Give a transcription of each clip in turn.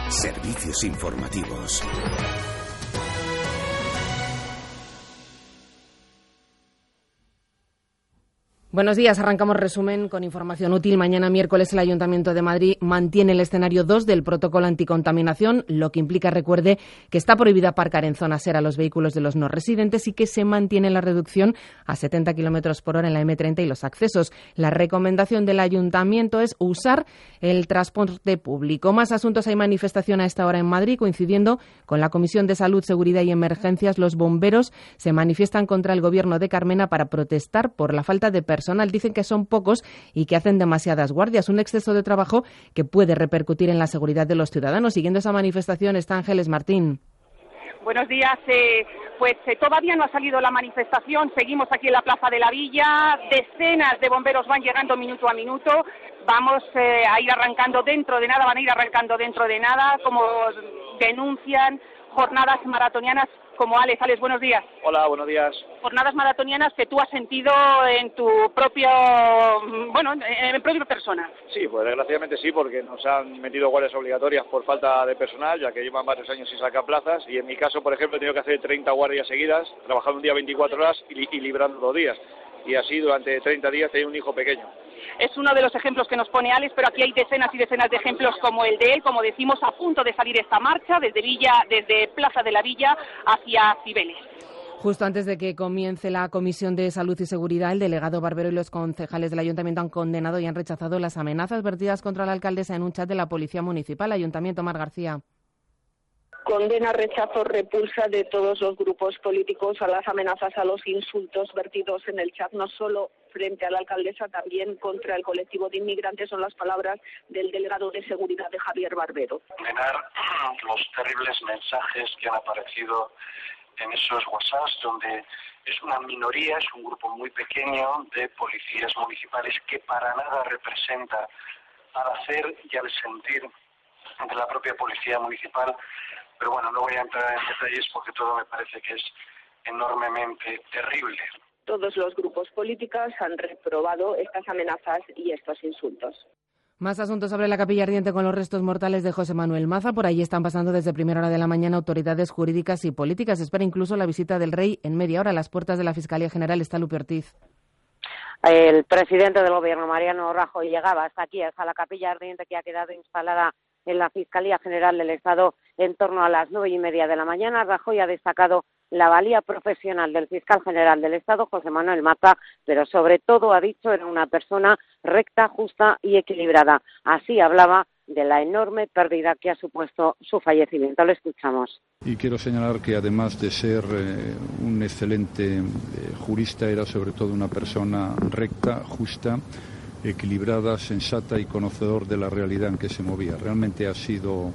Servicios informativos. Buenos días, arrancamos resumen con información útil. Mañana miércoles el Ayuntamiento de Madrid mantiene el escenario 2 del protocolo anticontaminación, lo que implica, recuerde, que está prohibido aparcar en zona SER a los vehículos de los no residentes y que se mantiene la reducción a 70 km por hora en la M30 y los accesos. La recomendación del Ayuntamiento es usar el transporte público. Más asuntos. Hay manifestación a esta hora en Madrid, coincidiendo con la Comisión de Salud, Seguridad y Emergencias. Los bomberos se manifiestan contra el Gobierno de Carmena para protestar por la falta de personal. Dicen que son pocos y que hacen demasiadas guardias, un exceso de trabajo que puede repercutir en la seguridad de los ciudadanos. Siguiendo esa manifestación está Ángeles Martín. Buenos días. Todavía no ha salido la manifestación. Seguimos aquí en la Plaza de la Villa. Decenas de bomberos van llegando minuto a minuto. Vamos a ir arrancando dentro de nada, como denuncian jornadas maratonianas como Alex. Alex, buenos días. Hola, buenos días. Jornadas maratonianas que tú has sentido en tu propia persona. Sí, pues desgraciadamente sí, porque nos han metido guardias obligatorias por falta de personal, ya que llevan varios años sin sacar plazas, y en mi caso, por ejemplo, he tenido que hacer 30 guardias seguidas, trabajando un día 24 horas y librando 2 días. Y así durante 30 días tenía un hijo pequeño. Es uno de los ejemplos que nos pone Alex, pero aquí hay decenas y decenas de ejemplos como el de él, como decimos, a punto de salir esta marcha desde Plaza de la Villa hacia Cibeles. Justo antes de que comience la Comisión de Salud y Seguridad, el delegado Barbero y los concejales del Ayuntamiento han condenado y han rechazado las amenazas vertidas contra la alcaldesa en un chat de la Policía Municipal. Ayuntamiento, Mar García. Condena, rechazo, repulsa de todos los grupos políticos a las amenazas, a los insultos vertidos en el chat, no solo frente a la alcaldesa, también contra el colectivo de inmigrantes, son las palabras del delegado de seguridad de Javier Barbero. Condenar los terribles mensajes que han aparecido en esos WhatsApps, donde es una minoría, es un grupo muy pequeño de policías municipales que para nada representa al hacer y al sentir de la propia policía municipal. Pero bueno, no voy a entrar en detalles porque todo me parece que es enormemente terrible. Todos los grupos políticos han reprobado estas amenazas y estos insultos. Más asuntos sobre la Capilla Ardiente con los restos mortales de José Manuel Maza. Por allí están pasando desde primera hora de la mañana autoridades jurídicas y políticas. Se espera incluso la visita del rey en media hora. A las puertas de la Fiscalía General está Lupe Ortiz. El presidente del Gobierno, Mariano Rajoy, llegaba hasta aquí, hasta la Capilla Ardiente que ha quedado instalada en la Fiscalía General del Estado en torno a las 9:30 de la mañana. Rajoy ha destacado la valía profesional del fiscal general del Estado, José Manuel Maza, pero sobre todo ha dicho era una persona recta, justa y equilibrada. Así hablaba de la enorme pérdida que ha supuesto su fallecimiento. Lo escuchamos. Y quiero señalar que además de ser un excelente jurista, era sobre todo una persona recta, justa, equilibrada, sensata y conocedor de la realidad en que se movía. Realmente ha sido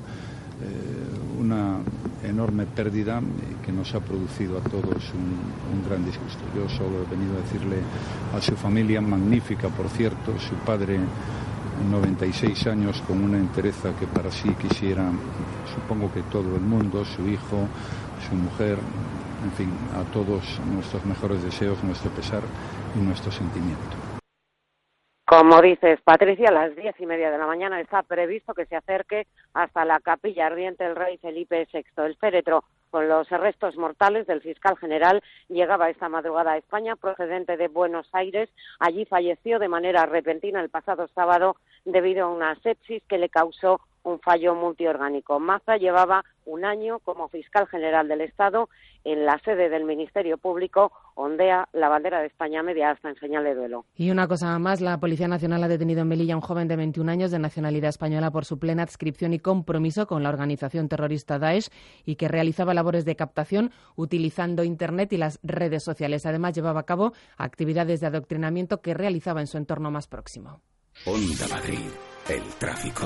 una enorme pérdida que nos ha producido a todos un gran disgusto. Yo solo he venido a decirle a su familia, magnífica por cierto, su padre 96 años con una entereza que para sí quisiera, supongo que todo el mundo, su hijo, su mujer, en fin, a todos nuestros mejores deseos, nuestro pesar y nuestro sentimiento. Como dices, Patricia, a las 10:30 de la mañana está previsto que se acerque hasta la Capilla Ardiente el rey Felipe VI. El féretro con los restos mortales del fiscal general llegaba esta madrugada a España procedente de Buenos Aires. Allí falleció de manera repentina el pasado sábado debido a una sepsis que le causó un fallo multiorgánico. Maza llevaba un año como fiscal general del Estado. En la sede del Ministerio Público ondea la bandera de España media asta en señal de duelo. Y una cosa más, la Policía Nacional ha detenido en Melilla a un joven de 21 años de nacionalidad española por su plena adscripción y compromiso con la organización terrorista Daesh y que realizaba labores de captación utilizando Internet y las redes sociales. Además, llevaba a cabo actividades de adoctrinamiento que realizaba en su entorno más próximo. Onda Madrid, el tráfico.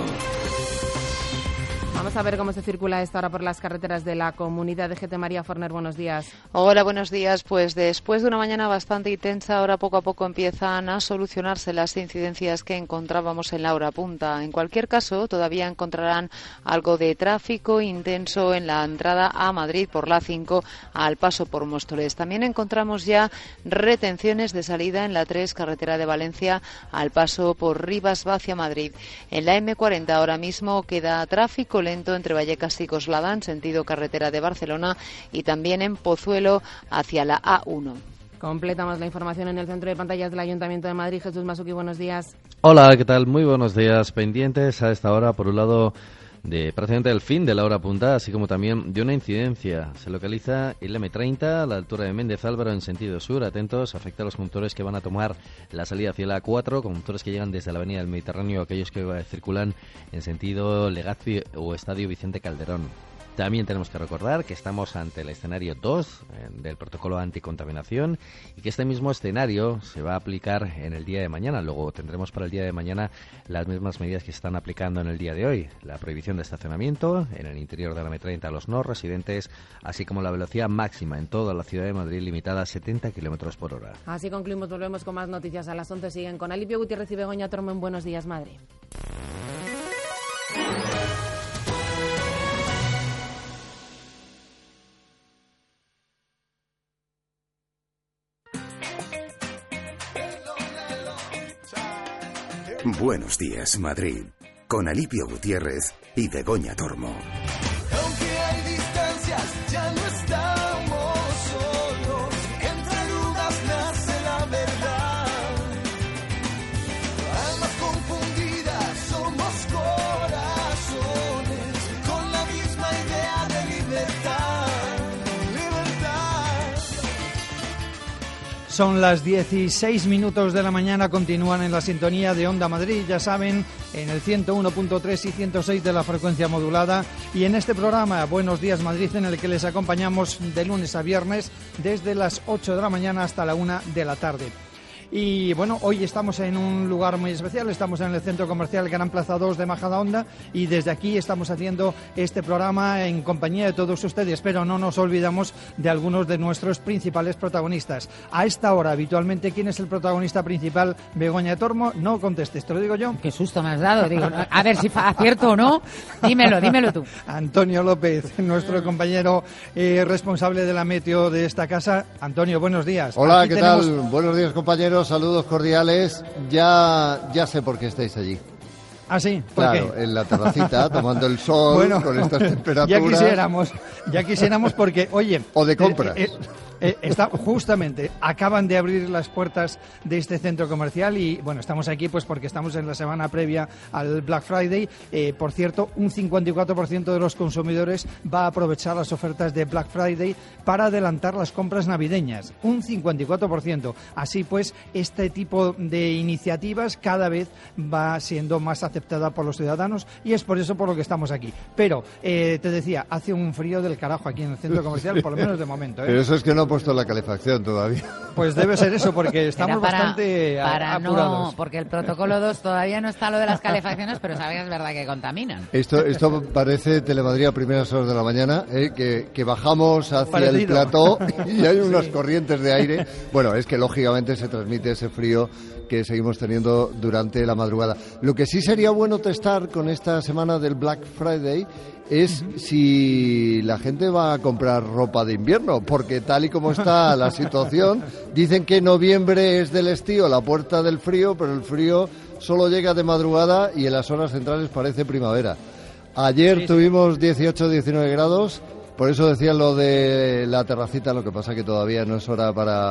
Vamos a ver cómo se circula a esta hora por las carreteras de la comunidad de GT. María Forner, buenos días. Hola, buenos días. Pues después de una mañana bastante intensa, ahora poco a poco empiezan a solucionarse las incidencias que encontrábamos en la hora punta. En cualquier caso, todavía encontrarán algo de tráfico intenso en la entrada a Madrid por la 5 al paso por Móstoles. También encontramos ya retenciones de salida en la 3, carretera de Valencia, al paso por Rivas hacia Madrid. En la M40 ahora mismo queda tráfico lento lento entre Vallecas y Coslada, en sentido carretera de Barcelona, y también en Pozuelo hacia la A1. Completamos la información en el centro de pantallas del Ayuntamiento de Madrid. Jesús Masuki, buenos días. Hola, ¿qué tal? Muy buenos días. Pendientes a esta hora, por un lado, de prácticamente el fin de la hora punta, así como también de una incidencia. Se localiza el M30 a la altura de Méndez Álvaro en sentido sur. Atentos, afecta a los conductores que van a tomar la salida hacia la A4, conductores que llegan desde la avenida del Mediterráneo, aquellos que circulan en sentido Legazpi o Estadio Vicente Calderón. También tenemos que recordar que estamos ante el escenario 2 del protocolo anticontaminación y que este mismo escenario se va a aplicar en el día de mañana. Luego tendremos para el día de mañana las mismas medidas que se están aplicando en el día de hoy. La prohibición de estacionamiento en el interior de la M30 a los no residentes, así como la velocidad máxima en toda la ciudad de Madrid limitada a 70 km por hora. Así concluimos, volvemos con más noticias a las 11. Siguen con Alipio Gutiérrez y Begoña Tormo en Buenos Días, Madrid. Buenos días, Madrid, con Alipio Gutiérrez y Begoña Tormo. Aunque hay distancias, ya no estamos solos. Entre dudas nace la verdad. Almas confundidas, somos corazones con la misma idea de libertad. Son las 16 minutos de la mañana, continúan en la sintonía de Onda Madrid, ya saben, en el 101.3 y 106 de la frecuencia modulada, y en este programa Buenos Días Madrid, en el que les acompañamos de lunes a viernes desde las 8 de la mañana hasta la 1 de la tarde. Y bueno, hoy estamos en un lugar muy especial, estamos en el centro comercial Gran Plaza 2 de Majadahonda y desde aquí estamos haciendo este programa en compañía de todos ustedes, pero no nos olvidamos de algunos de nuestros principales protagonistas. A esta hora, habitualmente, ¿quién es el protagonista principal? Begoña Tormo, no contestes, te lo digo yo. Qué susto me has dado, digo, a ver si acierto o no, dímelo tú. Antonio López, nuestro compañero responsable de la meteo de esta casa. Antonio, buenos días. Hola, aquí ¿qué tal? Buenos días, compañeros. Saludos cordiales. Ya sé por qué estáis allí. ¿Ah, sí? ¿Por claro, qué? En la terracita, tomando el sol, bueno, con estas temperaturas. Ya quisiéramos porque, oye... O de compras. Justamente, acaban de abrir las puertas de este centro comercial y, bueno, estamos aquí pues porque estamos en la semana previa al Black Friday. Por cierto, un 54% de los consumidores va a aprovechar las ofertas de Black Friday para adelantar las compras navideñas. Un 54%. Así pues, este tipo de iniciativas cada vez va siendo más aceptada por los ciudadanos y es por eso por lo que estamos aquí. Pero, te decía, hace un frío del carajo aquí en el centro comercial, por lo menos de momento. Pero eso es que no he puesto la calefacción todavía. Pues debe ser eso, porque estamos bastante apurados. No, porque el protocolo 2 todavía no está lo de las calefacciones, pero sabes, es verdad que contaminan. Esto parece Telemadrid a primeras horas de la mañana, que bajamos hacia el plató y hay unas corrientes de aire. Bueno, es que lógicamente se transmite ese frío que seguimos teniendo durante la madrugada. Lo que sí sería bueno testar con esta semana del Black Friday es si la gente va a comprar ropa de invierno, porque tal y como está la situación, dicen que noviembre es del estío, la puerta del frío, pero el frío solo llega de madrugada y en las horas centrales parece primavera. Ayer tuvimos 18-19 grados, por eso decía lo de la terracita, lo que pasa que todavía no es hora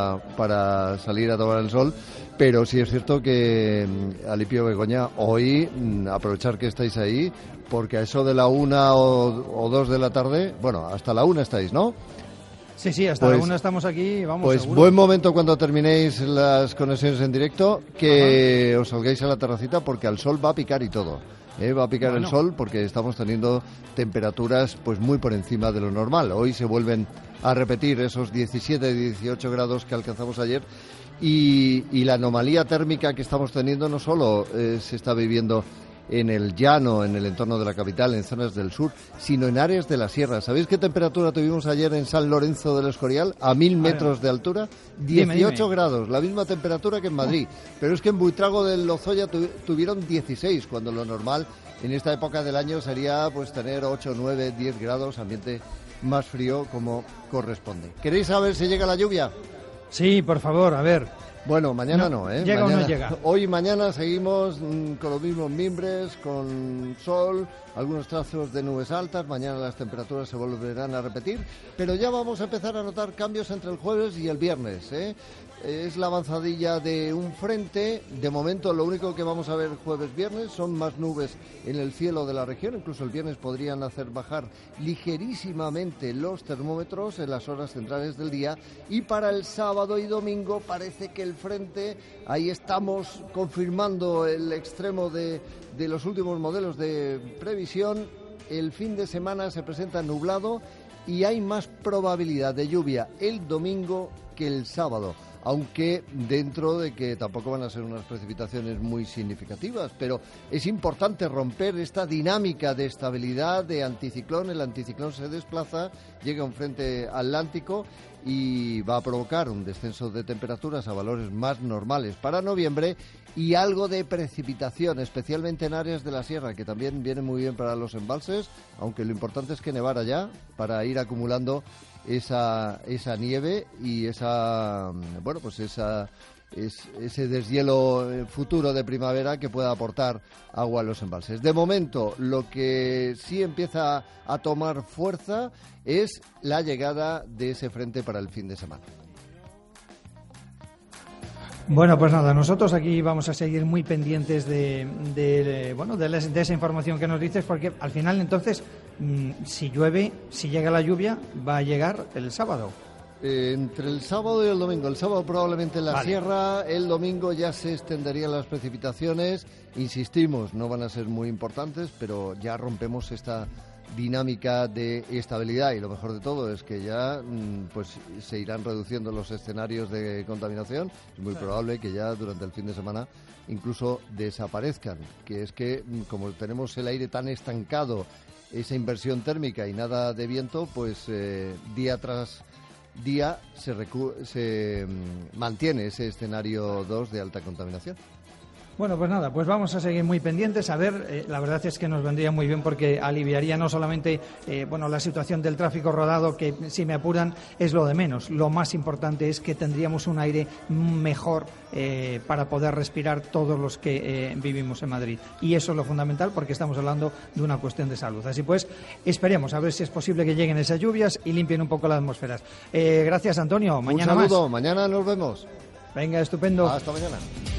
para salir a tomar el sol, pero sí es cierto que, Alipio, Begoña, hoy aprovechar que estáis ahí, porque a eso de la 1 o 2 de la tarde, bueno, hasta la 1 estáis, ¿no? Sí, hasta la 1 estamos aquí, vamos. Pues seguro. Buen momento cuando terminéis las conexiones en directo, que os salgáis a la terracita, porque al sol va a picar y todo. Va a picar el sol porque estamos teniendo temperaturas pues muy por encima de lo normal. Hoy se vuelven a repetir esos 17-18 grados que alcanzamos ayer y la anomalía térmica que estamos teniendo no solo se está viviendo en el llano, en el entorno de la capital, en zonas del sur, sino en áreas de la sierra. ¿Sabéis qué temperatura tuvimos ayer en San Lorenzo del Escorial? A 1000 metros de altura, 18 grados, la misma temperatura que en Madrid. Pero es que en Buitrago del Lozoya tuvieron 16, cuando lo normal en esta época del año sería pues tener 8, 9, 10 grados, ambiente más frío como corresponde. ¿Queréis saber si llega la lluvia? Sí, por favor, a ver. Bueno, mañana no, ¿eh? ¿Llega mañana, o no llega? Hoy y mañana seguimos con los mismos mimbres, con sol, algunos trazos de nubes altas. Mañana las temperaturas se volverán a repetir, pero ya vamos a empezar a notar cambios entre el jueves y el viernes, ¿eh? Es la avanzadilla de un frente. De momento lo único que vamos a ver jueves-viernes son más nubes en el cielo de la región. Incluso el viernes podrían hacer bajar ligerísimamente los termómetros en las horas centrales del día. Y para el sábado y domingo parece que el frente, ahí estamos confirmando el extremo de los últimos modelos de previsión. El fin de semana se presenta nublado y hay más probabilidad de lluvia el domingo que el sábado, aunque dentro de que tampoco van a ser unas precipitaciones muy significativas, pero es importante romper esta dinámica de estabilidad de anticiclón. El anticiclón se desplaza, llega a un frente atlántico y va a provocar un descenso de temperaturas a valores más normales para noviembre y algo de precipitación, especialmente en áreas de la sierra, que también viene muy bien para los embalses, aunque lo importante es que nevara ya para ir acumulando esa nieve y ese deshielo futuro de primavera que pueda aportar agua a los embalses. De momento, lo que sí empieza a tomar fuerza es la llegada de ese frente para el fin de semana. Bueno, pues nada, nosotros aquí vamos a seguir muy pendientes de esa información que nos dices, porque al final entonces, si llueve, si llega la lluvia, va a llegar el sábado. Entre el sábado y el domingo. El sábado probablemente en la sierra, el domingo ya se extenderían las precipitaciones. Insistimos, no van a ser muy importantes, pero ya rompemos esta dinámica de estabilidad, y lo mejor de todo es que ya pues se irán reduciendo los escenarios de contaminación. Es muy probable que ya durante el fin de semana incluso desaparezcan, que es que como tenemos el aire tan estancado, esa inversión térmica y nada de viento, pues día tras día se mantiene ese escenario 2 de alta contaminación. Bueno, pues nada, pues vamos a seguir muy pendientes. A ver, la verdad es que nos vendría muy bien porque aliviaría no solamente la situación del tráfico rodado, que si me apuran es lo de menos. Lo más importante es que tendríamos un aire mejor para poder respirar todos los que vivimos en Madrid. Y eso es lo fundamental, porque estamos hablando de una cuestión de salud. Así pues, esperemos a ver si es posible que lleguen esas lluvias y limpien un poco las atmósferas. Gracias, Antonio. Mañana un saludo, más. Mañana nos vemos. Venga, estupendo. Hasta mañana.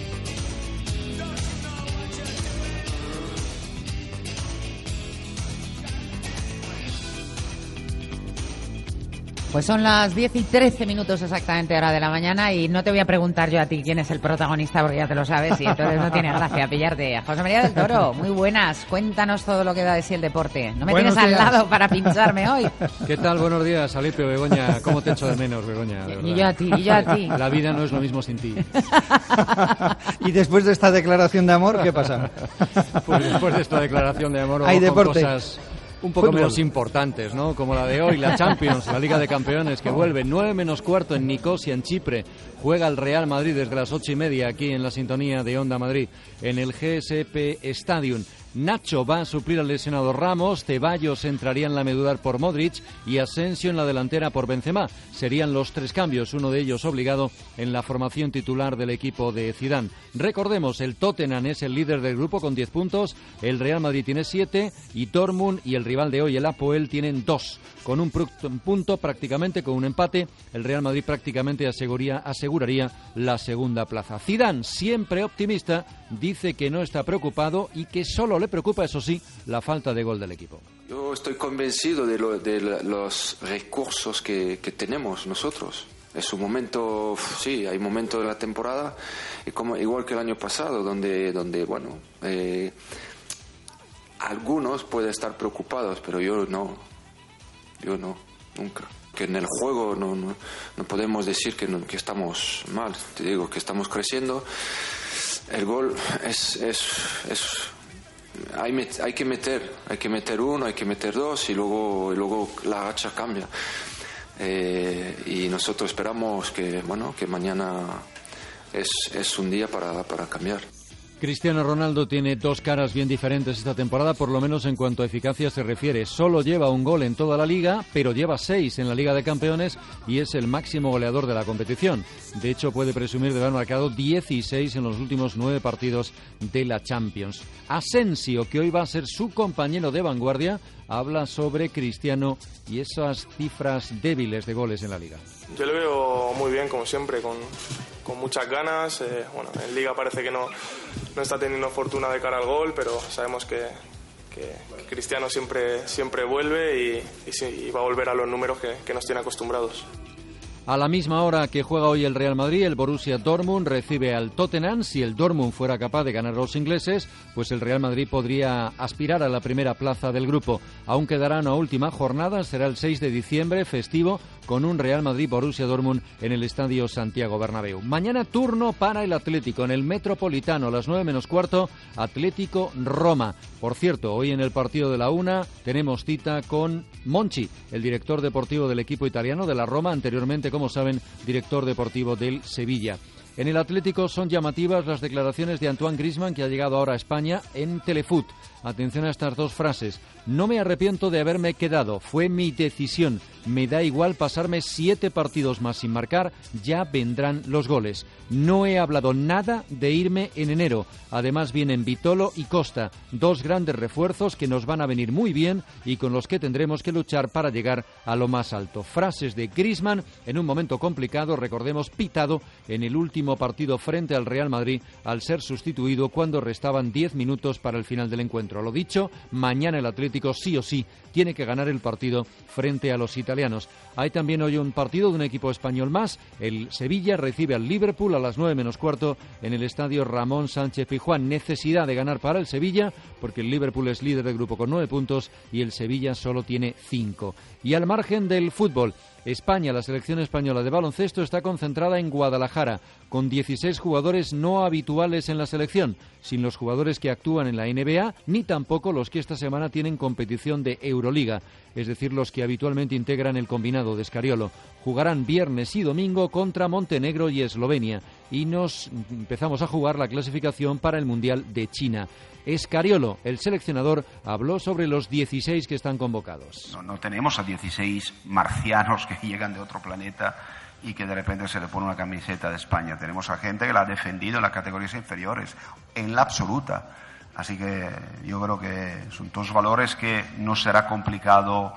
Pues son las 10:13 exactamente hora de la mañana, y no te voy a preguntar yo a ti quién es el protagonista, porque ya te lo sabes y entonces no tiene gracia pillarte. José María del Toro, muy buenas, cuéntanos todo lo que da de sí el deporte. No me tienes al lado para pincharme hoy. ¿Qué tal? Buenos días, Alipio, Begoña. ¿Cómo te echo de menos, Begoña? Y yo a ti. La vida no es lo mismo sin ti. Y después de esta declaración de amor, ¿qué pasa? Pues después de esta declaración de amor, hay deporte. Cosas un poco menos importantes, ¿no? Como la de hoy, la Champions, la Liga de Campeones, que vuelve 9:15 en Nicosia, en Chipre. Juega el Real Madrid desde las 8:30 aquí en la sintonía de Onda Madrid, en el GSP Stadium. Nacho va a suplir al lesionado Ramos, Ceballos entraría en la medular por Modric y Asensio en la delantera por Benzema. Serían los tres cambios, uno de ellos obligado en la formación titular del equipo de Zidane. Recordemos, el Tottenham es el líder del grupo con 10 puntos, el Real Madrid tiene 7 y Dortmund y el rival de hoy, el Apoel, tienen 2. Con un punto prácticamente, con un empate, el Real Madrid prácticamente aseguraría la segunda plaza. Zidane, siempre optimista, dice que no está preocupado y que solo le preocupa, eso sí, la falta de gol del equipo. Yo estoy convencido de los recursos que tenemos nosotros. Es un momento, sí, hay momentos de la temporada, igual que el año pasado, donde algunos pueden estar preocupados, pero yo no, nunca. Que en el juego no podemos decir que estamos mal, te digo que estamos creciendo. El gol hay que meter uno, hay que meter dos y luego la racha cambia. Y nosotros esperamos que mañana es un día para cambiar. Cristiano Ronaldo tiene dos caras bien diferentes esta temporada, por lo menos en cuanto a eficacia se refiere. Solo lleva un gol en toda la Liga, pero lleva 6 en la Liga de Campeones y es el máximo goleador de la competición. De hecho, puede presumir de haber marcado 16 en los últimos 9 partidos de la Champions. Asensio, que hoy va a ser su compañero de vanguardia, habla sobre Cristiano y esas cifras débiles de goles en la Liga. Yo le veo muy bien, como siempre, con muchas ganas. Bueno, en Liga parece que no está teniendo fortuna de cara al gol, pero sabemos que Cristiano siempre vuelve y va a volver a los números que nos tiene acostumbrados. A la misma hora que juega hoy el Real Madrid, el Borussia Dortmund recibe al Tottenham. Si el Dortmund fuera capaz de ganar a los ingleses, pues el Real Madrid podría aspirar a la primera plaza del grupo. Aún quedará una última jornada, será el 6 de diciembre, festivo, con un Real Madrid-Borussia Dortmund en el Estadio Santiago Bernabéu. Mañana turno para el Atlético en el Metropolitano, a las 9 menos cuarto, Atlético-Roma. Por cierto, hoy en el partido de la 1 tenemos cita con Monchi, el director deportivo del equipo italiano de la Roma, anteriormente, como saben, director deportivo del Sevilla. En el Atlético son llamativas las declaraciones de Antoine Griezmann, que ha llegado ahora a España en Telefoot. Atención a estas dos frases. No me arrepiento de haberme quedado, fue mi decisión. Me da igual pasarme 7 partidos más sin marcar, ya vendrán los goles. No he hablado nada de irme en enero. Además vienen Vitolo y Costa, 2 grandes refuerzos que nos van a venir muy bien y con los que tendremos que luchar para llegar a lo más alto. Frases de Griezmann en un momento complicado, recordemos, pitado en el último partido frente al Real Madrid al ser sustituido cuando restaban 10 minutos para el final del encuentro. Lo dicho, mañana el Atlético sí o sí tiene que ganar el partido frente a los italianos. Hay también hoy un partido de un equipo español más. El Sevilla recibe al Liverpool a las 9 menos cuarto en el estadio Ramón Sánchez Pizjuán. Necesidad de ganar para el Sevilla porque el Liverpool es líder del grupo con 9 puntos y el Sevilla solo tiene 5. Y al margen del fútbol, España, la selección española de baloncesto, está concentrada en Guadalajara, con 16 jugadores no habituales en la selección, sin los jugadores que actúan en la NBA, ni tampoco los que esta semana tienen competición de Euroliga, es decir, los que habitualmente integran el combinado de Scariolo. Jugarán viernes y domingo contra Montenegro y Eslovenia, y nos empezamos a jugar la clasificación para el Mundial de China. Scariolo, el seleccionador, habló sobre los 16 que están convocados. No tenemos a 16 marcianos que llegan de otro planeta y que de repente se le pone una camiseta de España. Tenemos a gente que la ha defendido en las categorías inferiores, en la absoluta. Así que yo creo que son 2 valores que no será complicado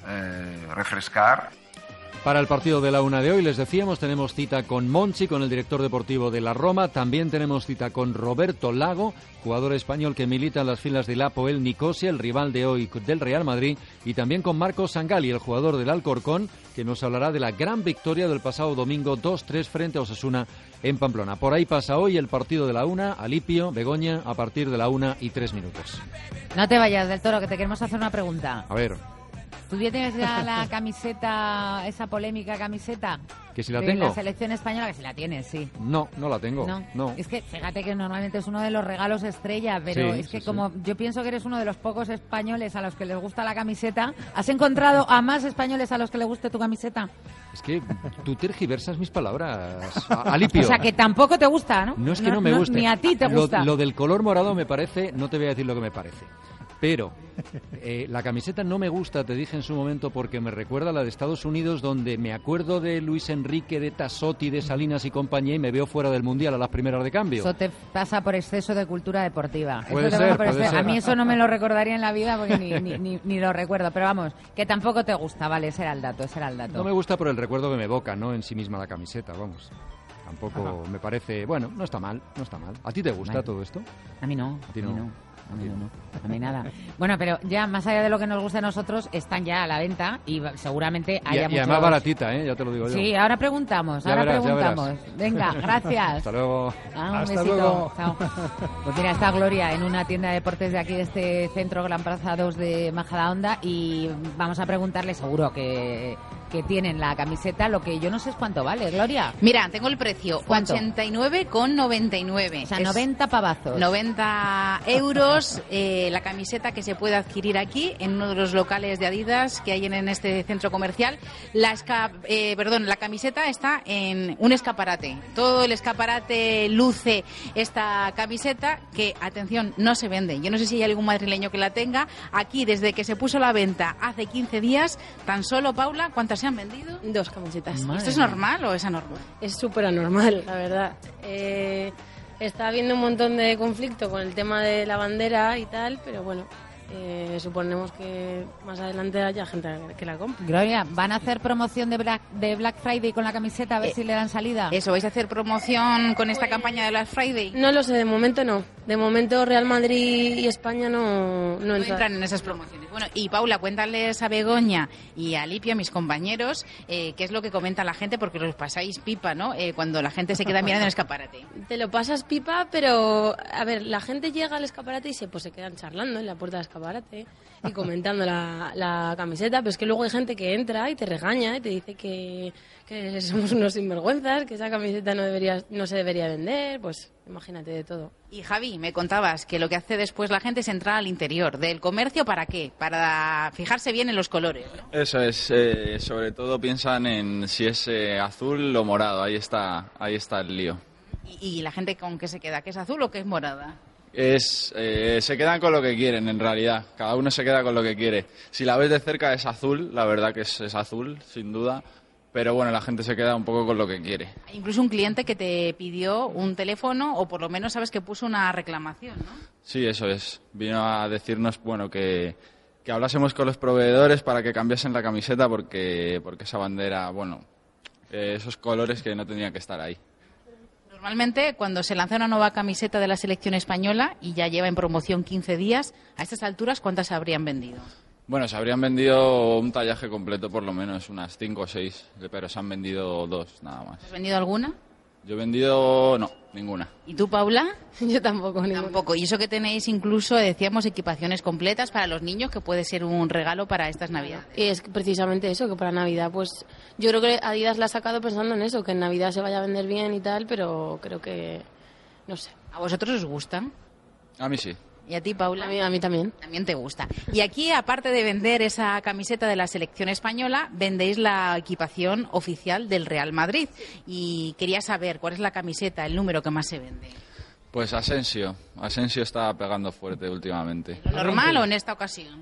refrescar. Para el partido de la 1 de hoy, les decíamos, tenemos cita con Monchi, con el director deportivo de la Roma. También tenemos cita con Roberto Lago, jugador español que milita en las filas del Apoel Nicosia, el rival de hoy del Real Madrid. Y también con Marcos Sangali, el jugador del Alcorcón, que nos hablará de la gran victoria del pasado domingo 2-3 frente a Osasuna en Pamplona. Por ahí pasa hoy el partido de la 1, Alipio, Begoña, a partir de la 1:03. No te vayas, del Toro, que te queremos hacer una pregunta. A ver. ¿Tú ya tienes ya la camiseta, esa polémica camiseta? ¿Que si la de tengo? La selección española, que si la tienes, sí. No la tengo. No. Es que fíjate que normalmente es uno de los regalos estrella, pero sí, es que sí, como yo pienso que eres uno de los pocos españoles a los que les gusta la camiseta, ¿has encontrado a más españoles a los que les guste tu camiseta? Es que tú tergiversas mis palabras, Alipio. O sea, que tampoco te gusta, ¿no? No es que no me guste. Ni a ti te gusta. Lo del color morado me parece, no te voy a decir lo que me parece. Pero la camiseta no me gusta, te dije en su momento, porque me recuerda a la de Estados Unidos, donde me acuerdo de Luis Enrique, de Tassotti, de Salinas y compañía, y me veo fuera del Mundial a las primeras de cambio. Eso te pasa por exceso de cultura deportiva. Puede ser. A mí eso no me lo recordaría en la vida porque ni lo recuerdo. Pero vamos, que tampoco te gusta, vale, ese era el dato. No me gusta por el recuerdo que me evoca, no en sí misma la camiseta, vamos. Tampoco me parece... Bueno, no está mal. ¿A ti te gusta todo esto? A mí no. ¿A ti no? A mí nada. Bueno, pero ya más allá de lo que nos guste a nosotros, están ya a la venta y seguramente haya muchos... Y además baratita, ya te lo digo yo. Sí, ahora preguntamos. Ya verás. Venga, gracias. Hasta luego. Un besito. Luego. Chao. Pues mira, está Gloria en una tienda de deportes de aquí, de este centro Gran Plaza 2 de Majadahonda, y vamos a preguntarle, seguro que tienen la camiseta, lo que yo no sé es cuánto vale, Gloria. Mira, tengo el precio, ¿Cuánto? 89,99. O sea, 90 pavazos. 90 euros tenemos la camiseta que se puede adquirir aquí en uno de los locales de Adidas que hay en este centro comercial. La camiseta está en un escaparate. Todo el escaparate luce esta camiseta que, atención, no se vende. Yo no sé si hay algún madrileño que la tenga. Aquí, desde que se puso a la venta hace 15 días, tan solo, Paula, ¿cuántas se han vendido? 2 camisetas. ¿Esto es normal o es anormal? Es súper anormal, la verdad. Está habiendo un montón de conflicto con el tema de la bandera y tal, pero bueno, suponemos que más adelante haya gente que la compre. Gloria, ¿van a hacer promoción de Black Friday con la camiseta a ver si le dan salida? ¿Eso vais a hacer promoción con esta campaña de Black Friday? No lo sé, de momento no. De momento Real Madrid y España no entran en esas promociones. Bueno, y Paula, cuéntales a Begoña y a Lipia, mis compañeros, qué es lo que comenta la gente, porque los pasáis pipa, ¿no? Cuando la gente se queda mirando en el escaparate. Te lo pasas pipa, pero a ver, la gente llega al escaparate y se quedan charlando en la puerta del escaparate y comentando la camiseta, pero es que luego hay gente que entra y te regaña y te dice que somos unos sinvergüenzas, que esa camiseta no se debería vender, pues imagínate de todo. Y Javi, me contabas que lo que hace después la gente es entrar al interior del comercio, ¿para qué? Para fijarse bien en los colores, ¿no? Eso es, sobre todo piensan en si es azul o morado, ahí está el lío. ¿Y la gente con qué se queda? ¿Que es azul o que es morada? Se quedan con lo que quieren, en realidad. Cada uno se queda con lo que quiere. Si la ves de cerca es azul, la verdad que es azul, sin duda. Pero bueno, la gente se queda un poco con lo que quiere. Hay incluso un cliente que te pidió un teléfono, o por lo menos sabes que puso una reclamación, ¿no? Sí, eso es. Vino a decirnos, bueno, que hablásemos con los proveedores para que cambiasen la camiseta porque esa bandera, bueno, esos colores que no tendrían que estar ahí. Normalmente, cuando se lanza una nueva camiseta de la selección española y ya lleva en promoción 15 días, a estas alturas, ¿cuántas se habrían vendido? Bueno, se habrían vendido un tallaje completo, por lo menos, unas 5 o 6, pero se han vendido 2, nada más. ¿Has vendido alguna? Yo he vendido, no, ninguna. ¿Y tú, Paula? Yo tampoco, ninguna. Tampoco. Y eso que tenéis incluso, decíamos, equipaciones completas para los niños, que puede ser un regalo para estas Navidades. Y es precisamente eso, que para Navidad, pues yo creo que Adidas la ha sacado pensando en eso, que en Navidad se vaya a vender bien y tal, pero creo que, no sé. ¿A vosotros os gustan? A mí sí. ¿Y a ti, Paula? A mí también. También te gusta. Y aquí, aparte de vender esa camiseta de la selección española, vendéis la equipación oficial del Real Madrid. Y quería saber cuál es la camiseta, el número que más se vende. Pues Asensio. Asensio está pegando fuerte últimamente. ¿Lo normal o en esta ocasión?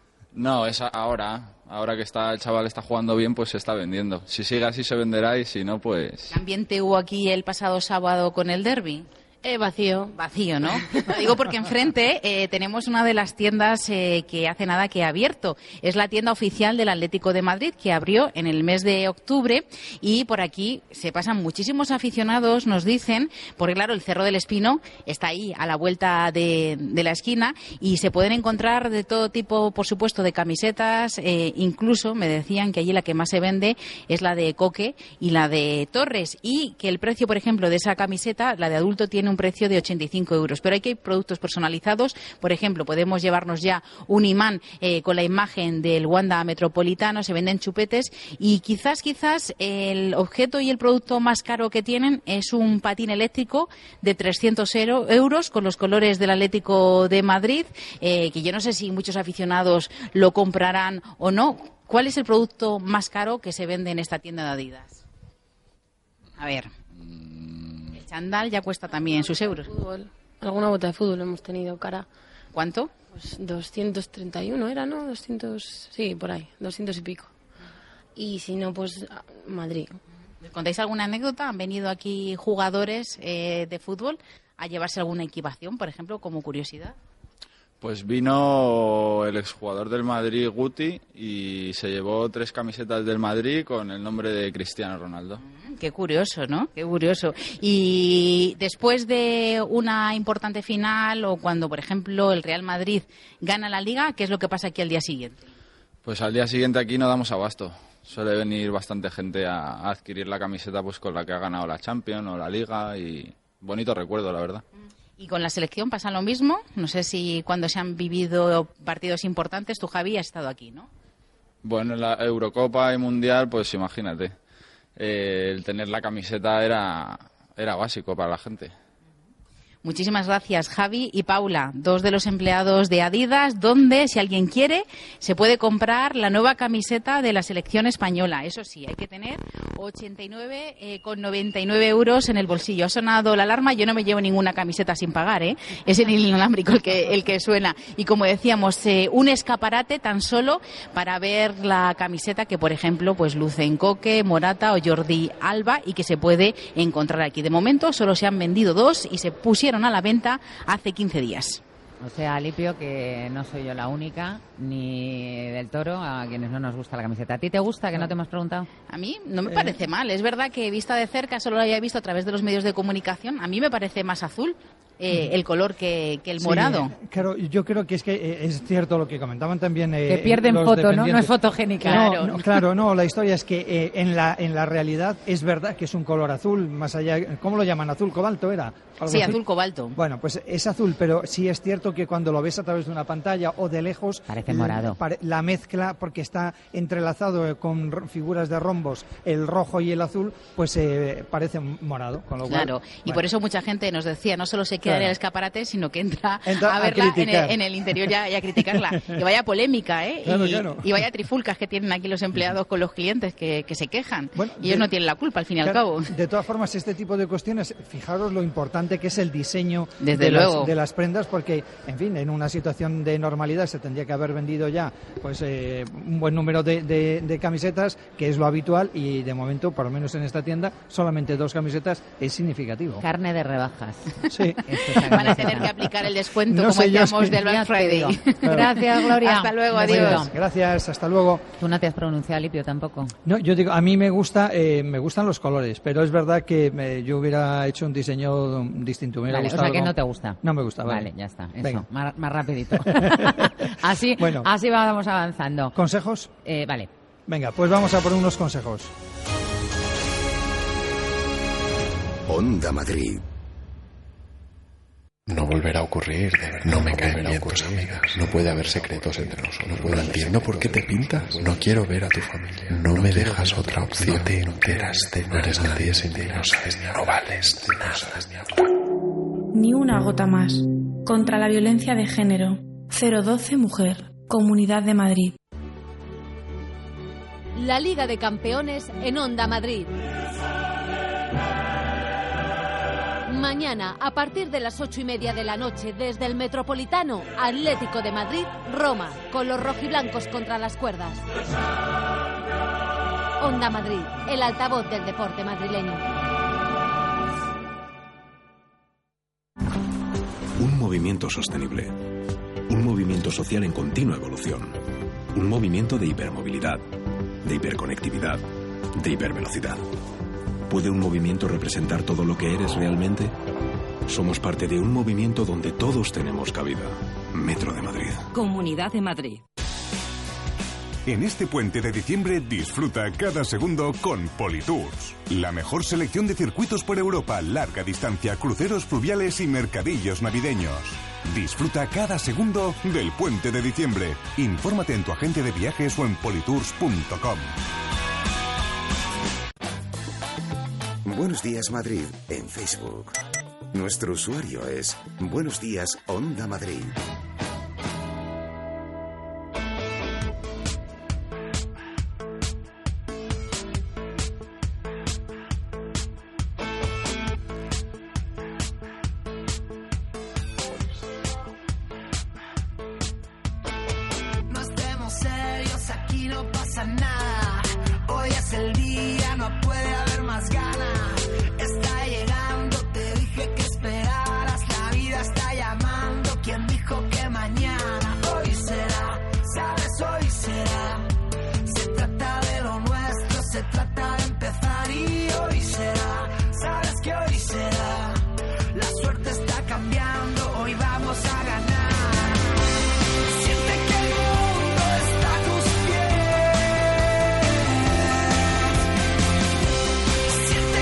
No, es ahora. Ahora que el chaval está jugando bien, pues se está vendiendo. Si sigue así se venderá y si no, pues... ¿Qué ambiente hubo aquí el pasado sábado con el derbi? Vacío. Vacío, ¿no? Lo digo porque enfrente tenemos una de las tiendas que hace nada que ha abierto. Es la tienda oficial del Atlético de Madrid, que abrió en el mes de octubre, y por aquí se pasan muchísimos aficionados, nos dicen, porque claro, el Cerro del Espino está ahí a la vuelta de la esquina y se pueden encontrar de todo tipo, por supuesto, de camisetas, incluso me decían que allí la que más se vende es la de Coque y la de Torres, y que el precio, por ejemplo, de esa camiseta, la de adulto, tiene un precio de 85 euros. Pero hay productos personalizados. Por ejemplo, podemos llevarnos ya un imán con la imagen del Wanda Metropolitano, se venden chupetes, y quizás el objeto y el producto más caro que tienen es un patín eléctrico de 300 euros con los colores del Atlético de Madrid, que yo no sé si muchos aficionados lo comprarán o no. ¿Cuál es el producto más caro que se vende en esta tienda de Adidas? A ver... Chandal ya cuesta también sus euros. Fútbol. Alguna bota de fútbol hemos tenido cara. ¿Cuánto? Pues 231 era, ¿no? 200, sí, por ahí, 200 y pico. Y si no, pues Madrid. ¿Les contáis alguna anécdota? ¿Han venido aquí jugadores de fútbol a llevarse alguna equipación, por ejemplo, como curiosidad? Pues vino el exjugador del Madrid, Guti, y se llevó 3 camisetas del Madrid con el nombre de Cristiano Ronaldo. Qué curioso, ¿no? Qué curioso. Y después de una importante final, o cuando, por ejemplo, el Real Madrid gana la Liga, ¿qué es lo que pasa aquí al día siguiente? Pues al día siguiente aquí no damos abasto. Suele venir bastante gente a adquirir la camiseta pues con la que ha ganado la Champions o la Liga, y bonito recuerdo, la verdad. ¿Y con la selección pasa lo mismo? No sé si cuando se han vivido partidos importantes, tú, Javi, has estado aquí, ¿no? Bueno, en la Eurocopa y Mundial, pues imagínate. El tener la camiseta era básico para la gente. Muchísimas gracias, Javi y Paula, dos de los empleados de Adidas, donde, si alguien quiere, se puede comprar la nueva camiseta de la selección española. Eso sí, hay que tener 89,99 euros en el bolsillo. Ha sonado la alarma, yo no me llevo ninguna camiseta sin pagar, ¿eh? Es el inalámbrico el que suena. Y como decíamos, un escaparate tan solo para ver la camiseta que, por ejemplo, pues luce en Coque, Morata o Jordi Alba y que se puede encontrar aquí. De momento solo se han vendido 2 y se pusieron a la venta hace 15 días. O sea, Alipio, que no soy yo la única, ni del Toro, a quienes no nos gusta la camiseta. ¿A ti te gusta, que no te hemos preguntado? A mí no me parece mal. Es verdad que vista de cerca, solo lo había visto a través de los medios de comunicación. A mí me parece más azul el color que el morado. Claro, yo creo que es cierto lo que comentaban también. Que pierden foto, ¿no? No es fotogénica. Claro, la historia es que en la realidad es verdad que es un color azul, más allá, ¿cómo lo llaman? ¿Azul cobalto era? Sí, azul cobalto. Bueno, pues es azul, pero sí es cierto que cuando lo ves a través de una pantalla o de lejos... Parece morado. La mezcla, porque está entrelazado con figuras de rombos, el rojo y el azul, pues parece morado. Con lo claro, cual, y por eso mucha gente nos decía, no solo se queda en el escaparate, sino que entra a verla en el interior y a criticarla. Y vaya polémica, ¿eh? Claro. Y vaya trifulcas que tienen aquí los empleados con los clientes que se quejan. Bueno, y ellos no tienen la culpa, al fin y al cabo. De todas formas, este tipo de cuestiones, fijaros lo importante que es el diseño de las prendas, porque, en fin, en una situación de normalidad se tendría que haber vendido ya pues un buen número de camisetas, que es lo habitual, y de momento, por lo menos en esta tienda, solamente 2 camisetas es significativo. Carne de rebajas. Sí. Van a tener que aplicar el descuento, como decíamos, del Black Friday. Claro. Gracias, Gloria. Hasta luego, adiós. Gracias, hasta luego. Tú no te has pronunciado, Lipio, tampoco. No, yo digo, a mí me gustan los colores, pero es verdad que yo hubiera hecho un diseño distinto. Vale, o sea que no te gusta. No me gusta, vale. Vale, ya está. Eso, venga. Más rapidito. Así vamos avanzando. ¿Consejos? Vale. Venga, pues vamos a por unos consejos. Onda Madrid. No volverá a ocurrir, de verdad. No me caen bien tus amigas. No puede haber secretos entre nosotros. No entiendo por qué te pintas. No quiero ver a tu familia. No me dejas otra opción. No te enteras de nada. No eres nadie sin ti. No sabes ni no vales nada. Ni una gota más. Contra la violencia de género. 012 Mujer. Comunidad de Madrid. La Liga de Campeones en Onda Madrid. Mañana, a partir de las 8:30 de la noche, desde el Metropolitano, Atlético de Madrid, Roma, con los rojiblancos contra las cuerdas. Onda Madrid, el altavoz del deporte madrileño. Un movimiento sostenible. Un movimiento social en continua evolución. Un movimiento de hipermovilidad, de hiperconectividad, de hipervelocidad. ¿Puede un movimiento representar todo lo que eres realmente? Somos parte de un movimiento donde todos tenemos cabida. Metro de Madrid. Comunidad de Madrid. En este puente de diciembre disfruta cada segundo con Politours. La mejor selección de circuitos por Europa, larga distancia, cruceros fluviales y mercadillos navideños. Disfruta cada segundo del puente de diciembre. Infórmate en tu agente de viajes o en politours.com. Buenos días Madrid en Facebook. Nuestro usuario es Buenos Días Onda Madrid. No estemos serios, aquí no pasa nada. Hoy es el día, no puede haber más ganas. Está llegando, te dije que esperaras. La vida está llamando, ¿quién dijo que mañana? Hoy será, sabes, hoy será. Se trata de lo nuestro, se trata de empezar y hoy será. Sabes que hoy será. La suerte está cambiando, hoy vamos a ganar. Siente que el mundo está a tus pies. Siente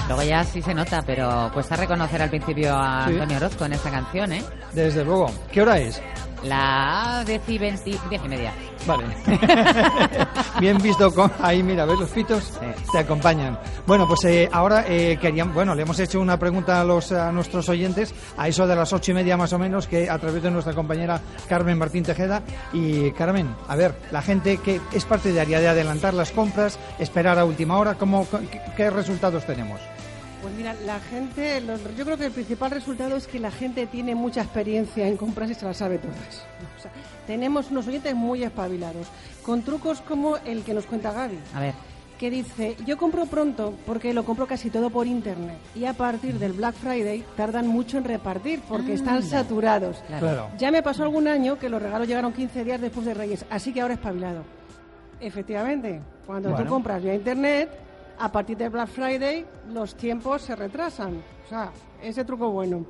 Luego ya sí se nota, pero cuesta reconocer al principio a Antonio Orozco en esta canción, ¿eh? Desde luego. ¿Qué hora es? La 10:30. Vale. Bien visto. Ahí, mira, ¿ves los pitos? Sí. Te acompañan. Bueno, pues ahora le hemos hecho una pregunta a nuestros oyentes, a eso de las 8:30 más o menos, que a través de nuestra compañera Carmen Martín Tejeda. Y Carmen, a ver, la gente que es partidaria de adelantar las compras, esperar a última hora, ¿qué resultados tenemos? Pues mira, la gente, yo creo que el principal resultado es que la gente tiene mucha experiencia en compras y se las sabe todas. O sea, tenemos unos oyentes muy espabilados, con trucos como el que nos cuenta Gaby. A ver. Que dice, yo compro pronto porque lo compro casi todo por internet y a partir del Black Friday tardan mucho en repartir porque están saturados. Claro. Ya me pasó algún año que los regalos llegaron 15 días después de Reyes, así que ahora espabilado. Efectivamente, cuando tú compras vía internet, a partir de Black Friday los tiempos se retrasan. O sea, ese truco bueno.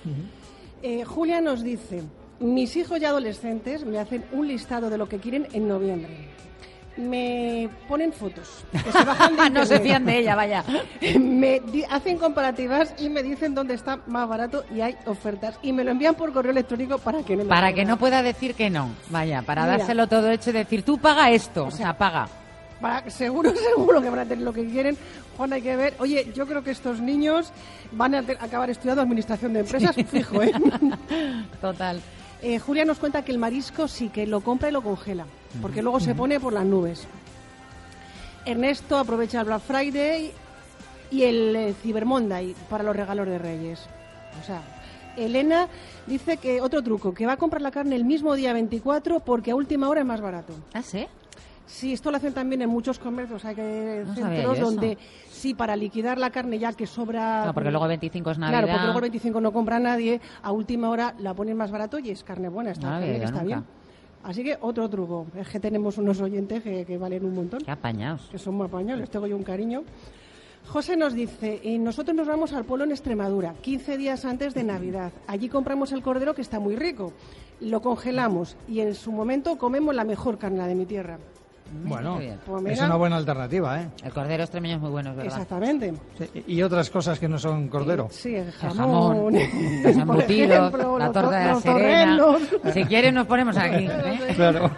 Julia nos dice, mis hijos ya adolescentes me hacen un listado de lo que quieren en noviembre. Me ponen fotos que se bajan de internet. No se fían de ella, vaya. Me hacen comparativas y me dicen dónde está más barato y hay ofertas. Y me lo envían por correo electrónico para que no pueda decir que no. Vaya, para dárselo todo hecho y decir, tú paga esto. O sea, paga. Seguro que van a tener lo que quieren. Juan, hay que ver. Oye, yo creo que estos niños van a acabar estudiando administración de empresas, fijo, ¿eh? Total. Julia nos cuenta que el marisco sí que lo compra y lo congela, porque luego se pone por las nubes. Ernesto aprovecha el Black Friday y el Cyber Monday para los regalos de Reyes. O sea, Elena dice que otro truco, que va a comprar la carne el mismo día 24 porque a última hora es más barato. ¿Ah, sí? Sí, esto lo hacen también en muchos comercios, hay centros donde sí, para liquidar la carne ya que sobra... No, porque luego el 25 es Navidad. Claro, porque luego el 25 no compra nadie, a última hora la ponen más barato y es carne buena, está bien. Así que otro truco, es que tenemos unos oyentes que valen un montón. Qué apañados. Que son muy apañados, les tengo yo un cariño. José nos dice, nosotros nos vamos al pueblo en Extremadura, 15 días antes de Navidad. Allí compramos el cordero que está muy rico, lo congelamos y en su momento comemos la mejor carne de mi tierra. Bueno, es una buena alternativa, ¿eh? El cordero extremeño es muy bueno, es verdad. Exactamente. Sí, y otras cosas que no son cordero. Sí, el jamón, los embutidos, la torta de la Serena. Si quieren nos ponemos aquí, ¿eh? Claro.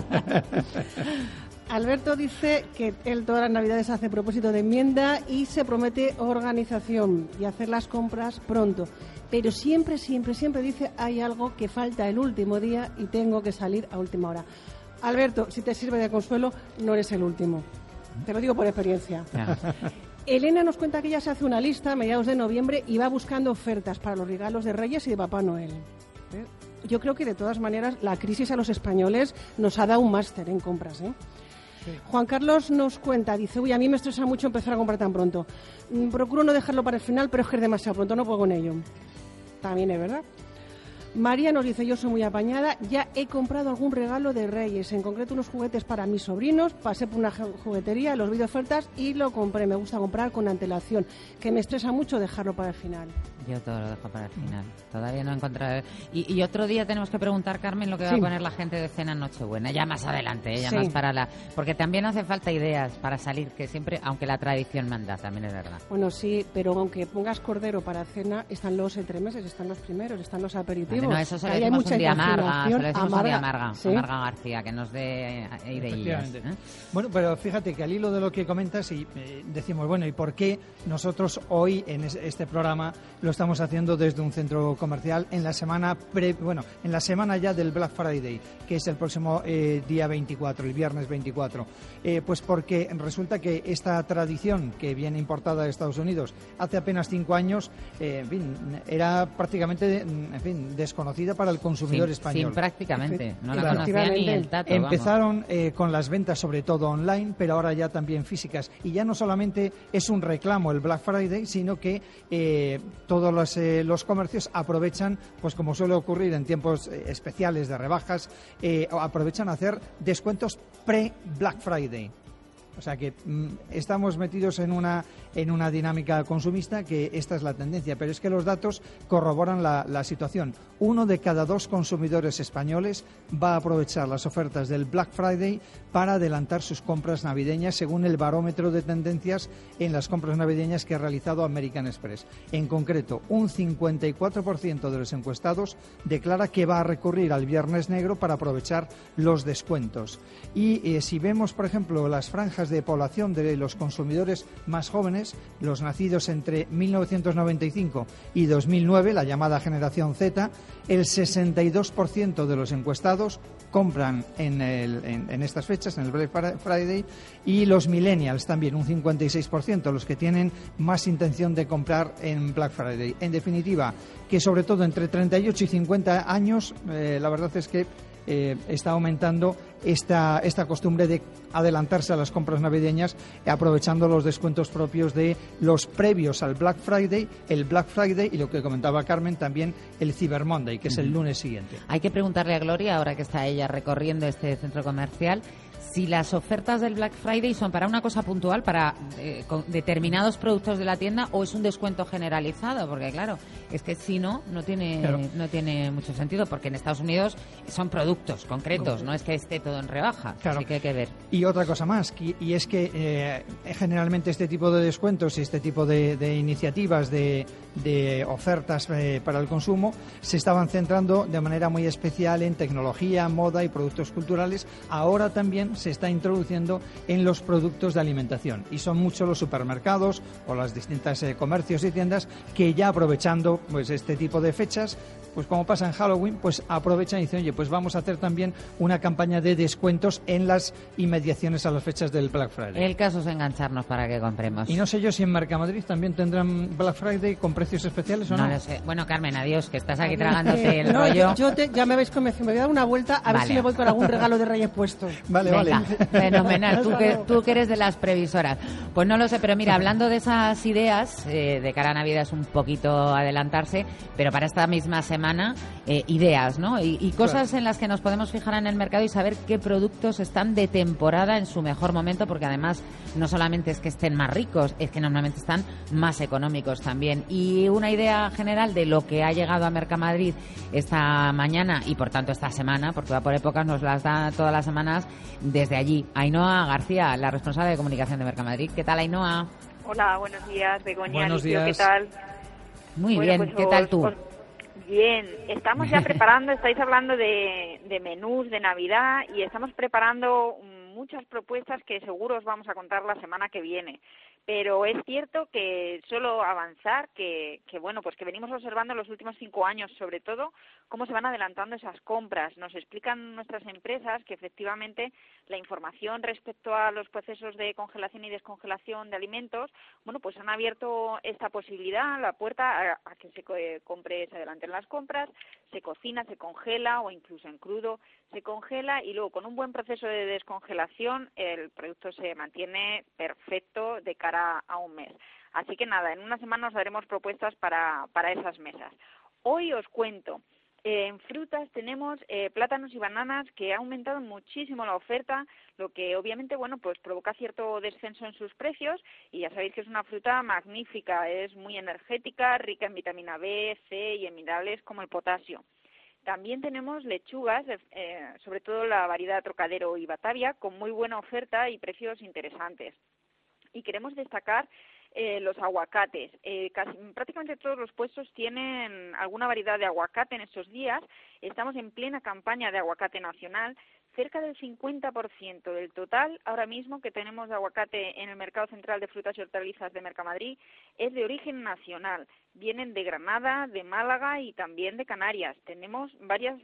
Alberto dice que él todas las Navidades hace propósito de enmienda y se promete organización y hacer las compras pronto. Pero siempre dice, hay algo que falta el último día y tengo que salir a última hora. Alberto, si te sirve de consuelo, no eres el último. Te lo digo por experiencia. Elena nos cuenta que ella se hace una lista a mediados de noviembre y va buscando ofertas para los regalos de Reyes y de Papá Noel. Yo creo que de todas maneras la crisis a los españoles nos ha dado un máster en compras, ¿eh? Sí. Juan Carlos nos cuenta, dice, a mí me estresa mucho empezar a comprar tan pronto. Procuro no dejarlo para el final, pero es que es demasiado pronto, no puedo con ello. También es verdad. María nos dice, yo soy muy apañada, ya he comprado algún regalo de Reyes, en concreto unos juguetes para mis sobrinos, pasé por una juguetería, los vi de ofertas y lo compré. Me gusta comprar con antelación, que me estresa mucho dejarlo para el final. Yo todo lo dejo para el final, todavía no he encontrado. Y otro día tenemos que preguntar, Carmen, lo que va a poner la gente de cena en Nochebuena, ya más adelante, ya más para la... Porque también hace falta ideas para salir, que siempre, aunque la tradición manda, también es verdad. Bueno, sí, pero aunque pongas cordero para cena, están los entremeses, están los primeros, están los aperitivos. No, eso se lo decimos un día a Marga, ¿sí? Marga García, que nos dé ideas. Bueno, pero fíjate que al hilo de lo que comentas y decimos, bueno, ¿y por qué nosotros hoy en este programa lo estamos haciendo desde un centro comercial en la semana en la semana ya del Black Friday, que es el próximo día 24, el viernes 24? Pues porque resulta que esta tradición que viene importada de Estados Unidos hace apenas 5 años, era prácticamente, desconocida para el consumidor español. Sí, prácticamente. No la conocía ni el tato. Empezaron con las ventas sobre todo online, pero ahora ya también físicas. Y ya no solamente es un reclamo el Black Friday, sino que todos los comercios aprovechan, pues como suele ocurrir en tiempos especiales de rebajas, aprovechan a hacer descuentos pre-Black Friday. O sea que estamos metidos en una dinámica consumista que esta es la tendencia, pero es que los datos corroboran la situación. 1 de cada 2 consumidores españoles va a aprovechar las ofertas del Black Friday para adelantar sus compras navideñas, según el barómetro de tendencias en las compras navideñas que ha realizado American Express. En concreto, un 54% de los encuestados declara que va a recurrir al Viernes Negro para aprovechar los descuentos. Y si vemos, por ejemplo, las franjas de población de los consumidores más jóvenes, los nacidos entre 1995 y 2009, la llamada generación Z, el 62% de los encuestados compran en estas fechas, en el Black Friday, y los millennials también, un 56%, los que tienen más intención de comprar en Black Friday. En definitiva, que sobre todo entre 38 y 50 años, la verdad es que está aumentando esta costumbre de adelantarse a las compras navideñas, aprovechando los descuentos propios de los previos al Black Friday, el Black Friday y lo que comentaba Carmen también, el Cyber Monday, que es el lunes siguiente. Hay que preguntarle a Gloria, ahora que está ella recorriendo este centro comercial, si las ofertas del Black Friday son para una cosa puntual, para determinados productos de la tienda, o es un descuento generalizado, porque claro, es que si no tiene mucho sentido, porque en Estados Unidos son productos concretos, no es que esté todo en rebaja, claro. Así que hay que ver. Y otra cosa más, y es que generalmente este tipo de descuentos y este tipo de iniciativas de ofertas para el consumo se estaban centrando de manera muy especial en tecnología, moda y productos culturales. Ahora también se está introduciendo en los productos de alimentación, y son muchos los supermercados o las distintas comercios y tiendas que ya aprovechando pues este tipo de fechas, pues como pasa en Halloween, pues aprovechan y dicen, oye, pues vamos a hacer también una campaña de descuentos en las inmediaciones a las fechas del Black Friday. El caso es engancharnos para que compremos. Y no sé yo si en Mercamadrid también tendrán Black Friday con precios especiales o no. No lo sé. Bueno, Carmen, adiós, que estás aquí tragándote el rollo. Ya me habéis convencido, me voy a dar una vuelta a ver si me voy con algún regalo de Reyes puesto. Venga, fenomenal, tú que eres de las previsoras. Pues no lo sé, pero mira, hablando de esas ideas, de cara a Navidad es un poquito adelantarse, pero para esta misma semana, ideas, ¿no? Y cosas en las que nos podemos fijar en el mercado y saber qué productos están de temporada en su mejor momento, porque además no solamente es que estén más ricos, es que normalmente están más económicos también. Y una idea general de lo que ha llegado a Mercamadrid esta mañana y por tanto esta semana, porque va por épocas, nos las da todas las semanas desde allí. Ainhoa García, la responsable de comunicación de Mercamadrid. ¿Qué tal, Ainhoa? Hola, buenos días, Begoña. Buenos días. ¿Qué tal? Muy bien, pues ¿qué tal tú? Bien, estamos ya preparando, estáis hablando de menús de Navidad y estamos preparando muchas propuestas que seguro os vamos a contar la semana que viene. Pero es cierto que solo avanzar, que bueno, pues que venimos observando en los últimos 5 años, sobre todo, cómo se van adelantando esas compras. Nos explican nuestras empresas que efectivamente la información respecto a los procesos de congelación y descongelación de alimentos, bueno, pues han abierto esta posibilidad, la puerta a que se adelanten las compras, se cocina, se congela o incluso en crudo se congela y luego con un buen proceso de descongelación el producto se mantiene perfecto de cara a un mes. Así que nada, en una semana os daremos propuestas para esas mesas. Hoy os cuento, en frutas tenemos plátanos y bananas que ha aumentado muchísimo la oferta, lo que obviamente, bueno, pues provoca cierto descenso en sus precios y ya sabéis que es una fruta magnífica, es muy energética, rica en vitamina B, C y en minerales como el potasio. También tenemos lechugas, sobre todo la variedad Trocadero y Batavia, con muy buena oferta y precios interesantes. Y queremos destacar los aguacates. Prácticamente todos los puestos tienen alguna variedad de aguacate en estos días. Estamos en plena campaña de aguacate nacional. Cerca del 50% del total ahora mismo que tenemos de aguacate en el Mercado Central de Frutas y Hortalizas de Mercamadrid es de origen nacional. Vienen de Granada, de Málaga y también de Canarias. Tenemos varias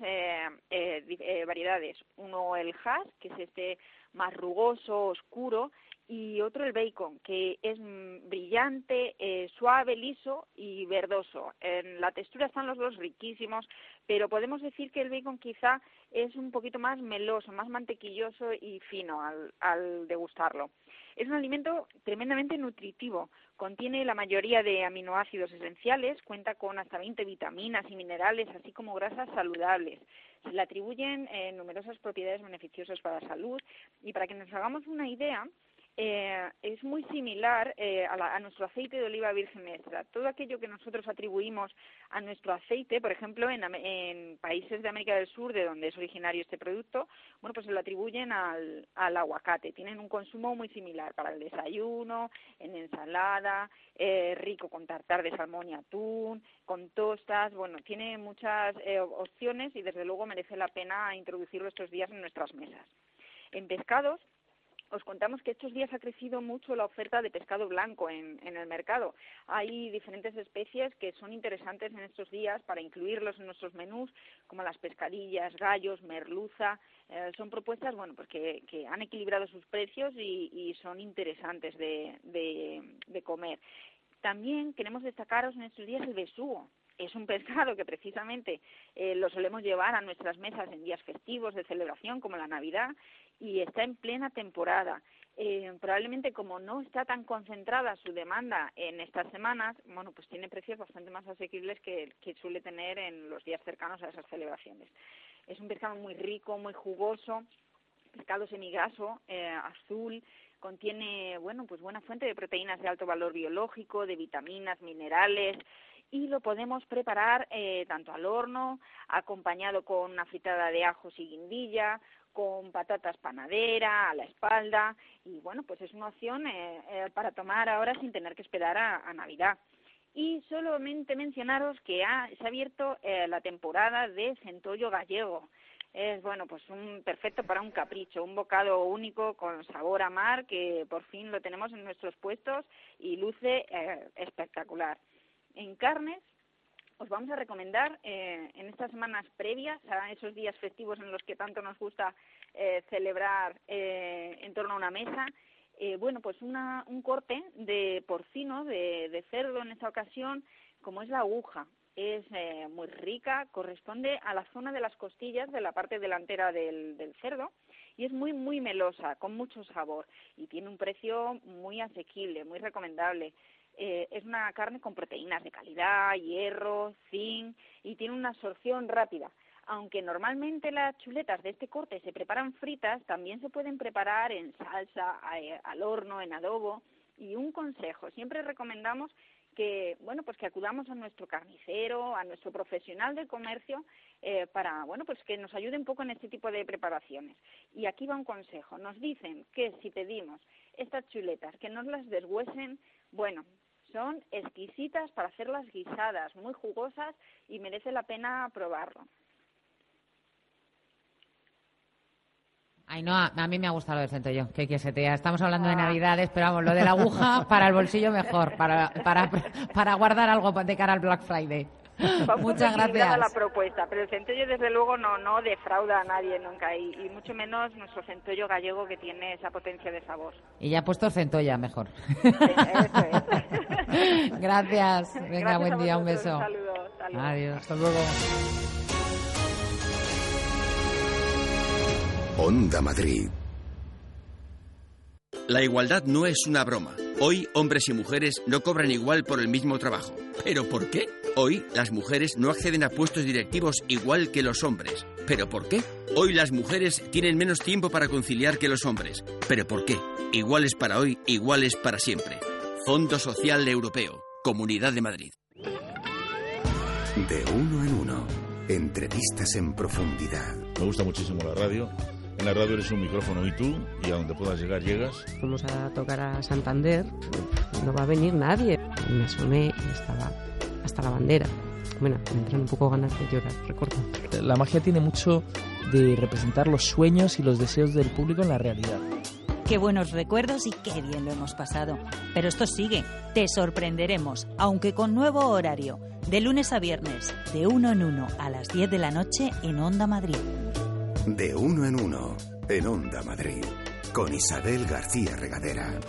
variedades. Uno el Hass, que es este más rugoso, oscuro, y otro el bacon, que es brillante, suave, liso y verdoso. En la textura están los dos riquísimos, pero podemos decir que el bacon quizá es un poquito más meloso, más mantequilloso y fino al degustarlo. Es un alimento tremendamente nutritivo, contiene la mayoría de aminoácidos esenciales, cuenta con hasta 20 vitaminas y minerales, así como grasas saludables. Se le atribuyen numerosas propiedades beneficiosas para la salud y para que nos hagamos una idea, es muy similar a nuestro aceite de oliva virgen extra. Todo aquello que nosotros atribuimos a nuestro aceite, por ejemplo, en países de América del Sur, de donde es originario este producto, bueno, pues se lo atribuyen al aguacate. Tienen un consumo muy similar para el desayuno, en ensalada, rico con tartar de salmón y atún, con tostas. Bueno, tiene muchas opciones y desde luego merece la pena introducirlo estos días en nuestras mesas. En pescados, os contamos que estos días ha crecido mucho la oferta de pescado blanco en el mercado. Hay diferentes especies que son interesantes en estos días para incluirlos en nuestros menús, como las pescadillas, gallos, merluza. Son propuestas, bueno, pues que han equilibrado sus precios y son interesantes de comer. También queremos destacaros en estos días el besugo. Es un pescado que precisamente lo solemos llevar a nuestras mesas en días festivos de celebración como la Navidad y está en plena temporada. Probablemente como no está tan concentrada su demanda en estas semanas, bueno, pues tiene precios bastante más asequibles que suele tener en los días cercanos a esas celebraciones. Es un pescado muy rico, muy jugoso, pescado semigraso, azul. Contiene, bueno, pues buena fuente de proteínas de alto valor biológico, de vitaminas, minerales, y lo podemos preparar tanto al horno, acompañado con una fritada de ajos y guindilla, con patatas panadera, a la espalda, y bueno, pues es una opción para tomar ahora sin tener que esperar a Navidad. Y solamente mencionaros que se ha abierto la temporada de centollo gallego. Es, bueno, pues perfecto para un capricho, un bocado único con sabor a mar que por fin lo tenemos en nuestros puestos y luce espectacular. En carnes, os vamos a recomendar en estas semanas previas a esos días festivos en los que tanto nos gusta celebrar en torno a una mesa, bueno, pues un corte de porcino, de cerdo en esta ocasión, como es la aguja. Es muy rica, corresponde a la zona de las costillas de la parte delantera del cerdo y es muy, muy melosa, con mucho sabor y tiene un precio muy asequible, muy recomendable. Es una carne con proteínas de calidad, hierro, zinc y tiene una absorción rápida. Aunque normalmente las chuletas de este corte se preparan fritas, también se pueden preparar en salsa, al horno, en adobo. Y un consejo, siempre recomendamos que, bueno, pues que acudamos a nuestro carnicero, a nuestro profesional del comercio, para, bueno, pues que nos ayude un poco en este tipo de preparaciones. Y aquí va un consejo. Nos dicen que si pedimos estas chuletas, que nos las deshuesen, bueno, son exquisitas para hacerlas guisadas, muy jugosas y merece la pena probarlo. Ay, no, a mí me ha gustado lo del centollo. ¿Qué quieres que te diga? Estamos hablando de Navidades, pero vamos, lo de la aguja para el bolsillo mejor, para guardar algo de cara al Black Friday. Muchas gracias. La propuesta, pero el centollo desde luego no defrauda a nadie nunca y mucho menos nuestro centollo gallego que tiene esa potencia de sabor. Y ya puesto centolla, mejor. Sí, eso es. Gracias. Venga, buen día, un beso. Un saludo. Adiós. Hasta luego. Onda Madrid. La igualdad no es una broma. Hoy, hombres y mujeres no cobran igual por el mismo trabajo. ¿Pero por qué? Hoy, las mujeres no acceden a puestos directivos igual que los hombres. ¿Pero por qué? Hoy las mujeres tienen menos tiempo para conciliar que los hombres. ¿Pero por qué? Iguales para hoy, iguales para siempre. Fondo Social Europeo. Comunidad de Madrid. De uno en uno. Entrevistas en profundidad. Me gusta muchísimo la radio. En la radio eres un micrófono y tú, y a donde puedas llegar, llegas. Vamos a tocar a Santander, no va a venir nadie. Me asomé y estaba hasta la bandera. Bueno, me entran un poco ganas de llorar, recuerdo. La magia tiene mucho de representar los sueños y los deseos del público en la realidad. Qué buenos recuerdos y qué bien lo hemos pasado. Pero esto sigue, te sorprenderemos, aunque con nuevo horario. De lunes a viernes, de uno en uno a las 10 de la noche en Onda Madrid. De uno en uno, en Onda Madrid, con Isabel García Regadera.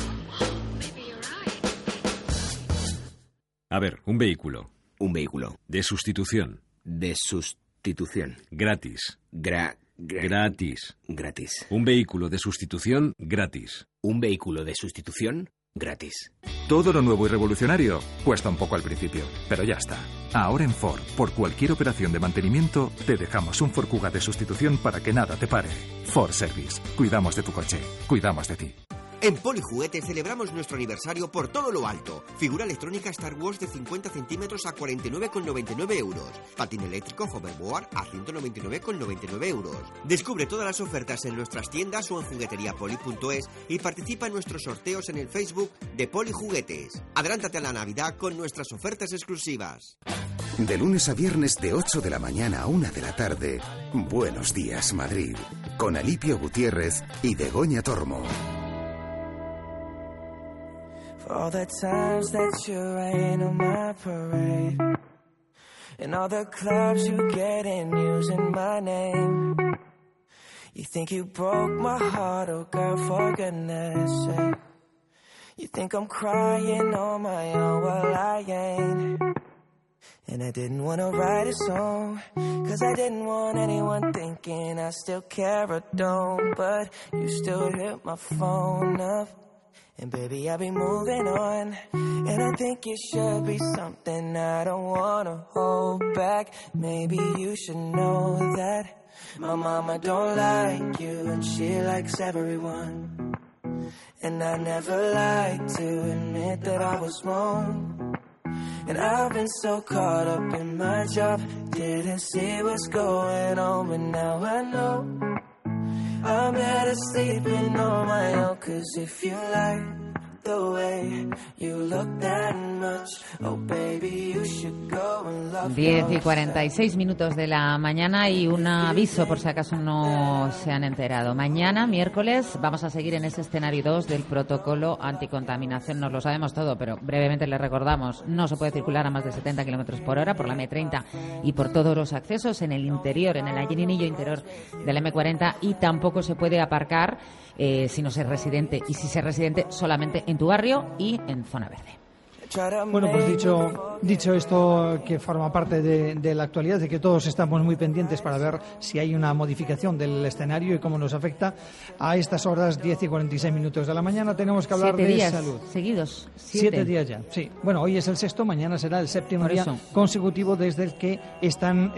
A ver, un vehículo. Un vehículo. De sustitución. De sustitución. Gratis. Gratis. Gratis. Un vehículo de sustitución gratis. Un vehículo de sustitución gratis. Todo lo nuevo y revolucionario cuesta un poco al principio, pero ya está. Ahora en Ford, por cualquier operación de mantenimiento, te dejamos un Ford Kuga de sustitución para que nada te pare. Ford Service. Cuidamos de tu coche. Cuidamos de ti. En Polijuguetes celebramos nuestro aniversario por todo lo alto. Figura electrónica Star Wars de 50 centímetros a 49,99 euros. Patín eléctrico Hoverboard a 199,99 euros. Descubre todas las ofertas en nuestras tiendas o en jugueteriapoli.es y participa en nuestros sorteos en el Facebook de Polijuguetes. Adelántate a la Navidad con nuestras ofertas exclusivas. De lunes a viernes de 8 de la mañana a 1 de la tarde, Buenos Días Madrid, con Alipio Gutiérrez y Begoña Tormo. For all the times that you rain on my parade, and all the clubs you get in using my name. You think you broke my heart, oh girl, for goodness sake. You think I'm crying on my own, well I ain't. And I didn't want to write a song, 'cause I didn't want anyone thinking I still care or don't. But you still hit my phone up, and baby I'll be moving on. And I think it should be something I don't want to hold back. Maybe you should know that my mama don't like you, and she likes everyone. And I never like to admit that I was wrong. And I've been so caught up in my job, didn't see what's going on, but now I know I'm better sleeping on my own. 'Cause if you like the way you look that much, oh baby, you should go and love 10 y 46 minutos de la mañana y un aviso por si acaso no se han enterado. Mañana, miércoles, vamos a seguir en ese escenario 2 del protocolo anticontaminación. Nos lo sabemos todo, pero brevemente les recordamos. No se puede circular a más de 70 kilómetros por hora por la M30 y por todos los accesos en el interior, en el allinillo interior de la M40, y tampoco se puede aparcar si no se es residente, y si se es residente solamente en tu barrio y en zona verde. Bueno, pues dicho esto, que forma parte de la actualidad, de que todos estamos muy pendientes para ver si hay una modificación del escenario y cómo nos afecta, a estas horas 10 y 46 minutos de la mañana tenemos que hablar 7 de días salud. Seguidos. 7 días ya, sí. Bueno, hoy es el sexto, mañana será el séptimo Por día eso. consecutivo desde el que están,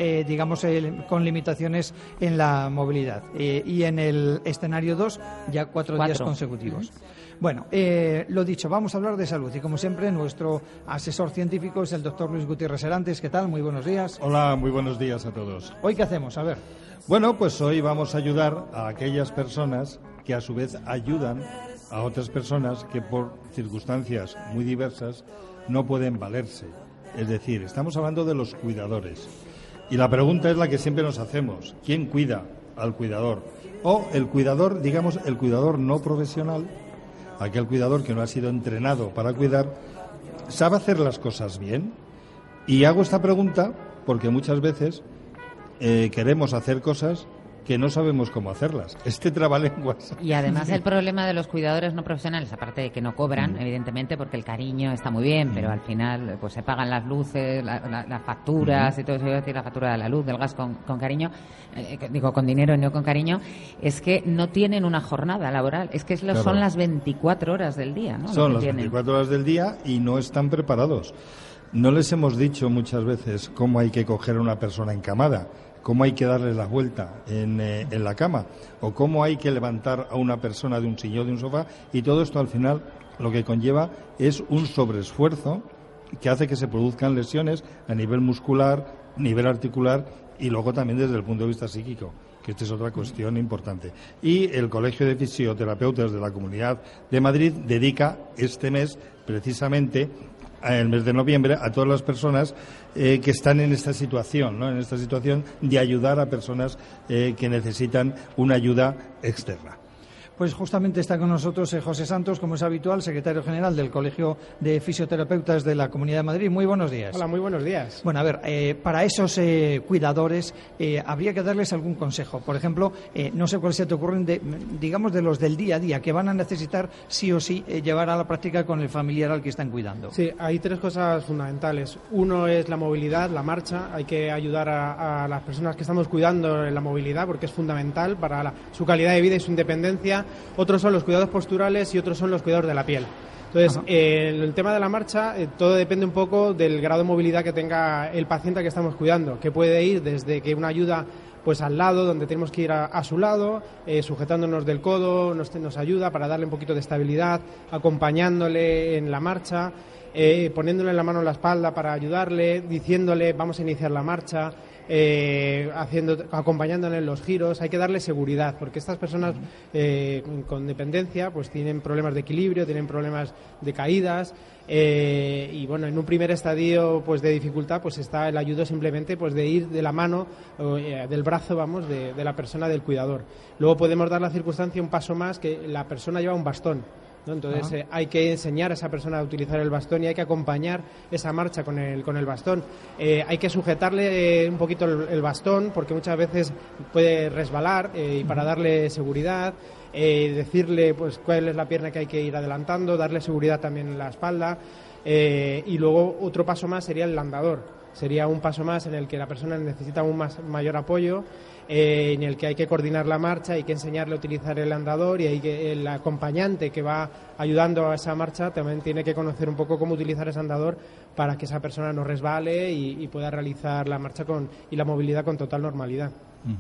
con limitaciones en la movilidad. Y en el escenario 2 ya 4 días consecutivos. Bueno, lo dicho, vamos a hablar de salud y como siempre nuestro asesor científico es el doctor Luis Gutiérrez Serantes. ¿Qué tal? Muy buenos días. Hola, muy buenos días a todos. ¿Hoy qué hacemos? A ver. Bueno, pues hoy vamos a ayudar a aquellas personas que a su vez ayudan a otras personas que por circunstancias muy diversas no pueden valerse. Es decir, estamos hablando de los cuidadores. Y la pregunta es la que siempre nos hacemos. ¿Quién cuida al cuidador? O el cuidador, digamos, el cuidador no profesional, aquel cuidador que no ha sido entrenado para cuidar, ¿sabe hacer las cosas bien? Y hago esta pregunta porque muchas veces queremos hacer cosas que no sabemos cómo hacerlas. Este trabalenguas. Y además el problema de los cuidadores no profesionales, aparte de que no cobran, evidentemente, porque el cariño está muy bien, pero al final pues se pagan las luces, las facturas y todo eso, decir, la factura de la luz, del gas con cariño, digo con dinero y no con cariño, es que no tienen una jornada laboral, es que Claro. son las 24 horas del día, ¿no? Son Lo las que tienen. 24 horas del día y no están preparados. No les hemos dicho muchas veces cómo hay que coger a una persona encamada, cómo hay que darle la vuelta en la cama o cómo hay que levantar a una persona de un sillón, de un sofá, y todo esto al final lo que conlleva es un sobreesfuerzo que hace que se produzcan lesiones a nivel muscular, nivel articular y luego también desde el punto de vista psíquico, que esta es otra cuestión importante. Y el Colegio de Fisioterapeutas de la Comunidad de Madrid dedica este mes precisamente, el mes de noviembre, a todas las personas que están en esta situación, ¿no? En esta situación de ayudar a personas que necesitan una ayuda externa. Pues justamente está con nosotros José Santos, como es habitual, secretario general del Colegio de Fisioterapeutas de la Comunidad de Madrid. Muy buenos días. Hola, muy buenos días. Bueno, a ver, para esos cuidadores habría que darles algún consejo. Por ejemplo, no sé cuál se te ocurren, digamos, de los del día a día, que van a necesitar sí o sí llevar a la práctica con el familiar al que están cuidando. Sí, hay 3 cosas fundamentales. Uno es la movilidad, la marcha. Hay que ayudar a las personas que estamos cuidando en la movilidad porque es fundamental para su calidad de vida y su independencia. Otros son los cuidados posturales y otros son los cuidados de la piel. Entonces, el tema de la marcha, todo depende un poco del grado de movilidad que tenga el paciente al que estamos cuidando, que puede ir desde que una ayuda pues al lado, donde tenemos que ir a su lado, sujetándonos del codo, nos ayuda para darle un poquito de estabilidad, acompañándole en la marcha, poniéndole la mano en la espalda para ayudarle, diciéndole vamos a iniciar la marcha, acompañándole en los giros. Hay que darle seguridad, porque estas personas con dependencia pues tienen problemas de equilibrio, tienen problemas de caídas, y bueno, en un primer estadio pues de dificultad pues está el ayudo simplemente pues de ir de la mano, del brazo, vamos, de la persona, del cuidador. Luego podemos dar la circunstancia un paso más, que la persona lleva un bastón, ¿no? Entonces hay que enseñar a esa persona a utilizar el bastón y hay que acompañar esa marcha con el bastón. Hay que sujetarle un poquito el bastón, porque muchas veces puede resbalar, y para darle seguridad, decirle pues cuál es la pierna que hay que ir adelantando, darle seguridad también en la espalda, y luego otro paso más sería el andador. Sería un paso más en el que la persona necesita un mayor apoyo, en el que hay que coordinar la marcha, hay que enseñarle a utilizar el andador, y el acompañante que va ayudando a esa marcha también tiene que conocer un poco cómo utilizar ese andador para que esa persona no resbale y pueda realizar la marcha y la movilidad con total normalidad.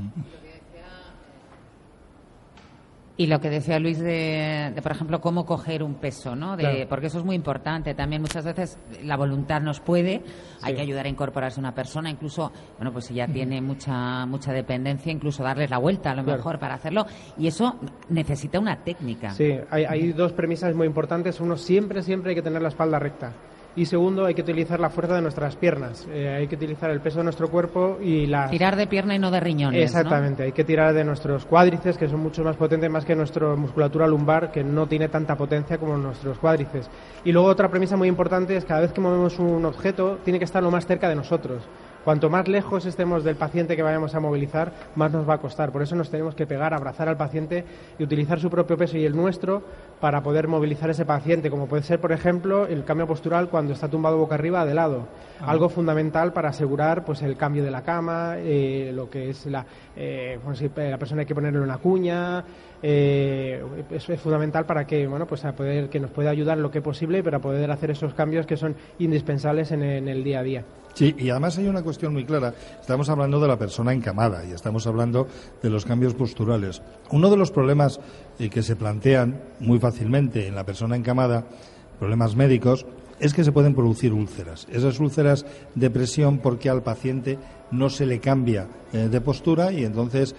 Y lo que decía Luis de por ejemplo, cómo coger un peso, ¿no? Claro. Porque eso es muy importante. También muchas veces la voluntad nos puede, hay que ayudar a incorporarse a una persona, incluso, bueno, pues si ya tiene mucha dependencia, incluso darles la vuelta a lo mejor para hacerlo, y eso necesita una técnica. Sí, hay dos premisas muy importantes. Uno, siempre hay que tener la espalda recta. Y segundo, hay que utilizar la fuerza de nuestras piernas, hay que utilizar el peso de nuestro cuerpo y tirar de pierna y no de riñones. Exactamente, ¿no? Hay que tirar de nuestros cuádriceps, que son mucho más potentes, más que nuestra musculatura lumbar, que no tiene tanta potencia como nuestros cuádriceps. Y luego otra premisa muy importante es: cada vez que movemos un objeto tiene que estar lo más cerca de nosotros. Cuanto más lejos estemos del paciente que vayamos a movilizar, más nos va a costar. Por eso nos tenemos que pegar, abrazar al paciente y utilizar su propio peso y el nuestro para poder movilizar ese paciente, como puede ser, por ejemplo, el cambio postural cuando está tumbado boca arriba de lado. Algo fundamental para asegurar pues el cambio de la cama, lo que es la persona hay que ponerle una cuña. Eso es fundamental para que pues que nos pueda ayudar lo que es posible, para poder hacer esos cambios que son indispensables en el día a día. Sí, y además hay una cuestión muy clara. Estamos hablando de la persona encamada y estamos hablando de los cambios posturales. Uno de los problemas que se plantean muy fácilmente en la persona encamada, problemas médicos, es que se pueden producir úlceras. Esas úlceras de presión porque al paciente no se le cambia de postura y entonces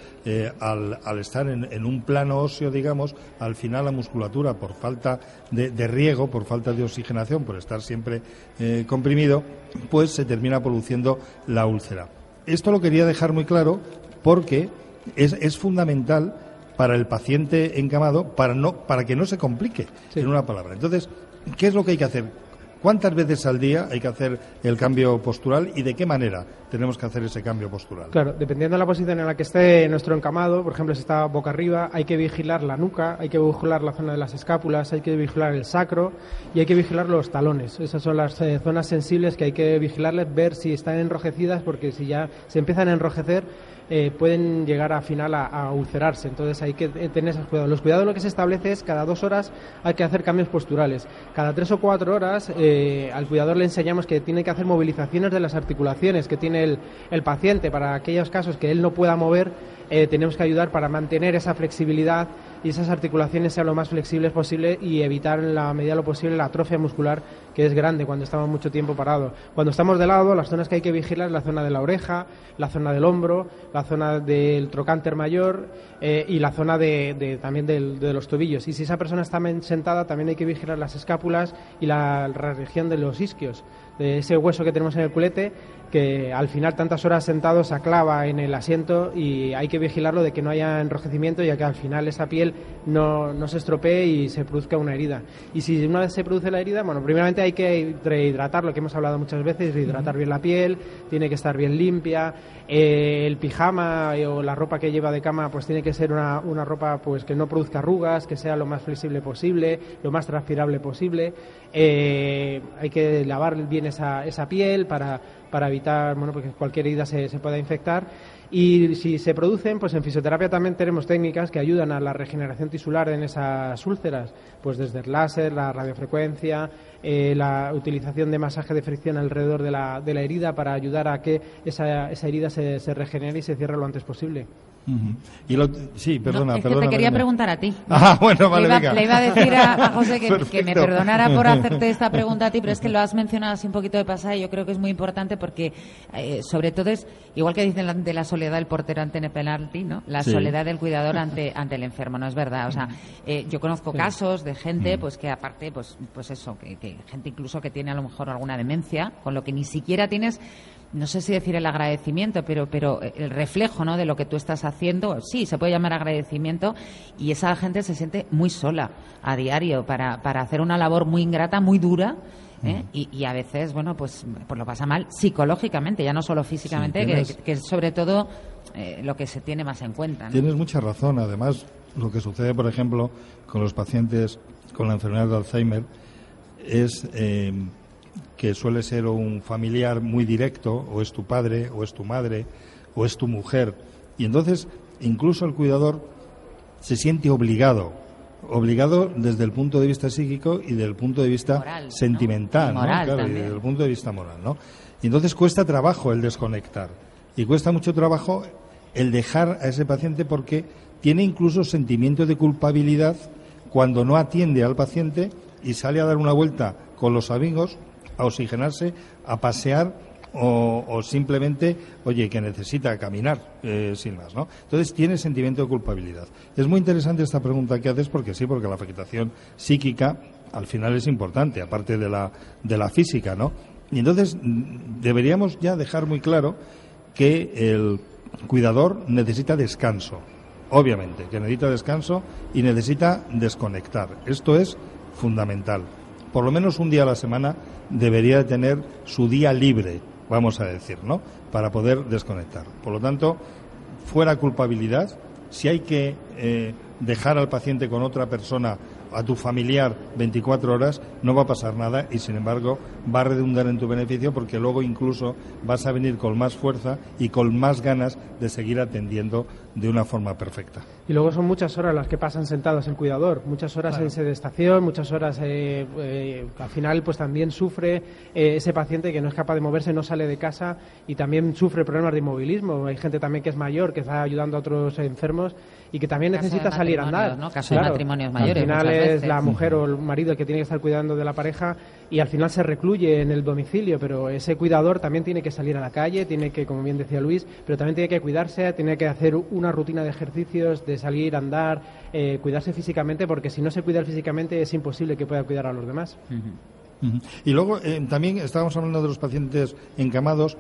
al estar en un plano óseo, digamos, al final la musculatura, por falta de riego, por falta de oxigenación, por estar siempre comprimido, pues se termina produciendo la úlcera. Esto lo quería dejar muy claro porque es fundamental para el paciente encamado para que no se complique, en una palabra. Entonces, ¿qué es lo que hay que hacer? ¿Cuántas veces al día hay que hacer el cambio postural y de qué manera tenemos que hacer ese cambio postural? Claro, dependiendo de la posición en la que esté nuestro encamado, por ejemplo, si está boca arriba, hay que vigilar la nuca, hay que vigilar la zona de las escápulas, hay que vigilar el sacro y hay que vigilar los talones. Esas son las zonas sensibles que hay que vigilarles, ver si están enrojecidas, porque si ya se empiezan a enrojecer, pueden llegar al final a ulcerarse. Entonces hay que tener esos cuidados. Los cuidados lo que se establece es cada 2 horas hay que hacer cambios posturales. Cada 3 o 4 horas al cuidador le enseñamos que tiene que hacer movilizaciones de las articulaciones que tiene el paciente. Para aquellos casos que él no pueda mover, tenemos que ayudar para mantener esa flexibilidad y esas articulaciones sean lo más flexibles posible y evitar en la medida de lo posible la atrofia muscular, que es grande cuando estamos mucho tiempo parados. Cuando estamos de lado, las zonas que hay que vigilar es la zona de la oreja, la zona del hombro, la zona del trocánter mayor y la zona también de los tobillos. Y si esa persona está sentada, también hay que vigilar las escápulas y la región de los isquios, de ese hueso que tenemos en el culete, que al final tantas horas sentado se clava en el asiento y hay que vigilarlo de que no haya enrojecimiento, ya que al final esa piel no se estropee y se produzca una herida. Y si una vez se produce la herida, bueno, primeramente hay que rehidratar, lo que hemos hablado muchas veces, rehidratar bien la piel, tiene que estar bien limpia, el pijama o la ropa que lleva de cama pues tiene que ser una ropa pues que no produzca arrugas, que sea lo más flexible posible, lo más transpirable posible. Hay que lavar bien esa piel para evitar porque cualquier herida se pueda infectar. Y si se producen, pues en fisioterapia también tenemos técnicas que ayudan a la regeneración tisular en esas úlceras, pues desde el láser, la radiofrecuencia, la utilización de masaje de fricción alrededor de la herida para ayudar a que esa herida se regenere y se cierre lo antes posible. Sí, perdona, es que te quería preguntar a ti. Bueno, vale, le iba a decir a José que me perdonara por hacerte esta pregunta a ti, pero es que lo has mencionado así un poquito de pasada y yo creo que es muy importante porque, sobre todo, es igual que dicen de la soledad del portero ante el penalti, ¿no? La soledad del cuidador ante el enfermo, ¿no es verdad? O sea, yo conozco casos de gente, pues que aparte, pues eso, que gente incluso que tiene a lo mejor alguna demencia, con lo que ni siquiera tienes, no sé si decir el agradecimiento, pero el reflejo, ¿no?, de lo que tú estás haciendo, sí, se puede llamar agradecimiento, y esa gente se siente muy sola a diario para hacer una labor muy ingrata, muy dura, y a veces, bueno, pues lo pasa mal psicológicamente, ya no solo físicamente, que es sobre todo lo que se tiene más en cuenta, ¿no? Tienes mucha razón. Además, lo que sucede, por ejemplo, con los pacientes con la enfermedad de Alzheimer es que suele ser un familiar muy directo, o es tu padre, o es tu madre, o es tu mujer. Y entonces, incluso el cuidador se siente obligado desde el punto de vista psíquico y desde el punto de vista moral, sentimental, ¿no? Claro, y desde el punto de vista moral, ¿no? Y entonces cuesta trabajo el desconectar. Y cuesta mucho trabajo el dejar a ese paciente porque tiene incluso sentimiento de culpabilidad cuando no atiende al paciente y sale a dar una vuelta con los amigos, a oxigenarse, a pasear o simplemente, oye, que necesita caminar, sin más, ¿no? Entonces tiene sentimiento de culpabilidad. Es muy interesante esta pregunta que haces porque la afectación psíquica al final es importante, aparte de la física, ¿no? Y entonces deberíamos ya dejar muy claro que el cuidador necesita descanso, obviamente, que necesita descanso y necesita desconectar. Esto es fundamental. Por lo menos un día a la semana debería de tener su día libre, vamos a decir, ¿no?, para poder desconectar. Por lo tanto, fuera culpabilidad. Si hay que dejar al paciente con otra persona, a tu familiar, 24 horas, no va a pasar nada y, sin embargo, va a redundar en tu beneficio porque luego incluso vas a venir con más fuerza y con más ganas de seguir atendiendo de una forma perfecta. Y luego son muchas horas las que pasan sentados el cuidador, muchas horas en sedestación, muchas horas al final pues también sufre ese paciente que no es capaz de moverse, no sale de casa y también sufre problemas de inmovilismo. Hay gente también que es mayor, que está ayudando a otros enfermos y que también necesita salir a andar, ¿no? Caso de matrimonios mayores. Al final es la mujer o el marido el que tiene que estar cuidando de la pareja y al final se recluye en el domicilio, pero ese cuidador también tiene que salir a la calle, tiene que, como bien decía Luis, pero también tiene que cuidarse, tiene que hacer una rutina de ejercicios, de salir a andar, cuidarse físicamente, porque si no se cuida físicamente es imposible que pueda cuidar a los demás. Y luego también estábamos hablando de los pacientes encamados,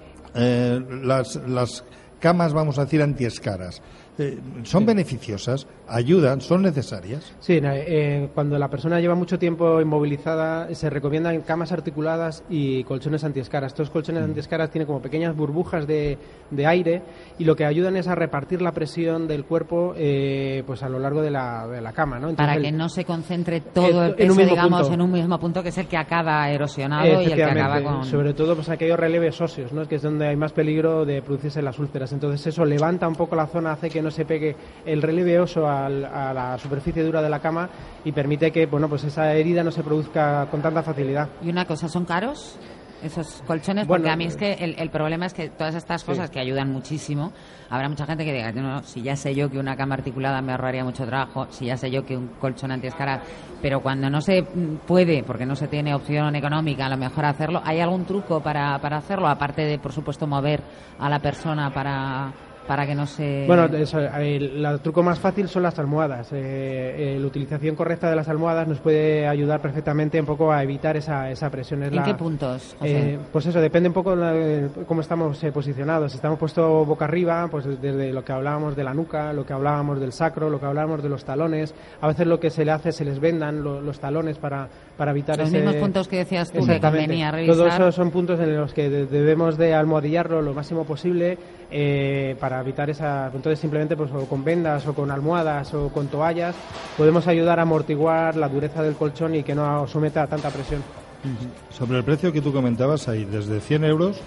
las camas, vamos a decir, antiescaras. ¿Son beneficiosas? ¿Ayudan? ¿Son necesarias? Sí, cuando la persona lleva mucho tiempo inmovilizada se recomiendan camas articuladas y colchones antiescaras. Estos colchones antiescaras tienen como pequeñas burbujas de aire y lo que ayudan es a repartir la presión del cuerpo pues a lo largo de la cama, ¿no? Entonces, para que no se concentre todo el peso, digamos, en un mismo punto, que es el que acaba erosionado y el que acaba con... Sobre todo pues aquellos relieves óseos, ¿no?, que es donde hay más peligro de producirse las úlceras. Entonces eso levanta un poco la zona, hace que no se pegue el relieve óseo a la superficie dura de la cama y permite que, bueno, pues esa herida no se produzca con tanta facilidad. Y una cosa, ¿son caros esos colchones? Porque a mí es que el problema es que todas estas cosas que ayudan muchísimo, habrá mucha gente que diga, no, si ya sé yo que una cama articulada me ahorraría mucho trabajo, si ya sé yo que un colchón antiescaras, pero cuando no se puede, porque no se tiene opción económica, a lo mejor hacerlo, ¿hay algún truco para hacerlo? Aparte de, por supuesto, mover a la persona para que no se... Bueno, el truco más fácil son las almohadas. La utilización correcta de las almohadas nos puede ayudar perfectamente un poco a evitar esa presión. ¿En qué puntos, José? Pues eso, depende un poco de cómo estamos posicionados. Si estamos puestos boca arriba, pues desde lo que hablábamos de la nuca, lo que hablábamos del sacro, lo que hablábamos de los talones. A veces lo que se le hace, se les vendan los talones para evitar los mismos puntos que decías tú que convenía revisar. Todos esos son puntos en los que debemos de almohadillarlo lo máximo posible para evitar esa... Entonces simplemente pues o con vendas o con almohadas o con toallas podemos ayudar a amortiguar la dureza del colchón y que no someta a tanta presión. Sobre el precio que tú comentabas, hay desde 100 euros,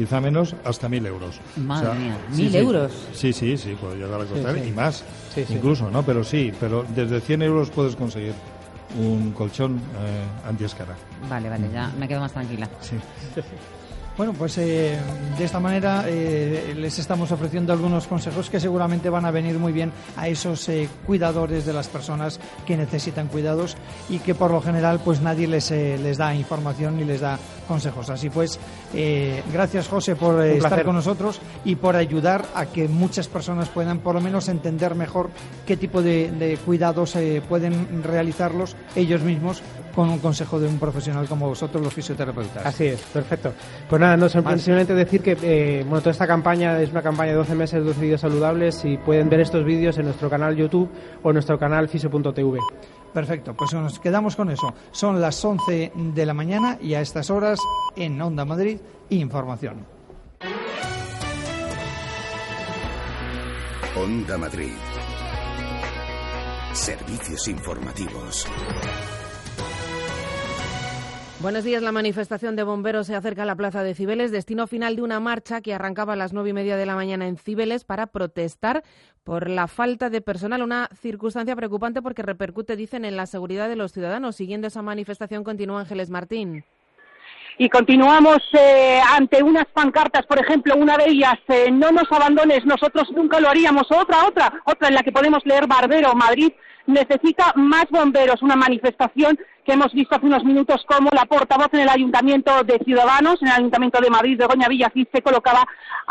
quizá menos, hasta 1.000 euros. Madre mía, sí, 1.000 euros. Sí, puede llegar a costar, Sí. y más, Sí. incluso, ¿no? Pero desde 100 euros puedes conseguir un colchón antiescara. Vale, ya me quedo más tranquila. Sí. Bueno, pues de esta manera les estamos ofreciendo algunos consejos que seguramente van a venir muy bien a esos cuidadores de las personas que necesitan cuidados y que por lo general pues nadie les da información ni les da consejos. Así pues, gracias José por estar con nosotros y por ayudar a que muchas personas puedan por lo menos entender mejor qué tipo de cuidados pueden realizarlos ellos mismos con un consejo de un profesional como vosotros, los fisioterapeutas. Así es, perfecto. Pues nada, simplemente decir que toda esta campaña es una campaña de 12 meses, 12 vídeos saludables, y pueden ver estos vídeos en nuestro canal YouTube o en nuestro canal fisio.tv. Perfecto, pues nos quedamos con eso. Son las 11 de la mañana y a estas horas en Onda Madrid, información. Onda Madrid. Servicios informativos. Buenos días. La manifestación de bomberos se acerca a la plaza de Cibeles, destino final de una marcha que arrancaba a las 9:30 de la mañana en Cibeles para protestar por la falta de personal, una circunstancia preocupante porque repercute, dicen, en la seguridad de los ciudadanos. Siguiendo esa manifestación continúa Ángeles Martín. Y continuamos ante unas pancartas, por ejemplo, una de ellas, no nos abandones, nosotros nunca lo haríamos, otra en la que podemos leer Barbero, Madrid necesita más bomberos, una manifestación que hemos visto hace unos minutos como la portavoz en el Ayuntamiento de Ciudadanos, en el Ayuntamiento de Madrid, Begoña Villacís, se colocaba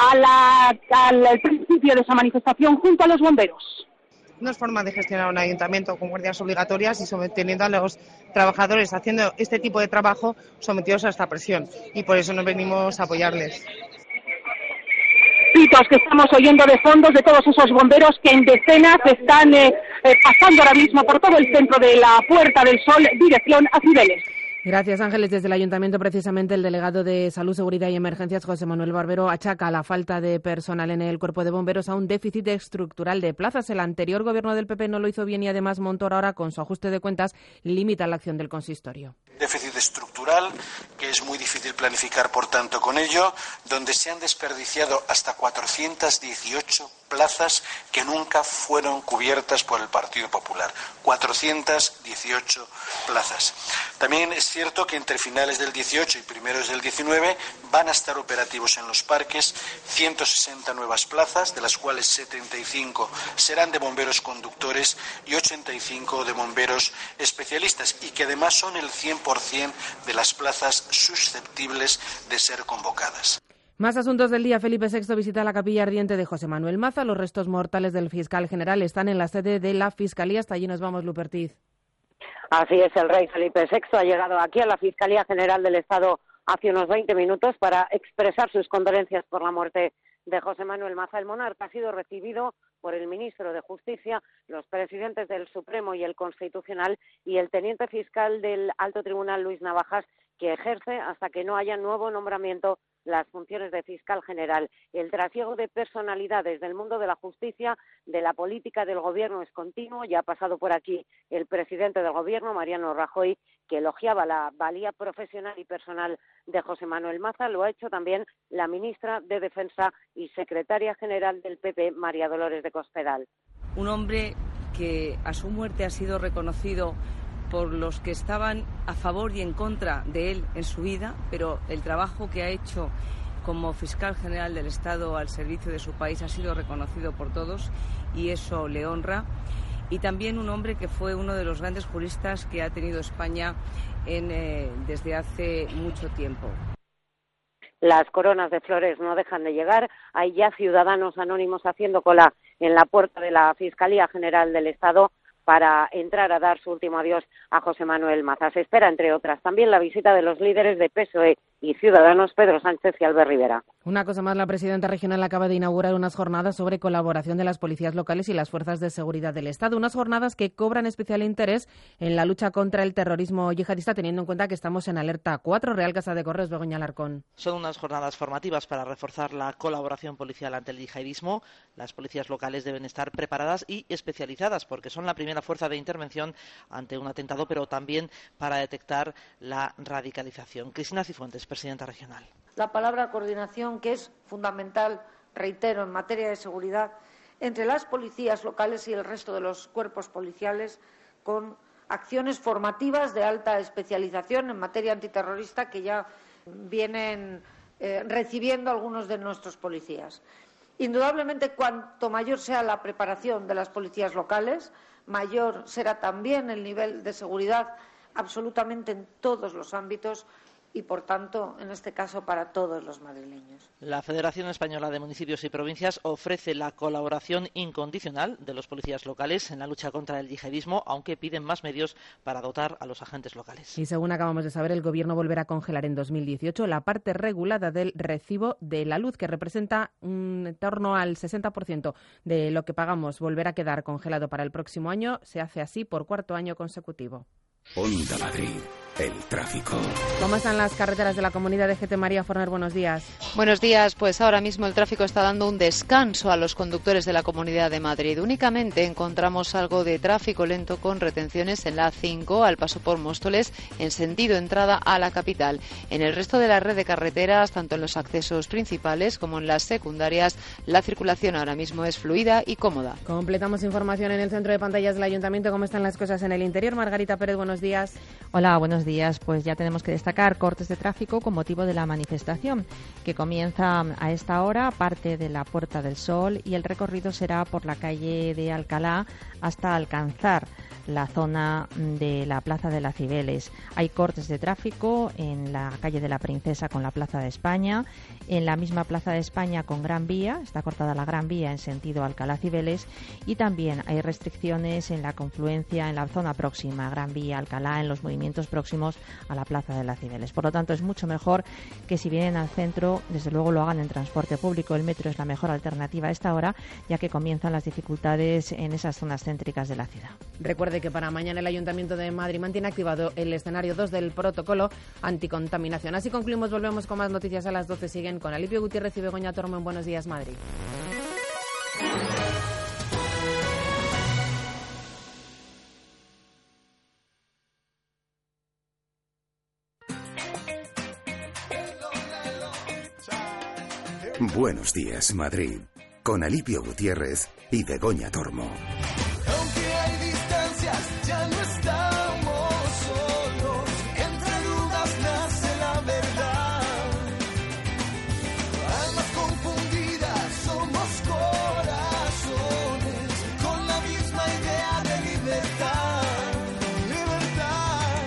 al principio de esa manifestación junto a los bomberos. No es forma de gestionar un ayuntamiento con guardias obligatorias y teniendo a los trabajadores haciendo este tipo de trabajo sometidos a esta presión, y por eso nos venimos a apoyarles. Pitos que estamos oyendo de fondos de todos esos bomberos que en decenas están pasando ahora mismo por todo el centro de la Puerta del Sol, dirección a Cibeles. Gracias, Ángeles. Desde el Ayuntamiento, precisamente, el delegado de Salud, Seguridad y Emergencias, José Manuel Barbero, achaca la falta de personal en el Cuerpo de Bomberos a un déficit estructural de plazas. El anterior gobierno del PP no lo hizo bien y, además, Montoro ahora, con su ajuste de cuentas, limita la acción del consistorio. Déficit estructural, que es muy difícil planificar, por tanto, con ello, donde se han desperdiciado hasta 418 plazas que nunca fueron cubiertas por el Partido Popular. 418 plazas. También es cierto que entre finales del 18 y primeros del 19 van a estar operativos en los parques 160 nuevas plazas, de las cuales 75 serán de bomberos conductores y 85 de bomberos especialistas, y que además son el 100% de las plazas susceptibles de ser convocadas. Más asuntos del día. Felipe VI visita la capilla ardiente de José Manuel Maza. Los restos mortales del fiscal general están en la sede de la Fiscalía. Hasta allí nos vamos, Lupe Ortiz. Así es, el rey Felipe VI ha llegado aquí a la Fiscalía General del Estado hace unos 20 minutos para expresar sus condolencias por la muerte de José Manuel Maza. El monarca ha sido recibido por el ministro de Justicia, los presidentes del Supremo y el Constitucional y el teniente fiscal del Alto Tribunal, Luis Navajas, que ejerce hasta que no haya nuevo nombramiento las funciones de fiscal general. El trasiego de personalidades del mundo de la justicia, de la política del gobierno es continuo. Ya ha pasado por aquí el presidente del gobierno, Mariano Rajoy, que elogiaba la valía profesional y personal de José Manuel Maza. Lo ha hecho también la ministra de Defensa y secretaria general del PP, María Dolores de Cospedal. Un hombre que a su muerte ha sido reconocido por los que estaban a favor y en contra de él en su vida, pero el trabajo que ha hecho como fiscal general del Estado al servicio de su país ha sido reconocido por todos y eso le honra. Y también un hombre que fue uno de los grandes juristas que ha tenido España desde hace mucho tiempo. Las coronas de flores no dejan de llegar. Hay ya ciudadanos anónimos haciendo cola en la puerta de la Fiscalía General del Estado para entrar a dar su último adiós a José Manuel Maza. Se espera, entre otras, también la visita de los líderes de PSOE y Ciudadanos, Pedro Sánchez y Albert Rivera. Una cosa más, la presidenta regional acaba de inaugurar unas jornadas sobre colaboración de las policías locales y las fuerzas de seguridad del Estado. Unas jornadas que cobran especial interés en la lucha contra el terrorismo yihadista, teniendo en cuenta que estamos en alerta 4. Real Casa de Correos, Begoña Alarcón. Son unas jornadas formativas para reforzar la colaboración policial ante el yihadismo. Las policías locales deben estar preparadas y especializadas porque son la primera primera fuerza de intervención ante un atentado, pero también para detectar la radicalización. Cristina Cifuentes, presidenta regional. La palabra coordinación, que es fundamental, reitero, en materia de seguridad, entre las policías locales y el resto de los cuerpos policiales, con acciones formativas de alta especialización en materia antiterrorista que ya vienen recibiendo algunos de nuestros policías. Indudablemente, cuanto mayor sea la preparación de las policías locales, mayor será también el nivel de seguridad absolutamente en todos los ámbitos y, por tanto, en este caso, para todos los madrileños. La Federación Española de Municipios y Provincias ofrece la colaboración incondicional de los policías locales en la lucha contra el yihadismo, aunque piden más medios para dotar a los agentes locales. Y según acabamos de saber, el Gobierno volverá a congelar en 2018 la parte regulada del recibo de la luz, que representa en torno al 60% de lo que pagamos. Volverá a quedar congelado para el próximo año. Se hace así por cuarto año consecutivo. Onda Madrid, el tráfico. ¿Cómo están las carreteras de la comunidad de GT? María Forner, buenos días. Buenos días, pues ahora mismo el tráfico está dando un descanso a los conductores de la Comunidad de Madrid. Únicamente encontramos algo de tráfico lento con retenciones en la A5 al paso por Móstoles en sentido entrada a la capital. En el resto de la red de carreteras, tanto en los accesos principales como en las secundarias, la circulación ahora mismo es fluida y cómoda. Completamos información en el centro de pantallas del Ayuntamiento. ¿Cómo están las cosas en el interior? Margarita Pérez, buenos días. Hola, buenos días. Pues ya tenemos que destacar cortes de tráfico con motivo de la manifestación, que comienza a esta hora, parte de la Puerta del Sol, y el recorrido será por la calle de Alcalá hasta alcanzar la zona de la Plaza de las Cibeles. Hay cortes de tráfico en la calle de la Princesa con la Plaza de España, en la misma Plaza de España con Gran Vía, está cortada la Gran Vía en sentido Alcalá-Cibeles, y también hay restricciones en la confluencia en la zona próxima a Gran Vía, Alcalá, en los movimientos próximos a la Plaza de las Cibeles. Por lo tanto, es mucho mejor que si vienen al centro, desde luego lo hagan en transporte público. El metro es la mejor alternativa a esta hora, ya que comienzan las dificultades en esas zonas céntricas de la ciudad. Recuerde que para mañana el Ayuntamiento de Madrid mantiene activado el escenario 2 del protocolo anticontaminación. Así concluimos, volvemos con más noticias a las 12. Siguen con Alipio Gutiérrez y Begoña Tormo en Buenos Días, Madrid. Buenos Días, Madrid, con Alipio Gutiérrez y Begoña Tormo. Aunque hay distancias, ya no estamos solos. Entre dudas nace la verdad. Almas confundidas, somos corazones con la misma idea de libertad. Libertad.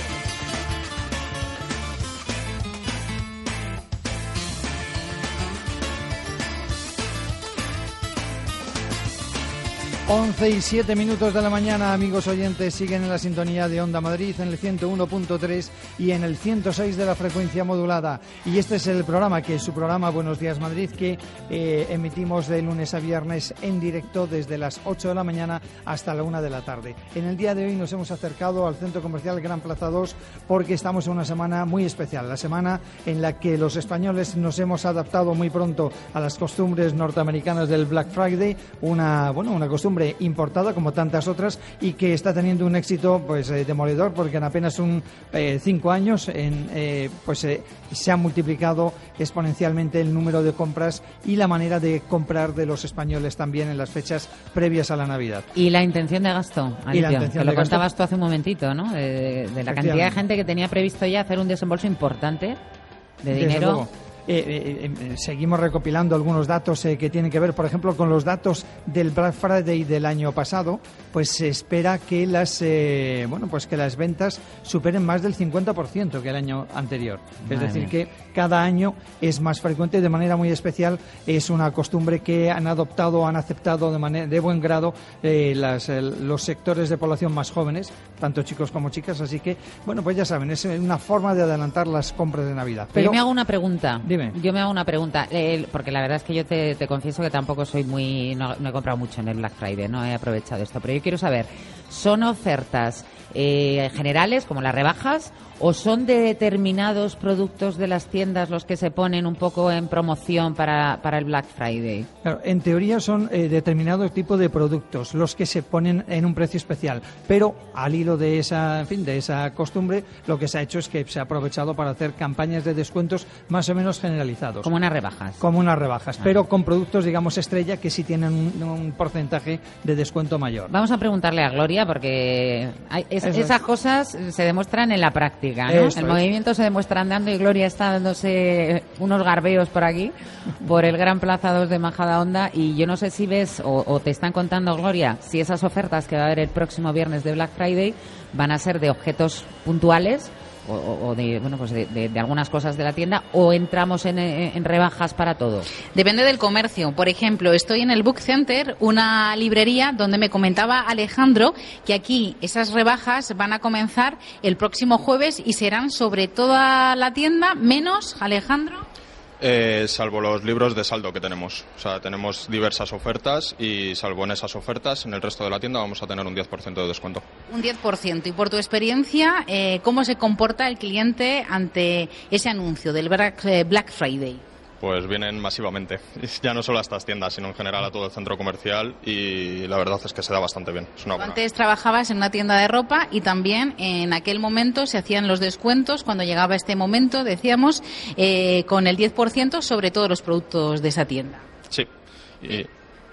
11:07 de la mañana, amigos oyentes, siguen en la sintonía de Onda Madrid en el 101.3 y en el 106 de la frecuencia modulada. Y este es el programa, que es su programa Buenos Días Madrid, que emitimos de lunes a viernes en directo desde las 8 de la mañana hasta la 1 de la tarde. En el día de hoy nos hemos acercado al Centro Comercial Gran Plaza 2 porque estamos en una semana muy especial, la semana en la que los españoles nos hemos adaptado muy pronto a las costumbres norteamericanas del Black Friday, una costumbre importada como tantas otras y que está teniendo un éxito demoledor, porque en apenas 5 años se ha multiplicado exponencialmente el número de compras y la manera de comprar de los españoles también en las fechas previas a la Navidad. Y la intención de gasto, Alipio, que lo contabas tú hace un momentito, ¿no? De la cantidad de gente que tenía previsto ya hacer un desembolso importante de dinero. Seguimos recopilando algunos datos que tienen que ver, por ejemplo, con los datos del Black Friday del año pasado. Pues se espera que las ventas superen más del 50% que el año anterior. Es decir, que cada año es más frecuente, de manera muy especial. Es una costumbre que han aceptado de buen grado los sectores de población más jóvenes, tanto chicos como chicas. Así que, pues ya saben, es una forma de adelantar las compras de Navidad. Pero yo me hago una pregunta. Dime. Yo me hago una pregunta, porque la verdad es que yo te confieso que tampoco soy no he comprado mucho en el Black Friday, no he aprovechado esto, pero yo quiero saber, ¿son ofertas generales, como las rebajas, o son de determinados productos de las tiendas los que se ponen un poco en promoción para el Black Friday? Claro, en teoría son determinados tipos de productos los que se ponen en un precio especial, pero al hilo de esa costumbre, lo que se ha hecho es que se ha aprovechado para hacer campañas de descuentos más o menos generalizados. Como unas rebajas. Como unas rebajas, pero con productos, digamos, estrella que sí tienen un porcentaje de descuento mayor. Vamos a preguntarle a Gloria, porque esas cosas se demuestran en la práctica, ¿no? El movimiento se demuestra andando, y Gloria está dándose unos garbeos por aquí, por el Gran Plaza 2 de Majadahonda, y yo no sé si ves o te están contando, Gloria, si esas ofertas que va a haber el próximo viernes de Black Friday van a ser de objetos puntuales o de algunas cosas de la tienda, o entramos en rebajas para todo. Depende del comercio. Por ejemplo, estoy en el Book Center, una librería donde me comentaba Alejandro que aquí esas rebajas van a comenzar el próximo jueves y serán sobre toda la tienda, menos, Alejandro. Salvo los libros de saldo que tenemos. O sea, tenemos diversas ofertas y salvo en esas ofertas, en el resto de la tienda vamos a tener un 10% de descuento. Un 10%. Y por tu experiencia, ¿cómo se comporta el cliente ante ese anuncio del Black Friday? Pues vienen masivamente, ya no solo a estas tiendas, sino en general a todo el centro comercial, y la verdad es que se da bastante bien. Es una buena. Antes trabajabas en una tienda de ropa y también en aquel momento se hacían los descuentos, cuando llegaba este momento, decíamos, con el 10% sobre todos los productos de esa tienda. Sí, y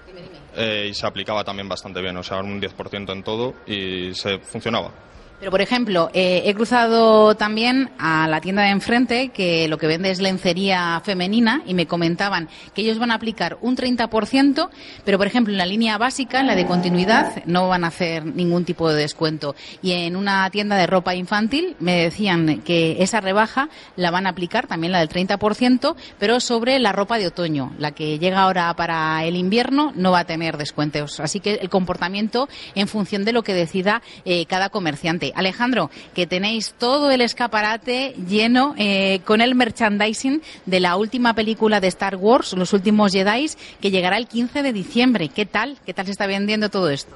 se aplicaba también bastante bien, o sea, un 10% en todo y funcionaba. Pero, por ejemplo, he cruzado también a la tienda de enfrente, que lo que vende es lencería femenina, y me comentaban que ellos van a aplicar un 30%, pero, por ejemplo, en la línea básica, en la de continuidad, no van a hacer ningún tipo de descuento. Y en una tienda de ropa infantil me decían que esa rebaja la van a aplicar, también la del 30%, pero sobre la ropa de otoño. La que llega ahora para el invierno no va a tener descuentos. Así que el comportamiento en función de lo que decida cada comerciante. Alejandro, que tenéis todo el escaparate lleno con el merchandising de la última película de Star Wars, Los Últimos Jedi, que llegará el 15 de diciembre. ¿Qué tal? ¿Qué tal se está vendiendo todo esto?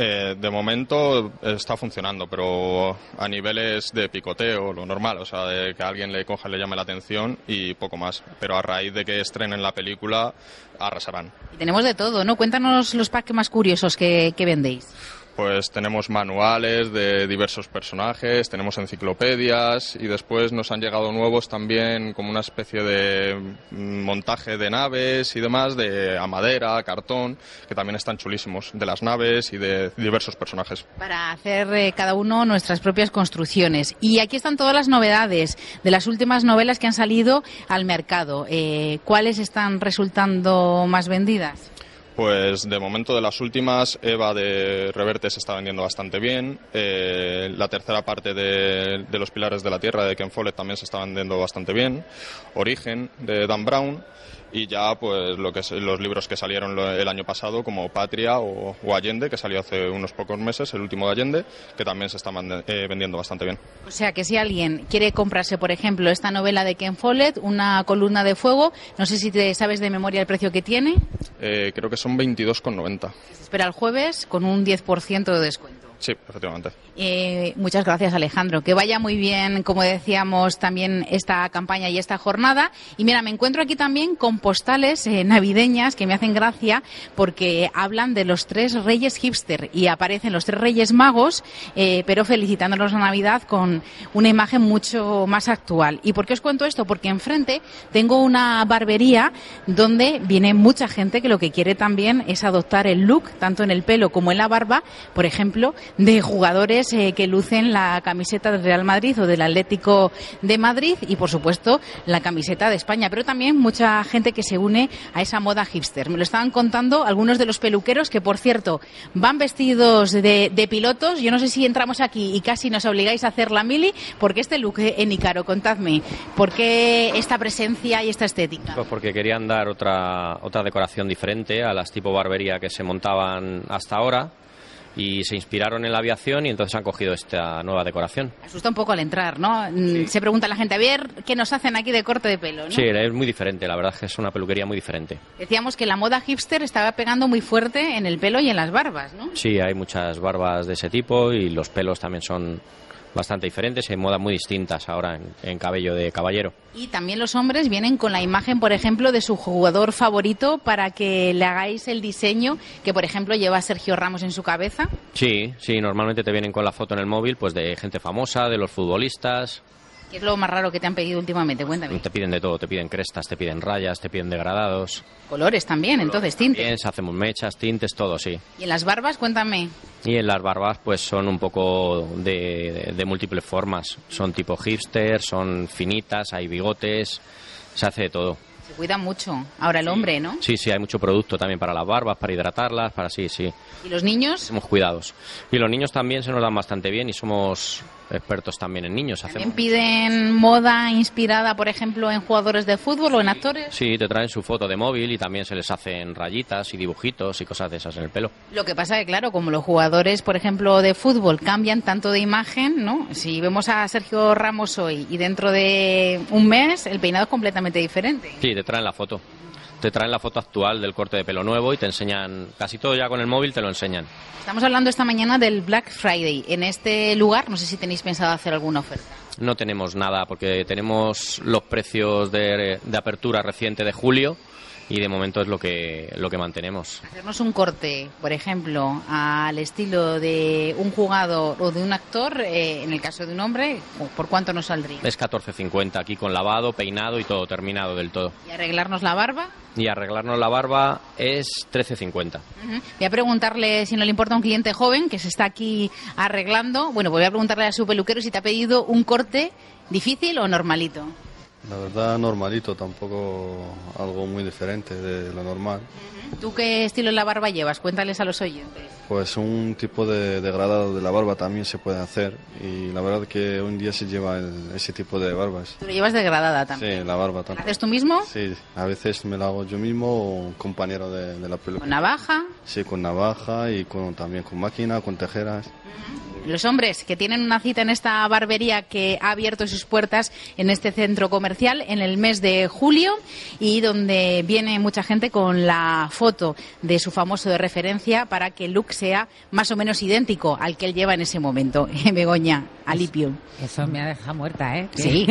De momento está funcionando, pero a niveles de picoteo, lo normal, o sea, de que a alguien le coja, le llame la atención y poco más. Pero a raíz de que estrenen la película, arrasarán. Y tenemos de todo, ¿no? Cuéntanos los packs más curiosos que vendéis. Pues tenemos manuales de diversos personajes, tenemos enciclopedias y después nos han llegado nuevos también, como una especie de montaje de naves y demás, a madera, cartón, que también están chulísimos, de las naves y de diversos personajes. Para hacer cada uno nuestras propias construcciones. Y aquí están todas las novedades de las últimas novelas que han salido al mercado. ¿Cuáles están resultando más vendidas? Pues de momento de las últimas, Eva de Reverte se está vendiendo bastante bien. La tercera parte de Los Pilares de la Tierra de Ken Follett también se está vendiendo bastante bien. Origen de Dan Brown. Y ya pues los libros que salieron el año pasado, como Patria o Allende, que salió hace unos pocos meses, el último de Allende, que también se está vendiendo bastante bien. O sea que si alguien quiere comprarse, por ejemplo, esta novela de Ken Follett, Una columna de fuego, no sé si te sabes de memoria el precio que tiene. Creo que son 22,90. Se espera el jueves con un 10% de descuento. Sí, efectivamente. Muchas gracias, Alejandro. Que vaya muy bien, como decíamos, también esta campaña y esta jornada. Y mira, me encuentro aquí también con postales navideñas que me hacen gracia porque hablan de los 3 reyes hipster y aparecen los 3 reyes magos, pero felicitándolos la Navidad con una imagen mucho más actual. ¿Y por qué os cuento esto? Porque enfrente tengo una barbería donde viene mucha gente que lo que quiere también es adoptar el look, tanto en el pelo como en la barba, por ejemplo, de jugadores que lucen la camiseta del Real Madrid o del Atlético de Madrid y, por supuesto, la camiseta de España. Pero también mucha gente que se une a esa moda hipster. Me lo estaban contando algunos de los peluqueros que, por cierto, van vestidos de pilotos. Yo no sé si entramos aquí y casi nos obligáis a hacer la mili, porque este look, Ícaro, contadme, ¿por qué esta presencia y esta estética? Pues porque querían dar otra decoración diferente a las tipo barbería que se montaban hasta ahora. y se inspiraron en la aviación y entonces han cogido esta nueva decoración. Asusta un poco al entrar, ¿no? Sí. Se pregunta la gente, a ver, ¿qué nos hacen aquí de corte de pelo, ¿no? Sí, es muy diferente, la verdad es que es una peluquería muy diferente. Decíamos que la moda hipster estaba pegando muy fuerte en el pelo y en las barbas, ¿no? Sí, hay muchas barbas de ese tipo y los pelos también son bastante diferentes, hay modas muy distintas ahora en cabello de caballero. Y también los hombres vienen con la imagen, por ejemplo, de su jugador favorito para que le hagáis el diseño que, por ejemplo, lleva Sergio Ramos en su cabeza. Sí, normalmente te vienen con la foto en el móvil pues de gente famosa, de los futbolistas. ¿Qué es lo más raro que te han pedido últimamente? Cuéntame. Te piden de todo, te piden crestas, te piden rayas, te piden degradados. Colores también, entonces, tintes. Bien, hacemos mechas, tintes, todo, sí. ¿Y en las barbas? Cuéntame. Y en las barbas pues son un poco de múltiples formas. Son tipo hipster, son finitas, hay bigotes, se hace de todo. Se cuida mucho. Ahora el hombre, ¿no? Sí, hay mucho producto también para las barbas, para hidratarlas, para sí. ¿Y los niños? Somos cuidados. Y los niños también se nos dan bastante bien y somos expertos también en niños. ¿También piden moda inspirada, por ejemplo, en jugadores de fútbol o en actores? Sí, te traen su foto de móvil y también se les hacen rayitas y dibujitos y cosas de esas en el pelo. Lo que pasa es que, claro, como los jugadores, por ejemplo, de fútbol cambian tanto de imagen, ¿no? Si vemos a Sergio Ramos hoy y dentro de un mes, el peinado es completamente diferente. Sí, te traen la foto. Te traen la foto actual del corte de pelo nuevo y te enseñan, casi todo ya con el móvil te lo enseñan. Estamos hablando esta mañana del Black Friday. En este lugar, no sé si tenéis pensado hacer alguna oferta. No tenemos nada porque tenemos los precios de apertura reciente de julio y de momento es lo que mantenemos. Hacernos un corte, por ejemplo, al estilo de un jugador o de un actor, en el caso de un hombre, ¿por cuánto nos saldría? Es 14,50 aquí con lavado, peinado y todo terminado del todo. ¿Y arreglarnos la barba? Y arreglarnos la barba es 13,50. Voy a preguntarle si no le importa a un cliente joven que se está aquí arreglando. Bueno, voy a preguntarle a su peluquero si te ha pedido un corte difícil o normalito. La verdad, normalito, tampoco algo muy diferente de lo normal. ¿Tú qué estilo en la barba llevas? Cuéntales a los oyentes. Pues un tipo de degradado de la barba también se puede hacer y la verdad que hoy en día se lleva ese tipo de barbas. ¿Tú lo llevas degradada también? Sí, la barba también. ¿La haces tú mismo? Sí, a veces me la hago yo mismo o un compañero de la peluquería. ¿Con navaja? Sí, con navaja y también con máquina, con tijeras. Los hombres que tienen una cita en esta barbería que ha abierto sus puertas en este centro comercial en el mes de julio y donde viene mucha gente con la foto de su famoso de referencia para que el look sea más o menos idéntico al que él lleva en ese momento. Begoña, Alipio. Eso me ha dejado muerta, ¿eh? Sí.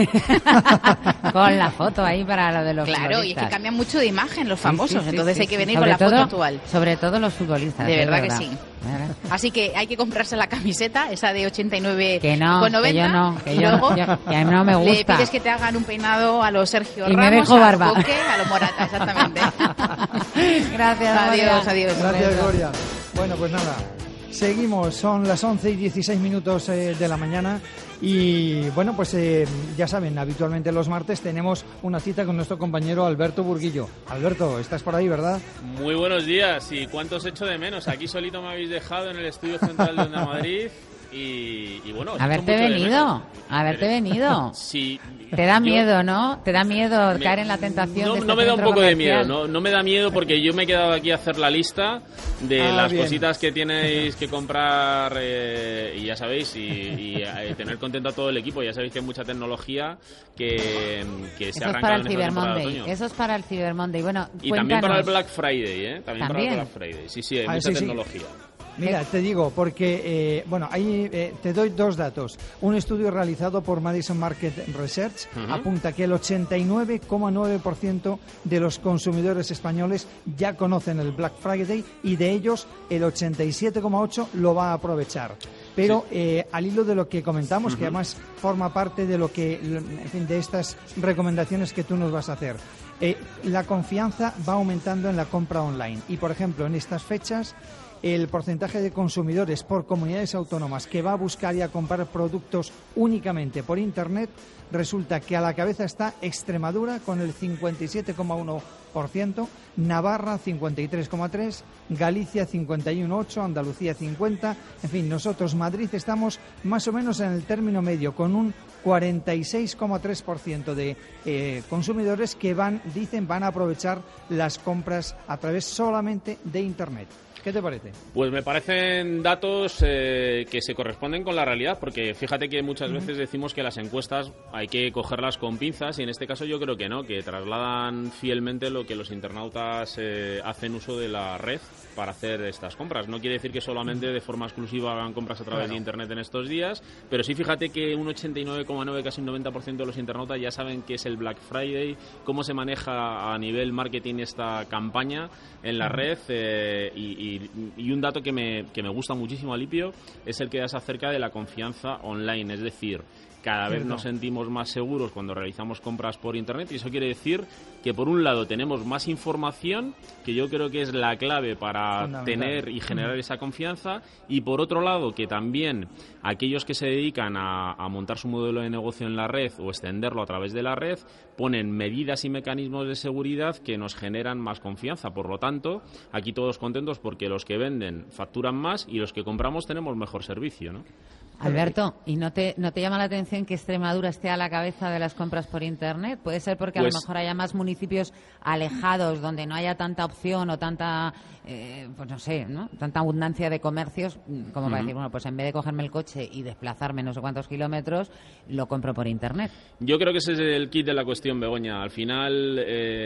Con la foto ahí para lo de los futbolistas. Claro, y es que cambian mucho de imagen los famosos, sí, entonces sí, hay que venir sobre con la todo, foto actual. Sobre todo los futbolistas. De verdad que sí. Así que hay que comprarse la camiseta, esa de 89,90. Que no, que yo no, que y luego que a mí no me gusta. Le pides que te hagan un peinado a los Sergio y Ramos, me dejo barba. a los Coque, a los Morata, exactamente. Gracias, adiós. Gracias, Gloria. Bueno, pues nada, seguimos, son las 11:16 de la mañana y bueno, pues ya saben, habitualmente los martes tenemos una cita con nuestro compañero Alberto Burguillo. Alberto, estás por ahí, ¿verdad? Muy buenos días, y cuánto os echo de menos. Aquí solito me habéis dejado en el estudio central de Onda Madrid. Y bueno, haberte venido. Sí. Te da miedo, ¿no? Te da miedo caer en la tentación. No me da un poco de miedo, no me da miedo porque yo me he quedado aquí a hacer la lista de las cositas que tenéis que comprar y ya sabéis, y tener contento a todo el equipo. Ya sabéis que hay mucha tecnología que se ha arrancado en esta temporada de otoño. Eso es para el Cyber Monday. Bueno, y también para el Black Friday, ¿eh? También para el Black Friday. Sí, hay mucha tecnología. Mira, te digo, porque, ahí te doy dos datos. Un estudio realizado por Madison Market Research apunta que el 89,9% de los consumidores españoles ya conocen el Black Friday y de ellos el 87,8% lo va a aprovechar. Pero al hilo de lo que comentamos, que además forma parte de lo que, en fin, de estas recomendaciones que tú nos vas a hacer, la confianza va aumentando en la compra online. Y, por ejemplo, en estas fechas, el porcentaje de consumidores por comunidades autónomas que va a buscar y a comprar productos únicamente por Internet, resulta que a la cabeza está Extremadura con el 57,1%, Navarra 53,3%, Galicia 51,8%, Andalucía 50%. En fin, nosotros, Madrid, estamos más o menos en el término medio, con un 46,3% de consumidores que van a aprovechar las compras a través solamente de Internet. ¿Qué te parece? Pues me parecen datos que se corresponden con la realidad, porque fíjate que muchas veces decimos que las encuestas hay que cogerlas con pinzas, y en este caso yo creo que no, que trasladan fielmente lo que los internautas hacen uso de la red para hacer estas compras. No quiere decir que solamente de forma exclusiva hagan compras a través de Internet en estos días, pero sí fíjate que un 89,9%, casi un 90% de los internautas ya saben qué es el Black Friday, cómo se maneja a nivel marketing esta campaña en la red, y un dato que me gusta muchísimo, Alipio, es el que das acerca de la confianza online, es decir, cada vez nos sentimos más seguros cuando realizamos compras por Internet, y eso quiere decir que por un lado tenemos más información, que yo creo que es la clave para tener y generar esa confianza, y por otro lado que también aquellos que se dedican a montar su modelo de negocio en la red o extenderlo a través de la red ponen medidas y mecanismos de seguridad que nos generan más confianza. Por lo tanto, aquí todos contentos porque los que venden facturan más y los que compramos tenemos mejor servicio, ¿no? Alberto, ¿y no te llama la atención que Extremadura esté a la cabeza de las compras por Internet? ¿Puede ser porque a lo mejor haya más municipios alejados donde no haya tanta opción o tanta, pues no sé, ¿no? Tanta abundancia de comercios, como para decir, bueno, pues en vez de cogerme el coche y desplazarme no sé cuántos kilómetros, lo compro por Internet? Yo creo que ese es el kit de la cuestión, Begoña. Al final,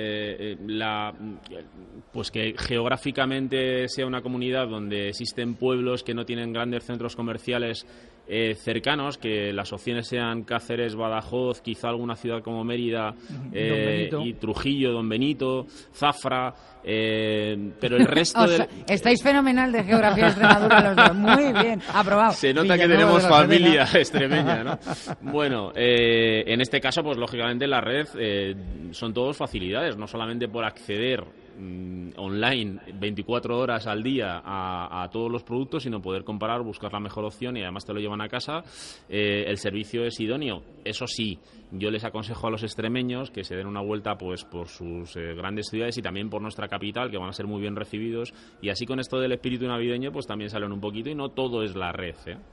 pues que geográficamente sea una comunidad donde existen pueblos que no tienen grandes centros comerciales cercanos, que las opciones sean Cáceres, Badajoz, quizá alguna ciudad como Mérida, y Trujillo, Don Benito, Zafra, pero el resto Estáis fenomenal de geografía Extremadura los dos, muy bien, aprobado. Se nota que tenemos familia extremeña, ¿no? Bueno, en este caso, pues lógicamente la red son todos facilidades, no solamente por acceder online 24 horas al día a todos los productos, sino poder comparar, buscar la mejor opción, y además te lo llevan a casa. El servicio es idóneo. Eso sí, yo les aconsejo a los extremeños que se den una vuelta pues por sus grandes ciudades y también por nuestra capital, que van a ser muy bien recibidos, y así con esto del espíritu navideño pues también salen un poquito, y no todo es la red, ¿eh?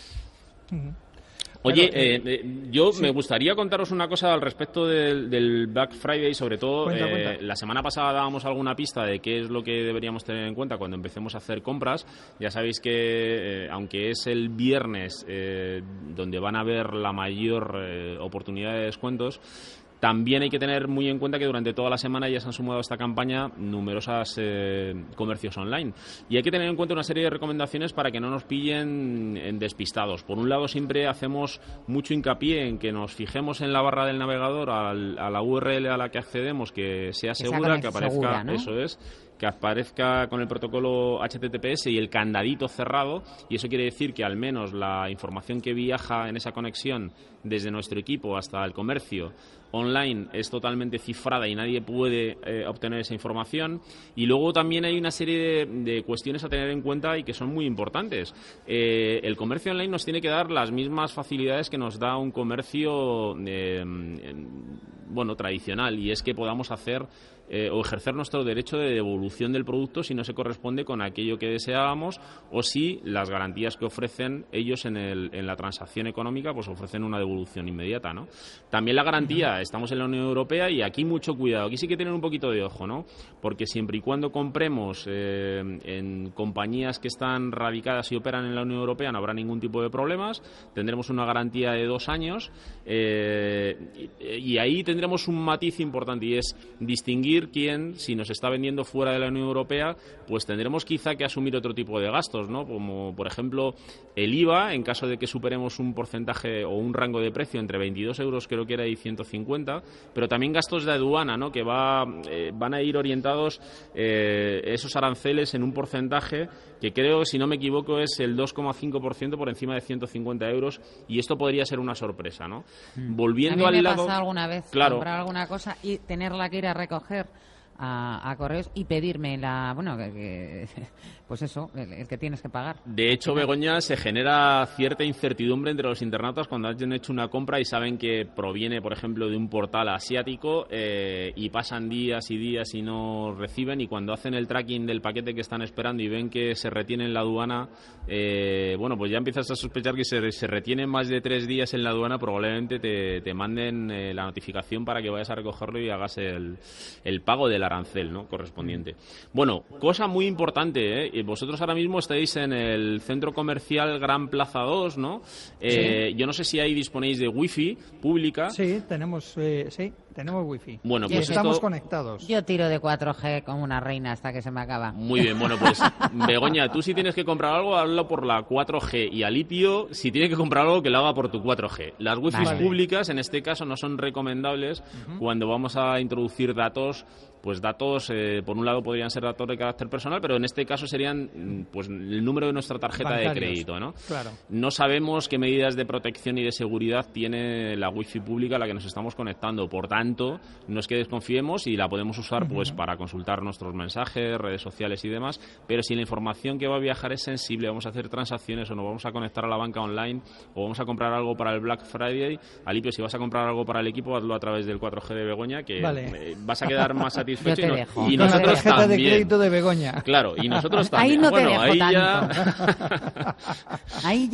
Oye, yo me gustaría contaros una cosa al respecto del Black Friday, sobre todo. Cuenta. La semana pasada dábamos alguna pista de qué es lo que deberíamos tener en cuenta cuando empecemos a hacer compras. Ya sabéis que, aunque es el viernes donde van a haber la mayor oportunidad de descuentos, también hay que tener muy en cuenta que durante toda la semana ya se han sumado a esta campaña numerosas comercios online. Y hay que tener en cuenta una serie de recomendaciones para que no nos pillen despistados. Por un lado, siempre hacemos mucho hincapié en que nos fijemos en la barra del navegador, a la URL a la que accedemos, que sea segura, que aparezca, segura, ¿no? Eso es, que aparezca con el protocolo HTTPS y el candadito cerrado, y eso quiere decir que al menos la información que viaja en esa conexión desde nuestro equipo hasta el comercio online es totalmente cifrada y nadie puede obtener esa información. Y luego también hay una serie de cuestiones a tener en cuenta y que son muy importantes. El comercio online nos tiene que dar las mismas facilidades que nos da un comercio tradicional, y es que podamos hacer o ejercer nuestro derecho de devolución del producto si no se corresponde con aquello que deseábamos, o si las garantías que ofrecen ellos en la transacción económica pues ofrecen una devolución inmediata, ¿no? También la garantía, estamos en la Unión Europea y aquí mucho cuidado, aquí sí que tener un poquito de ojo, ¿no? Porque siempre y cuando compremos en compañías que están radicadas y operan en la Unión Europea no habrá ningún tipo de problemas, tendremos una garantía de 2 años, y ahí tendremos un matiz importante, y es distinguir quién, si nos está vendiendo fuera de la Unión Europea, pues tendremos quizá que asumir otro tipo de gastos, ¿no? Como por ejemplo el IVA, en caso de que superemos un porcentaje o un rango de precio entre 22 euros creo que era y 150, pero también gastos de aduana, ¿no? Que van a ir orientados esos aranceles en un porcentaje que creo, si no me equivoco, es el 2,5% por encima de 150 euros, y esto podría ser una sorpresa, ¿no? Volviendo a mí al me lado, ha pasado alguna vez, claro, comprar alguna cosa y tenerla que ir a recoger a correos y pedirme pues eso, el que tienes que pagar. De hecho, Begoña, se genera cierta incertidumbre entre los internautas cuando han hecho una compra y saben que proviene, por ejemplo, de un portal asiático y pasan días y días y no reciben, y cuando hacen el tracking del paquete que están esperando y ven que se retiene en la aduana, pues ya empiezas a sospechar que se retiene más de 3 días en la aduana, probablemente te manden la notificación para que vayas a recogerlo y hagas el pago del arancel, ¿no?, correspondiente. Bueno, cosa muy importante, vosotros ahora mismo estáis en el centro comercial Gran Plaza 2, ¿no? Sí. Yo no sé si ahí disponéis de wifi pública. Sí, tenemos wifi. Bueno, pues estamos conectados. Yo tiro de 4G como una reina hasta que se me acaba. Muy bien, bueno, pues Begoña, tú si tienes que comprar algo, hazlo por la 4G, y Alipio, si tiene que comprar algo, que lo haga por tu 4G. Las wifis públicas, en este caso, no son recomendables cuando vamos a introducir datos. Pues datos, por un lado podrían ser datos de carácter personal, pero en este caso serían pues el número de nuestra tarjeta bancarios, de crédito, ¿no? Claro. No sabemos qué medidas de protección y de seguridad tiene la wifi pública a la que nos estamos conectando. Por tanto, no es que desconfiemos y la podemos usar pues para consultar nuestros mensajes, redes sociales y demás, pero si la información que va a viajar es sensible, vamos a hacer transacciones o nos vamos a conectar a la banca online o vamos a comprar algo para el Black Friday, Alipio, si vas a comprar algo para el equipo, hazlo a través del 4G de Begoña, que vas a quedar más satisfecho. Y nosotros tarjeta también. De crédito de Begoña. Claro, y nosotros también. Ahí no te dejo tanto. Ahí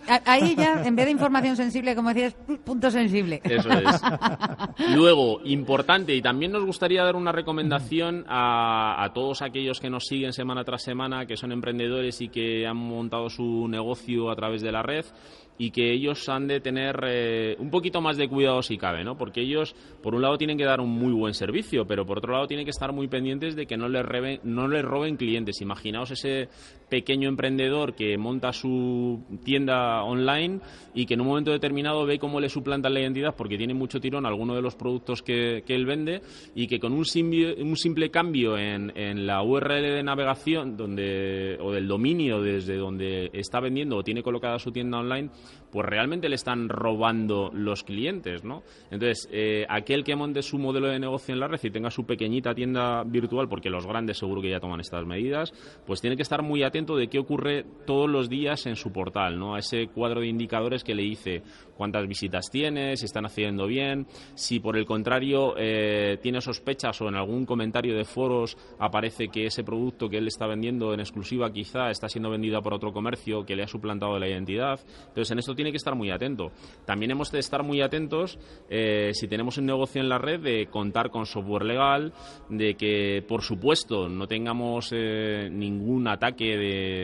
ya, en vez de información sensible, como decías, punto sensible. Eso es. Luego, importante, y también nos gustaría dar una recomendación a todos aquellos que nos siguen semana tras semana, que son emprendedores y que han montado su negocio a través de la red, y que ellos han de tener un poquito más de cuidado si cabe, ¿no? Porque ellos, por un lado, tienen que dar un muy buen servicio, pero por otro lado tienen que estar muy pendientes de que no les roben clientes. Imaginaos ese pequeño emprendedor que monta su tienda online y que en un momento determinado ve cómo le suplantan la identidad porque tiene mucho tirón alguno de los productos que él vende, y que con un simple cambio en la URL de navegación o del dominio desde donde está vendiendo o tiene colocada su tienda online, pues realmente le están robando los clientes, ¿no? Entonces, aquel que monte su modelo de negocio en la red y tenga su pequeñita tienda virtual, porque los grandes seguro que ya toman estas medidas, pues tiene que estar muy atento de qué ocurre todos los días en su portal, ¿no? A ese cuadro de indicadores que le dice cuántas visitas tiene, si están haciendo bien, si por el contrario tiene sospechas o en algún comentario de foros aparece que ese producto que él está vendiendo en exclusiva quizá está siendo vendido por otro comercio que le ha suplantado la identidad. Entonces, en esto tiene que estar muy atento. También hemos de estar muy atentos, si tenemos un negocio en la red, de contar con software legal, de que, por supuesto, no tengamos ningún ataque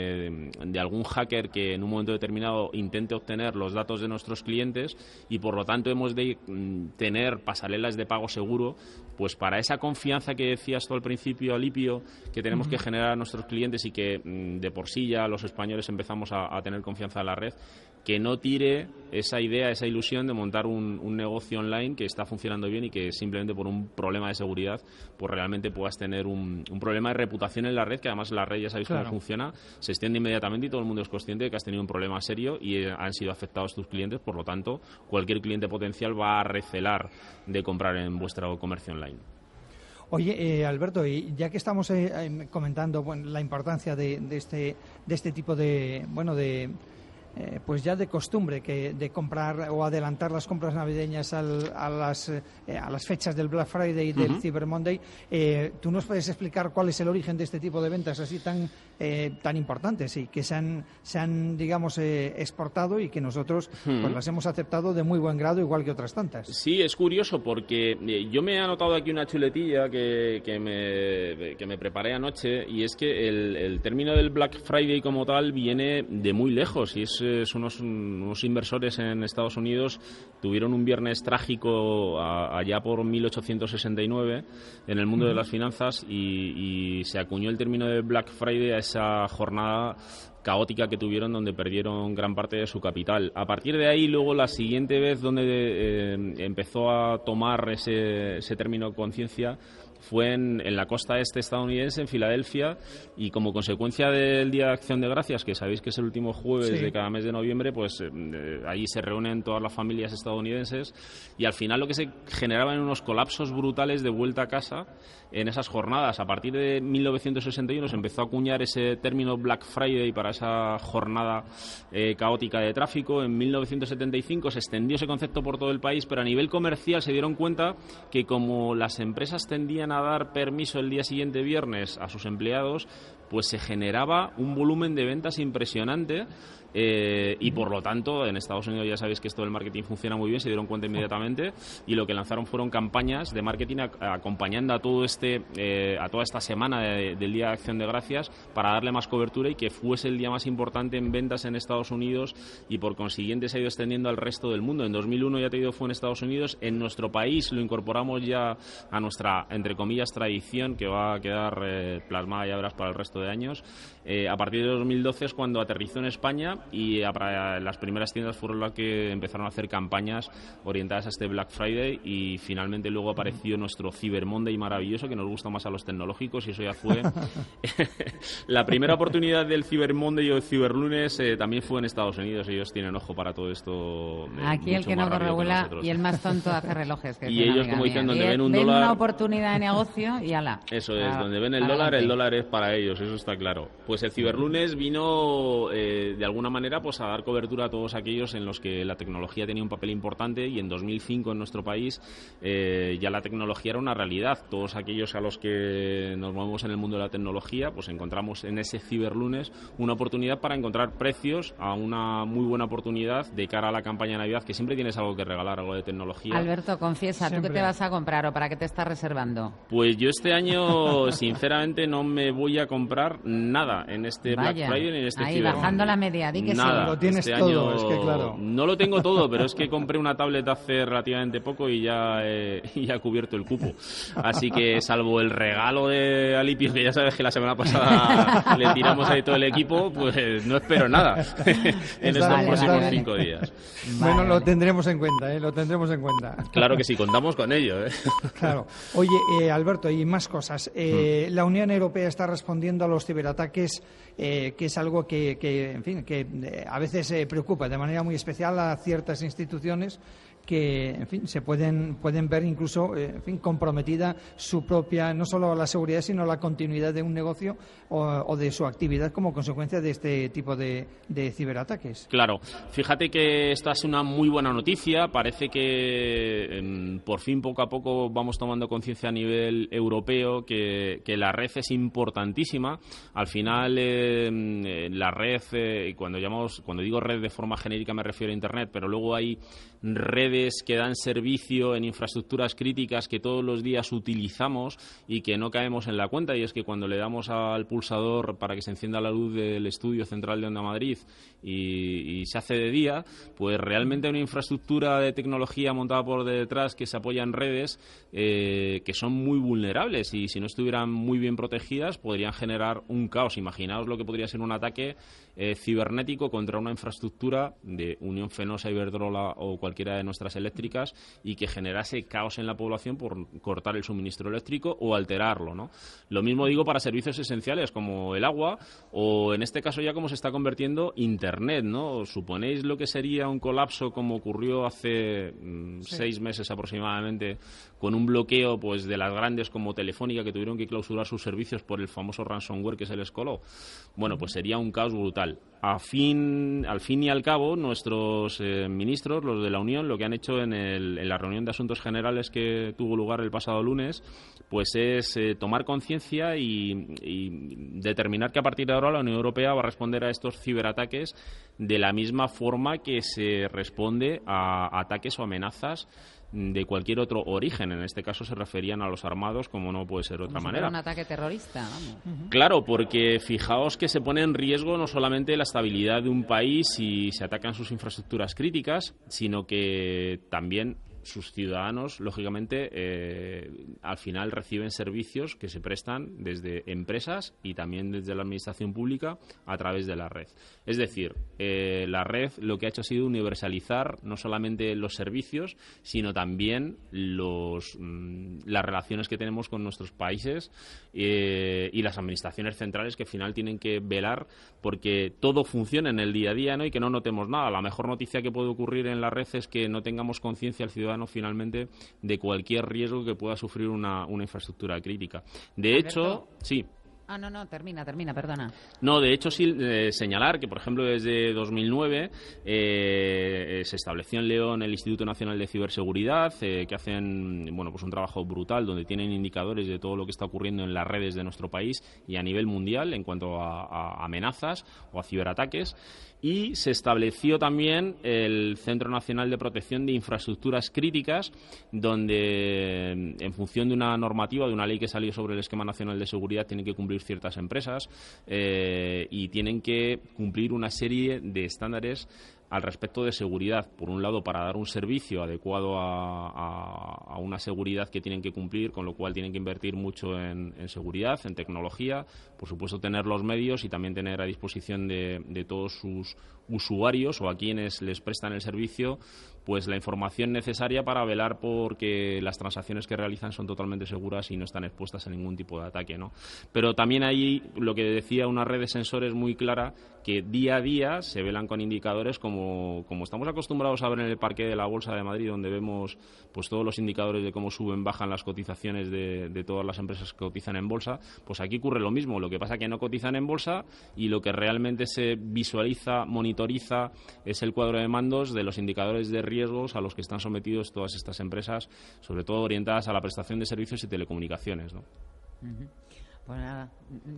de algún hacker que en un momento determinado intente obtener los datos de nuestros clientes, y por lo tanto hemos de tener pasarelas de pago seguro, pues para esa confianza que decías tú al principio, Alipio, que tenemos que generar a nuestros clientes y que de por sí ya los españoles empezamos a tener confianza en la red, que no tire esa idea, esa ilusión de montar un negocio online que está funcionando bien y que simplemente por un problema de seguridad pues realmente puedas tener un problema de reputación en la red, que además la red ya sabéis cómo funciona, se extiende inmediatamente y todo el mundo es consciente de que has tenido un problema serio y han sido afectados tus clientes. Por lo tanto, cualquier cliente potencial va a recelar de comprar en vuestro comercio online. Oye, Alberto, y ya que estamos comentando la importancia de este tipo de pues ya de costumbre de comprar o adelantar las compras navideñas a las fechas del Black Friday y del Cyber Monday, ¿tú nos puedes explicar cuál es el origen de este tipo de ventas así tan importantes y que se han digamos exportado y que nosotros pues las hemos aceptado de muy buen grado, igual que otras tantas? Sí, es curioso porque yo me he anotado aquí una chuletilla que me preparé anoche, y es que el término del Black Friday como tal viene de muy lejos, y es unos inversores en Estados Unidos tuvieron un viernes trágico allá por 1869 en el mundo de las finanzas, y se acuñó el término de Black Friday a esa jornada caótica que tuvieron, donde perdieron gran parte de su capital. A partir de ahí, luego la siguiente vez donde empezó a tomar ese término conciencia fue en la costa este estadounidense, en Filadelfia, y como consecuencia del Día de Acción de Gracias, que sabéis que es el último jueves de cada mes de noviembre, pues allí se reúnen todas las familias estadounidenses, y al final lo que se generaba en unos colapsos brutales de vuelta a casa en esas jornadas. A partir de 1961 se empezó a acuñar ese término Black Friday para esa jornada caótica de tráfico. En 1975 se extendió ese concepto por todo el país, pero a nivel comercial se dieron cuenta que como las empresas tendían a dar permiso el día siguiente, viernes, a sus empleados, pues se generaba un volumen de ventas impresionante. Y por lo tanto, en Estados Unidos ya sabéis que esto del marketing funciona muy bien, se dieron cuenta inmediatamente, y lo que lanzaron fueron campañas de marketing acompañando a toda esta semana del Día de Acción de Gracias, para darle más cobertura y que fuese el día más importante en ventas en Estados Unidos, y por consiguiente se ha ido extendiendo al resto del mundo. En 2001 ya te digo, fue en Estados Unidos. En nuestro país lo incorporamos ya a nuestra, entre comillas, tradición, que va a quedar plasmada, ya verás, para el resto de años. A partir de 2012 es cuando aterrizó en España, y las primeras tiendas fueron las que empezaron a hacer campañas orientadas a este Black Friday, y finalmente luego apareció nuestro Cyber Monday maravilloso, que nos gusta más a los tecnológicos, y eso ya fue la primera oportunidad del Cyber Monday o el Cyber Lunes. También fue en Estados Unidos. Ellos tienen ojo para todo esto. Aquí el que no corregula y el más tonto hace relojes. Que y ellos, como dicen, donde ven un ven dólar, una oportunidad de negocio y ala. Eso es, donde ven el dólar es para ellos, eso está claro. Pues el Ciberlunes vino de alguna manera pues a dar cobertura a todos aquellos en los que la tecnología tenía un papel importante, y en 2005 en nuestro país ya la tecnología era una realidad. Todos aquellos a los que nos movemos en el mundo de la tecnología, pues encontramos en ese Ciberlunes una oportunidad para encontrar precios a una muy buena oportunidad de cara a la campaña de Navidad, que siempre tienes algo que regalar, algo de tecnología. Alberto, confiesa, ¿tú qué te vas a comprar o para qué te estás reservando? Pues yo este año, sinceramente, no me voy a comprar nada en este Black Friday ni en este Cyber. Bajando la media, di que nada. sí. Lo tienes este todo, año es que claro. No lo tengo todo, pero es que compré una tablet hace relativamente poco y ya he cubierto el cupo. Así que, salvo el regalo de Alipio, que ya sabes que la semana pasada le tiramos ahí todo el equipo, pues no espero nada en estos próximos 5 días. Bueno, lo tendremos en cuenta, lo tendremos en cuenta. Claro que sí, contamos con ello. Claro. Oye, Alberto, y más cosas. La Unión Europea está respondiendo a los ciberataques, que es algo que en fin, que a veces preocupa de manera muy especial a ciertas instituciones que, en fin, se pueden ver incluso, en fin, comprometida su propia, no solo la seguridad, sino la continuidad de un negocio o de su actividad como consecuencia de este tipo de ciberataques. Claro. Fíjate que esta es una muy buena noticia. Parece que por fin, poco a poco, vamos tomando conciencia a nivel europeo que la red es importantísima. Al final, la red, cuando digo red de forma genérica me refiero a Internet, pero luego hay redes que dan servicio en infraestructuras críticas que todos los días utilizamos y que no caemos en la cuenta, y es que cuando le damos al pulsador para que se encienda la luz del estudio central de Onda Madrid y se hace de día, pues realmente hay una infraestructura de tecnología montada por detrás que se apoya en redes que son muy vulnerables, y si no estuvieran muy bien protegidas podrían generar un caos. Imaginaos lo que podría ser un ataque cibernético contra una infraestructura de Unión Fenosa, Iberdrola o cualquiera de nuestras eléctricas, y que generase caos en la población por cortar el suministro eléctrico o alterarlo, ¿no? Lo mismo digo para servicios esenciales como el agua, o en este caso ya como se está convirtiendo Internet, ¿no? ¿Suponéis lo que sería un colapso como ocurrió hace 6 meses aproximadamente, con un bloqueo pues de las grandes como Telefónica, que tuvieron que clausurar sus servicios por el famoso ransomware que se les coló? Bueno, pues sería un caos brutal. Al fin y al cabo, nuestros ministros, los de la Unión, lo que han hecho en la reunión de Asuntos Generales que tuvo lugar el pasado lunes, pues es tomar conciencia y determinar que a partir de ahora la Unión Europea va a responder a estos ciberataques de la misma forma que se responde a ataques o amenazas de cualquier otro origen. En este caso se referían a los armados, como no puede ser de otra manera. Un ataque terrorista, vamos. Claro, porque fijaos que se pone en riesgo no solamente la estabilidad de un país si se atacan sus infraestructuras críticas, sino que también sus ciudadanos, lógicamente, al final reciben servicios que se prestan desde empresas y también desde la administración pública a través de la red. Es decir, la red lo que ha hecho ha sido universalizar no solamente los servicios, sino también las relaciones que tenemos con nuestros países y las administraciones centrales, que al final tienen que velar porque todo funcione en el día a día, ¿no? Y que no notemos nada. La mejor noticia que puede ocurrir en la red es que no tengamos conciencia al ciudadano finalmente de cualquier riesgo que pueda sufrir una infraestructura crítica. De hecho, sí. No, termina, perdona. No, de hecho, sí, señalar que, por ejemplo, desde 2009 se estableció en León el Instituto Nacional de Ciberseguridad, que hacen pues un trabajo brutal, donde tienen indicadores de todo lo que está ocurriendo en las redes de nuestro país y a nivel mundial en cuanto a amenazas o a ciberataques. Y se estableció también el Centro Nacional de Protección de Infraestructuras Críticas, donde, en función de una normativa, de una ley que salió sobre el Esquema Nacional de Seguridad, tienen que cumplir ciertas empresas y tienen que cumplir una serie de estándares al respecto de seguridad. Por un lado, para dar un servicio adecuado a una seguridad que tienen que cumplir, con lo cual tienen que invertir mucho en seguridad, en tecnología, por supuesto tener los medios y también tener a disposición de todos sus usuarios o a quienes les prestan el servicio pues la información necesaria para velar por que las transacciones que realizan son totalmente seguras y no están expuestas a ningún tipo de ataque, ¿no? Pero también hay lo que decía, una red de sensores muy clara que día a día se velan con indicadores como estamos acostumbrados a ver en el parque de la Bolsa de Madrid, donde vemos pues todos los indicadores de cómo suben, bajan las cotizaciones de todas las empresas que cotizan en bolsa. Pues aquí ocurre lo mismo, lo que pasa que no cotizan en bolsa y lo que realmente se visualiza, monitoriza, es el cuadro de mandos de los indicadores de riesgos a los que están sometidos todas estas empresas, sobre todo orientadas a la prestación de servicios y telecomunicaciones, ¿no? Pues nada,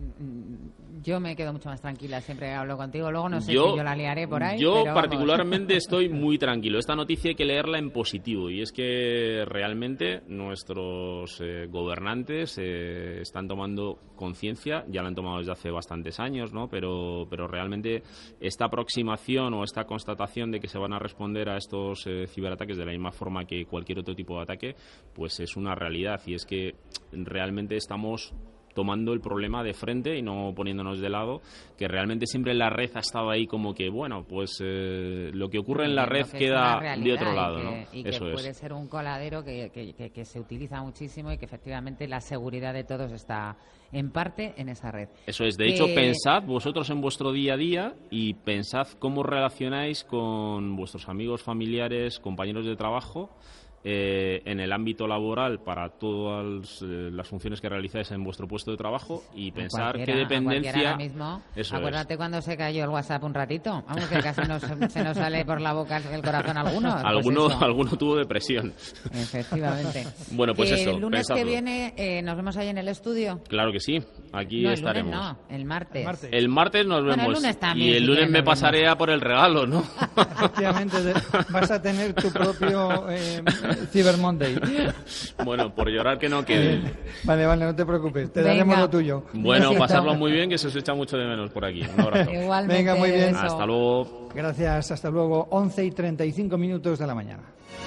yo me quedo mucho más tranquila, siempre hablo contigo, luego no sé si yo la liaré por ahí. Yo pero particularmente estoy muy tranquilo. Esta noticia hay que leerla en positivo, y es que realmente nuestros gobernantes están tomando conciencia, ya la han tomado desde hace bastantes años, ¿no? Pero realmente esta aproximación o esta constatación de que se van a responder a estos ciberataques de la misma forma que cualquier otro tipo de ataque, pues es una realidad, y es que realmente estamos tomando el problema de frente y no poniéndonos de lado, que realmente siempre la red ha estado ahí como que, bueno, pues lo que ocurre en la red queda de otro lado, ¿no? Y que puede ser un coladero que se utiliza muchísimo y que efectivamente la seguridad de todos está en parte en esa red. Eso es. De hecho, pensad vosotros en vuestro día a día y pensad cómo relacionáis con vuestros amigos, familiares, compañeros de trabajo, en el ámbito laboral para todas las funciones que realizáis en vuestro puesto de trabajo, y pensar qué dependencia. Ahora mismo, eso acuérdate cuando se cayó el WhatsApp un ratito, vamos, que casi se nos sale por la boca el corazón a algunos. Alguno tuvo depresión. Efectivamente. Bueno, pues eso. El lunes pensadlo. Que viene nos vemos ahí en el estudio. Claro que sí, aquí estaremos. El lunes no, el martes. El martes nos vemos. El lunes también, y el lunes me pasaré a por el regalo, ¿no? Efectivamente, vas a tener tu propio Cyber Monday. Bueno, por llorar que no quede. Vale, no te preocupes, te daremos lo tuyo. Bueno, pasarlo muy bien, que se os echa mucho de menos por aquí. Un abrazo. Igualmente. Venga, muy bien. Hasta luego. Gracias, hasta luego. 11:35 de la mañana.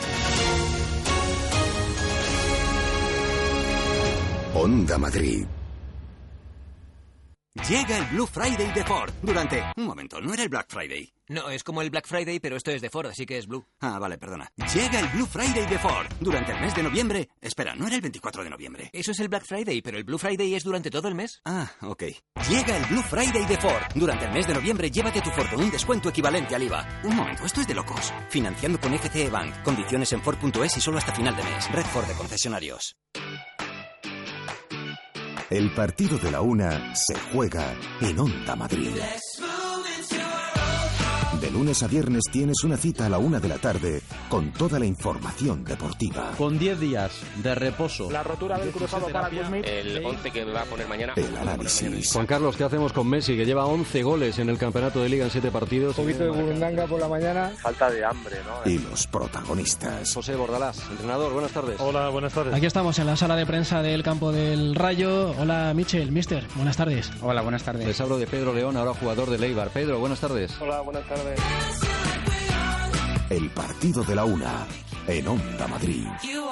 Onda Madrid. Llega el Blue Friday de Ford durante... Un momento, ¿no era el Black Friday? No, es como el Black Friday, pero esto es de Ford, así que es Blue. Ah, vale, perdona. Llega el Blue Friday de Ford durante el mes de noviembre. Espera, ¿no era el 24 de noviembre? Eso es el Black Friday, pero el Blue Friday es durante todo el mes. Ah, ok. Llega el Blue Friday de Ford. Durante el mes de noviembre, llévate tu Ford con un descuento equivalente al IVA. Un momento, esto es de locos. Financiando con FCE Bank. Condiciones en Ford.es y solo hasta final de mes. Red Ford de concesionarios. El partido de la una se juega en Onda Madrid. De lunes a viernes tienes una cita a la 1 de la tarde con toda la información deportiva. Con 10 días de reposo. La rotura del cruzado para Kuzmich. El 11 que va a poner mañana. El análisis. Juan Carlos, ¿qué hacemos con Messi, que lleva 11 goles en el campeonato de Liga en 7 partidos? Un poquito de burundanga por la mañana. Falta de hambre, ¿no? Y los protagonistas. José Bordalás, entrenador, buenas tardes. Hola, buenas tardes. Aquí estamos en la sala de prensa del campo del Rayo. Hola, Michel, mister, buenas tardes. Hola, buenas tardes. Les hablo de Pedro León, ahora jugador del Eibar. Pedro, buenas tardes. Hola, buenas tardes. El partido de la una. en Onda Madrid.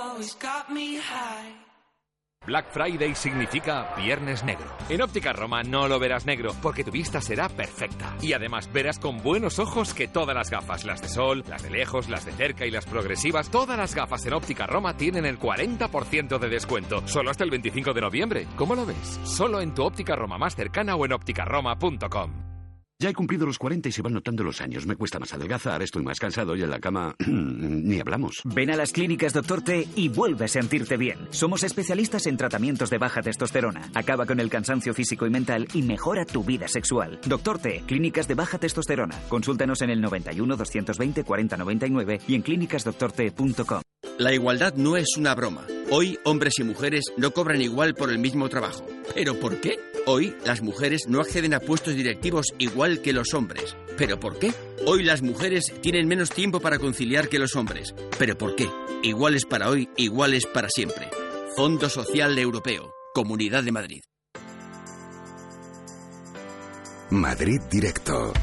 Black Friday significa Viernes Negro. En Óptica Roma no lo verás negro, porque tu vista será perfecta. Y además verás con buenos ojos que todas las gafas, las de sol, las de lejos, las de cerca y las progresivas, todas las gafas en Óptica Roma tienen el 40% de descuento. Solo hasta el 25 de noviembre. ¿Cómo lo ves? Solo en tu Óptica Roma más cercana o en ópticaroma.com. Ya he cumplido los 40 y se van notando los años. Me cuesta más adelgazar, estoy más cansado y en la cama ni hablamos. Ven a las clínicas Dr. T y vuelve a sentirte bien. Somos especialistas en tratamientos de baja testosterona. Acaba con el cansancio físico y mental y mejora tu vida sexual. Dr. T, clínicas de baja testosterona. Consúltanos en el 91 220 40 99 y en clínicasdoctorT.com. La igualdad no es una broma. Hoy, hombres y mujeres no cobran igual por el mismo trabajo. ¿Pero por qué? Hoy, las mujeres no acceden a puestos directivos igual que los hombres. ¿Pero por qué? Hoy las mujeres tienen menos tiempo para conciliar que los hombres. ¿Pero por qué? Iguales para hoy, iguales para siempre. Fondo Social Europeo. Comunidad de Madrid. Madrid Directo.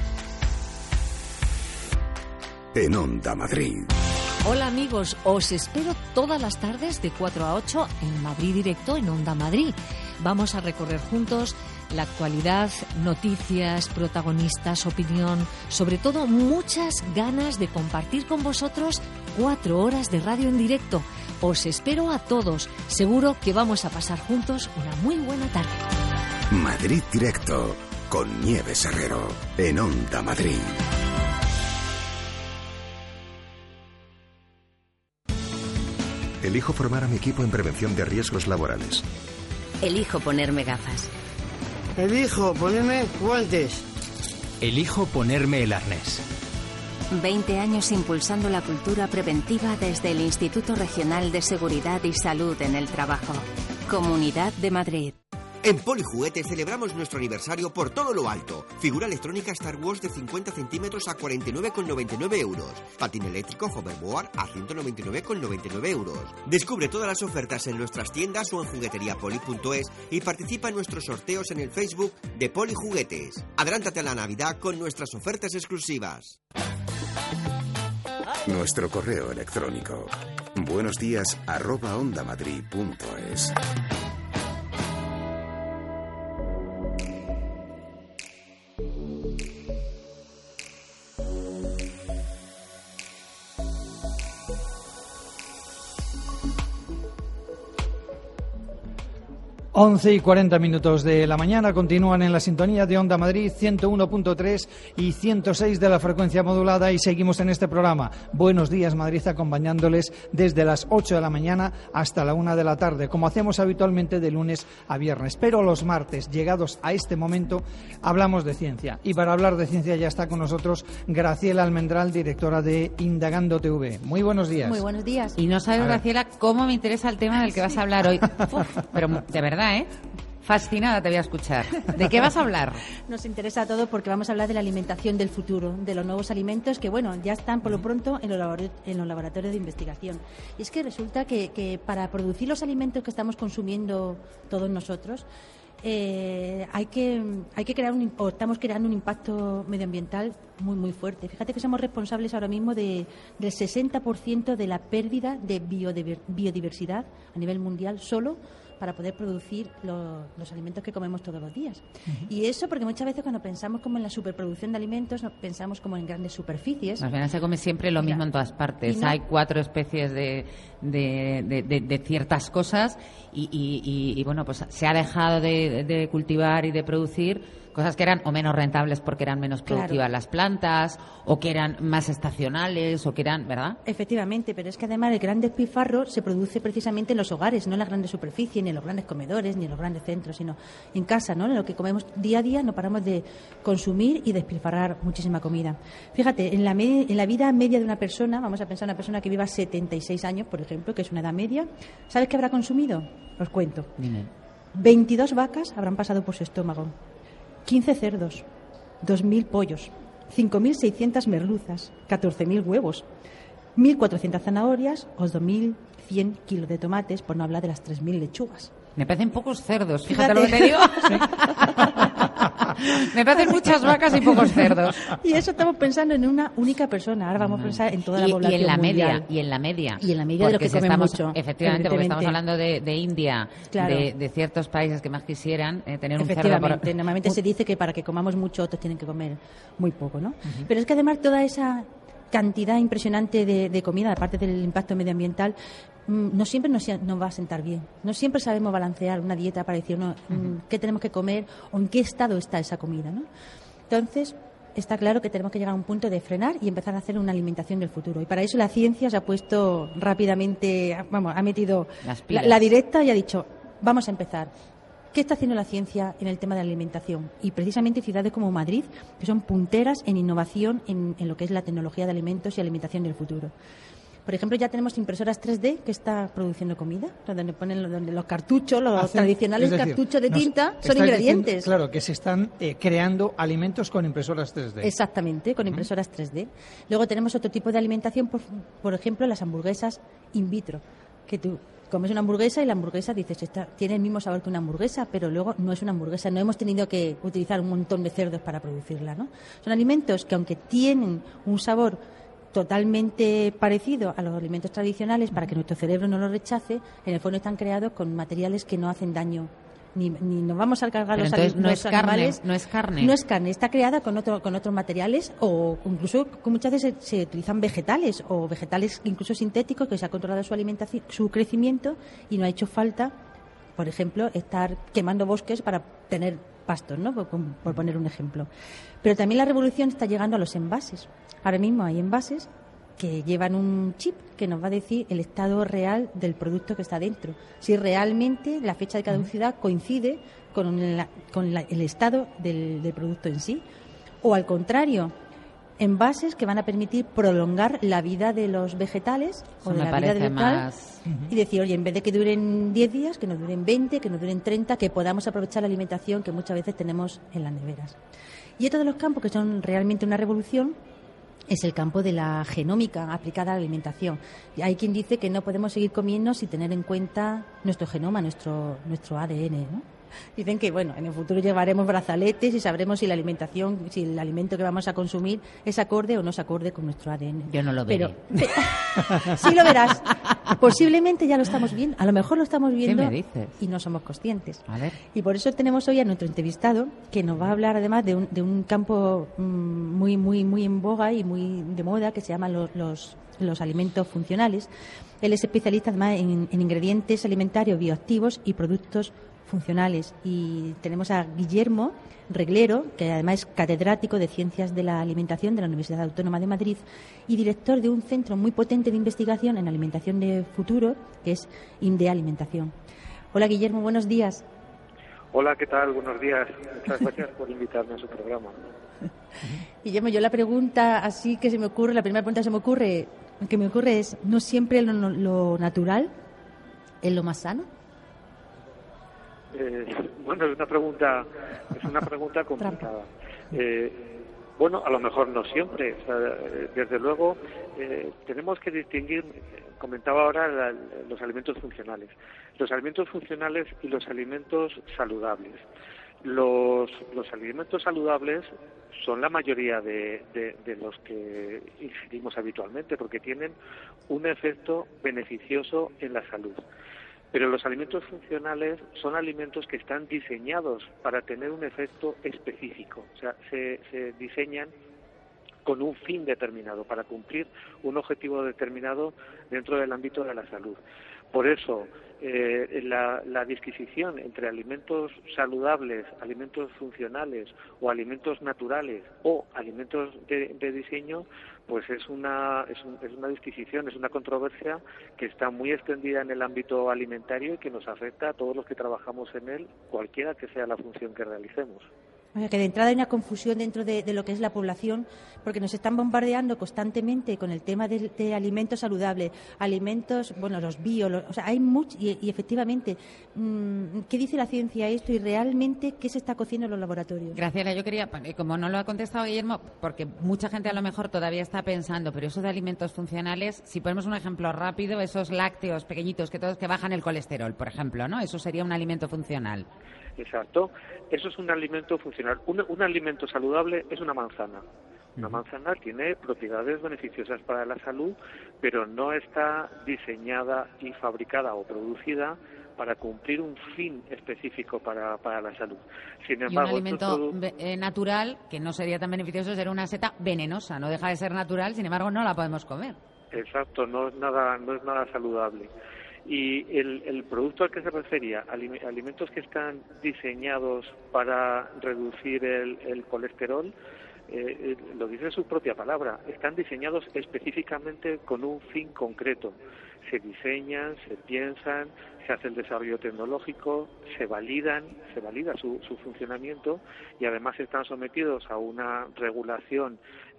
En Onda Madrid. Hola amigos, os espero todas las tardes de 4 a 8 en Madrid Directo en Onda Madrid. Vamos a recorrer juntos la actualidad, noticias, protagonistas, opinión, sobre todo muchas ganas de compartir con vosotros 4 horas de radio en directo. Os espero a todos, seguro que vamos a pasar juntos una muy buena tarde. Madrid Directo con Nieves Herrero en Onda Madrid. Elijo formar a mi equipo en prevención de riesgos laborales. Elijo ponerme gafas. Elijo ponerme guantes. Elijo ponerme el arnés. 20 años impulsando la cultura preventiva desde el Instituto Regional de Seguridad y Salud en el Trabajo. Comunidad de Madrid. En Polijuguete celebramos nuestro aniversario por todo lo alto. Figura electrónica Star Wars de 50 centímetros a 49,99 euros. Patín eléctrico Hoverboard a 199,99 euros. Descubre todas las ofertas en nuestras tiendas o en jugueteriapoli.es y participa en nuestros sorteos en el Facebook de Polijuguetes. Adelántate a la Navidad con nuestras ofertas exclusivas. Nuestro correo electrónico buenosdías@ondamadrid.es. Once y 40 minutos de la mañana, continúan en la sintonía de Onda Madrid 101.3 y 106 de la frecuencia modulada, y seguimos en este programa Buenos Días Madrid, acompañándoles desde las 8 de la mañana hasta la 1 de la tarde, como hacemos habitualmente de lunes a viernes. Pero los martes, llegados a este momento, hablamos de ciencia, y para hablar de ciencia ya está con nosotros Graciela Almendral, directora de Indagando TV. Muy buenos días. Muy buenos días. Y no sabes, Graciela, cómo me interesa el tema del que vas a hablar hoy. Pero de verdad, fascinada te voy a escuchar. ¿De qué vas a hablar? Nos interesa todo porque vamos a hablar de la alimentación del futuro, de los nuevos alimentos que, bueno, ya están por lo pronto en los laboratorios de investigación. Y es que resulta que para producir los alimentos que estamos consumiendo todos nosotros, hay que crear estamos creando un impacto medioambiental muy muy fuerte. Fíjate que somos responsables ahora mismo del 60% de la pérdida de biodiversidad a nivel mundial, solo para poder producir los alimentos que comemos todos los días. Uh-huh. Y eso porque muchas veces cuando pensamos como en la superproducción de alimentos, pensamos como en grandes superficies. Al final se come siempre lo mismo en todas partes. No, hay 4 especies de ciertas cosas y bueno, pues se ha dejado de cultivar y de producir cosas que eran o menos rentables porque eran menos productivas las plantas, o que eran más estacionales, o que eran, ¿verdad? Efectivamente, pero es que además el gran despilfarro se produce precisamente en los hogares, no en las grandes superficies, ni en los grandes comedores, ni en los grandes centros, sino en casa, ¿no? En lo que comemos día a día no paramos de consumir y despilfarrar muchísima comida. Fíjate, en la vida media de una persona, vamos a pensar en una persona que viva 76 años, por ejemplo, que es una edad media, ¿sabes qué habrá consumido? Os cuento. Dime. 22 vacas habrán pasado por su estómago, 15 cerdos, 2.000 pollos, 5.600 merluzas, 14.000 huevos, 1.400 zanahorias o 2.100 kilos de tomates, por no hablar de las 3.000 lechugas. Me parecen pocos cerdos, fíjate lo que te digo. Sí. Me parecen muchas vacas y pocos cerdos. Y eso estamos pensando en una única persona. Ahora vamos a pensar en toda la población y en la mundial. media. Y en la media. Y en la media de lo que comen mucho. Efectivamente, porque estamos hablando de India, claro. de ciertos países que más quisieran tener un cerdo. Efectivamente, normalmente se dice que para que comamos mucho otros tienen que comer muy poco, ¿no? Pero es que además toda esa cantidad impresionante de comida, aparte del impacto medioambiental, no siempre nos va a sentar bien. No siempre sabemos balancear una dieta para decirnos qué tenemos que comer o en qué estado está esa comida, ¿no? Entonces, está claro que tenemos que llegar a un punto de frenar y empezar a hacer una alimentación del futuro. Y para eso la ciencia se ha puesto rápidamente, ha metido la directa y ha dicho, vamos a empezar. ¿Qué está haciendo la ciencia en el tema de la alimentación? Y precisamente ciudades como Madrid, que son punteras en innovación en lo que es la tecnología de alimentos y alimentación del futuro. Por ejemplo, ya tenemos impresoras 3D que está produciendo comida, donde ponen donde los cartuchos, los tradicionales cartuchos de tinta, son ingredientes. Diciendo, claro, que se están creando alimentos con impresoras 3D. Exactamente, con impresoras 3D. Luego tenemos otro tipo de alimentación, por ejemplo, las hamburguesas in vitro, que tú comes una hamburguesa y la hamburguesa dices, tiene el mismo sabor que una hamburguesa, pero luego no es una hamburguesa. No hemos tenido que utilizar un montón de cerdos para producirla, ¿no? Son alimentos que, aunque tienen un sabor totalmente parecido a los alimentos tradicionales, para que nuestro cerebro no lo rechace, en el fondo están creados con materiales que no hacen daño. Ni nos vamos a cargar los animales. No es carne. No es carne, está creada con otros materiales, o incluso muchas veces se utilizan vegetales o vegetales incluso sintéticos, que se ha controlado su alimentación, su crecimiento, y no ha hecho falta, por ejemplo, estar quemando bosques para tener pastos, ¿no? Por poner un ejemplo. Pero también la revolución está llegando a los envases. Ahora mismo hay envases que llevan un chip que nos va a decir el estado real del producto que está dentro. Si realmente la fecha de caducidad coincide con el estado del producto en sí. O al contrario, envases que van a permitir prolongar la vida de los vegetales o de la vida del local y decir, oye, en vez de que duren 10 días, que nos duren 20, que nos duren 30, que podamos aprovechar la alimentación que muchas veces tenemos en las neveras. Y otro de los campos que son realmente una revolución es el campo de la genómica aplicada a la alimentación. Y hay quien dice que no podemos seguir comiendo sin tener en cuenta nuestro genoma, nuestro ADN, ¿no? Dicen que, bueno, en el futuro llevaremos brazaletes y sabremos si la alimentación, si el alimento que vamos a consumir es acorde o no es acorde con nuestro ADN. Yo no lo veré. Sí lo verás. Posiblemente ya lo estamos viendo. A lo mejor lo estamos viendo. ¿Qué me dices? Y no somos conscientes. A ver. Y por eso tenemos hoy a nuestro entrevistado, que nos va a hablar además de un campo muy en boga y muy de moda, que se llama los alimentos funcionales. Él es especialista además en ingredientes alimentarios bioactivos y productos funcionales. Y tenemos a Guillermo Reglero, que además es catedrático de Ciencias de la Alimentación de la Universidad Autónoma de Madrid y director de un centro muy potente de investigación en alimentación de futuro, que es INDE Alimentación. Hola, Guillermo, buenos días. Hola, ¿qué tal? Buenos días. Muchas gracias por invitarme a su programa. Guillermo, yo la pregunta así que se me ocurre, la primera pregunta que me ocurre es, ¿no siempre lo natural es lo más sano? Bueno, es una pregunta complicada. Bueno, a lo mejor no siempre. O sea, desde luego, tenemos que distinguir, comentaba ahora, los alimentos funcionales. Los alimentos funcionales y los alimentos saludables. Los alimentos saludables son la mayoría de los que ingerimos habitualmente, porque tienen un efecto beneficioso en la salud. Pero los alimentos funcionales son alimentos que están diseñados para tener un efecto específico. O sea, se diseñan con un fin determinado, para cumplir un objetivo determinado dentro del ámbito de la salud. Por eso, la disquisición entre alimentos saludables, alimentos funcionales o alimentos naturales o alimentos de diseño, pues es una disquisición, es una controversia que está muy extendida en el ámbito alimentario y que nos afecta a todos los que trabajamos en él, cualquiera que sea la función que realicemos. O sea, que de entrada hay una confusión dentro de lo que es la población, porque nos están bombardeando constantemente con el tema de alimentos saludables, alimentos, bueno, los bio, o sea, hay mucho, y efectivamente, ¿qué dice la ciencia esto y realmente qué se está cociendo en los laboratorios? Graciela, yo quería, como no lo ha contestado Guillermo, porque mucha gente a lo mejor todavía está pensando, pero eso de alimentos funcionales, si ponemos un ejemplo rápido, esos lácteos pequeñitos que bajan el colesterol, por ejemplo, ¿no? Eso sería un alimento funcional. Exacto. Eso es un alimento funcional. funcional. Un alimento saludable es una manzana. Una manzana tiene propiedades beneficiosas para la salud, pero no está diseñada y fabricada o producida para cumplir un fin específico para la salud. Sin embargo, y un alimento natural, que no sería tan beneficioso, sería una seta venenosa. No deja de ser natural, sin embargo, no la podemos comer. Exacto, no es nada saludable. Y el producto al que se refería, alimentos que están diseñados para reducir el colesterol, lo dice su propia palabra, están diseñados específicamente con un fin concreto. Se diseñan, se piensan, se hace el desarrollo tecnológico, se valida su funcionamiento y además están sometidos a una regulación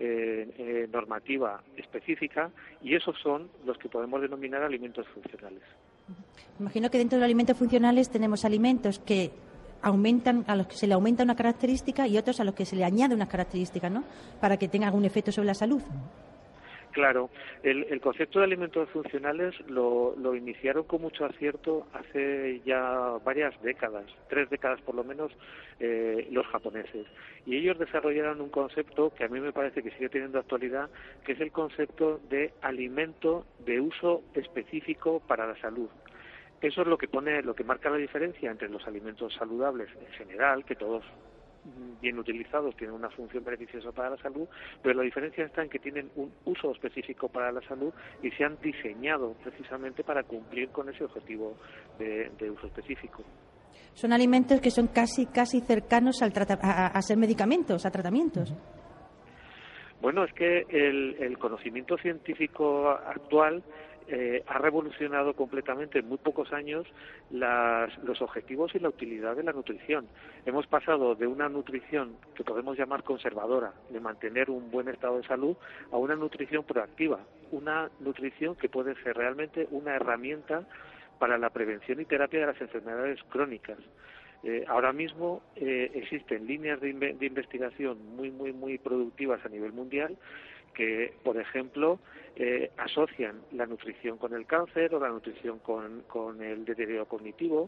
normativa específica, y esos son los que podemos denominar alimentos funcionales. Imagino que dentro de los alimentos funcionales tenemos alimentos que a los que se le aumenta una característica y otros a los que se le añade una característica, ¿no? Para que tenga algún efecto sobre la salud. Claro, el concepto de alimentos funcionales lo iniciaron con mucho acierto hace ya varias décadas, 3 décadas por lo menos, los japoneses. Y ellos desarrollaron un concepto que a mí me parece que sigue teniendo actualidad, que es el concepto de alimento de uso específico para la salud. Eso es lo que marca la diferencia entre los alimentos saludables en general, que todos bien utilizados tienen una función beneficiosa para la salud, pero la diferencia está en que tienen un uso específico para la salud y se han diseñado precisamente para cumplir con ese objetivo de uso específico. Son alimentos que son casi cercanos a ser medicamentos, a tratamientos. Bueno, es que el conocimiento científico actual ha revolucionado completamente en muy pocos años los objetivos y la utilidad de la nutrición. Hemos pasado de una nutrición que podemos llamar conservadora, de mantener un buen estado de salud, a una nutrición proactiva, una nutrición que puede ser realmente una herramienta para la prevención y terapia de las enfermedades crónicas. Ahora mismo existen líneas de investigación muy productivas a nivel mundial que, por ejemplo, asocian la nutrición con el cáncer o la nutrición con el deterioro cognitivo,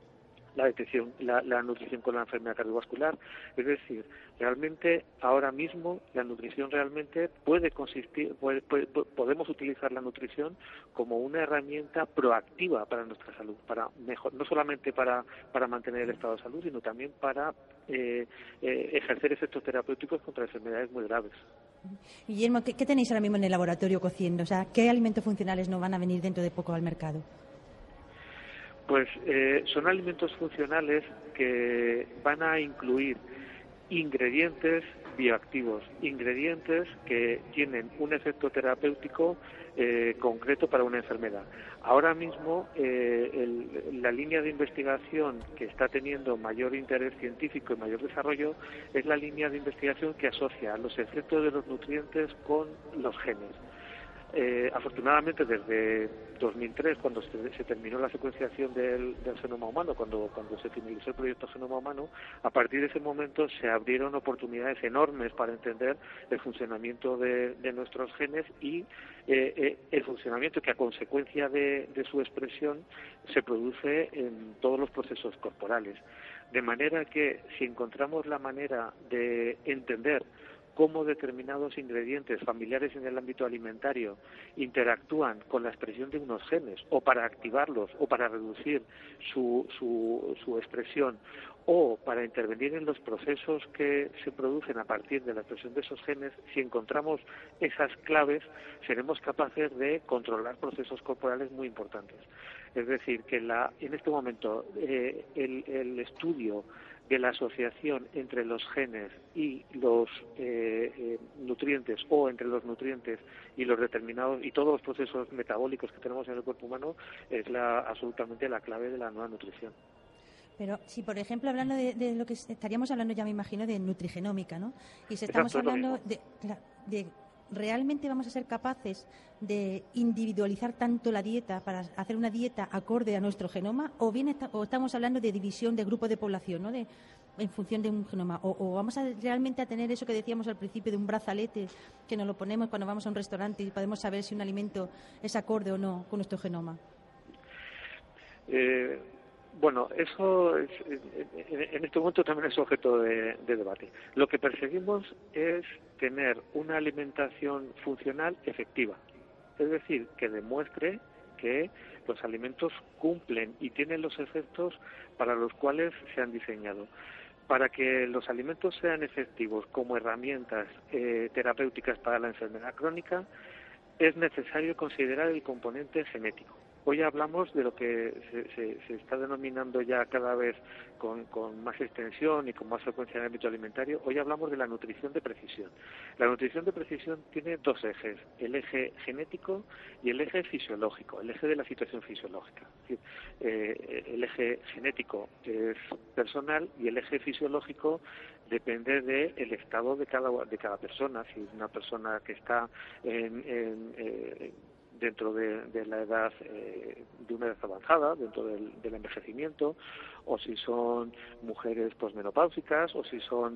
la nutrición con la enfermedad cardiovascular. Es decir, realmente ahora mismo la nutrición realmente podemos utilizar la nutrición como una herramienta proactiva para nuestra salud, para no solamente para mantener el estado de salud, sino también para ejercer efectos terapéuticos contra enfermedades muy graves. Guillermo, ¿qué tenéis ahora mismo en el laboratorio cociendo? O sea, ¿qué alimentos funcionales nos van a venir dentro de poco al mercado? Pues son alimentos funcionales que van a incluir ingredientes bioactivos, ingredientes que tienen un efecto terapéutico concreto para una enfermedad. Ahora mismo la línea de investigación que está teniendo mayor interés científico y mayor desarrollo es la línea de investigación que asocia los efectos de los nutrientes con los genes. Afortunadamente, desde 2003, cuando se terminó la secuenciación del genoma humano, cuando se finalizó el proyecto Genoma Humano, a partir de ese momento se abrieron oportunidades enormes para entender el funcionamiento de nuestros genes y el funcionamiento que, a consecuencia de su expresión, se produce en todos los procesos corporales. De manera que, si encontramos la manera de entender cómo determinados ingredientes familiares en el ámbito alimentario interactúan con la expresión de unos genes, o para activarlos, o para reducir su expresión, o para intervenir en los procesos que se producen a partir de la expresión de esos genes, si encontramos esas claves, seremos capaces de controlar procesos corporales muy importantes. Es decir, que en este momento el estudio de la asociación entre los genes y los nutrientes, o entre los nutrientes y los determinados y todos los procesos metabólicos que tenemos en el cuerpo humano, es absolutamente la clave de la nueva nutrición. Pero si, por ejemplo, hablando de lo que estaríamos hablando, ya me imagino, de nutrigenómica, ¿no? Y si estamos hablando de ¿realmente vamos a ser capaces de individualizar tanto la dieta para hacer una dieta acorde a nuestro genoma? ¿O estamos hablando de división de grupos de población, ¿no? En función de un genoma? ¿O vamos realmente a tener eso que decíamos al principio de un brazalete que nos lo ponemos cuando vamos a un restaurante y podemos saber si un alimento es acorde o no con nuestro genoma? Bueno, eso en este momento también es objeto de debate. Lo que perseguimos es tener una alimentación funcional efectiva, es decir, que demuestre que los alimentos cumplen y tienen los efectos para los cuales se han diseñado. Para que los alimentos sean efectivos como herramientas terapéuticas para la enfermedad crónica, es necesario considerar el componente genético. Hoy hablamos de lo que se está denominando ya cada vez con más extensión y con más frecuencia en el ámbito alimentario. Hoy hablamos de la nutrición de precisión. La nutrición de precisión tiene dos ejes, el eje genético y el eje fisiológico, el eje de la situación fisiológica. Es decir, el eje genético es personal y el eje fisiológico depende del estado de cada persona. Si una persona que está dentro de la edad, de una edad avanzada, dentro del envejecimiento, o si son mujeres posmenopáusicas, o si son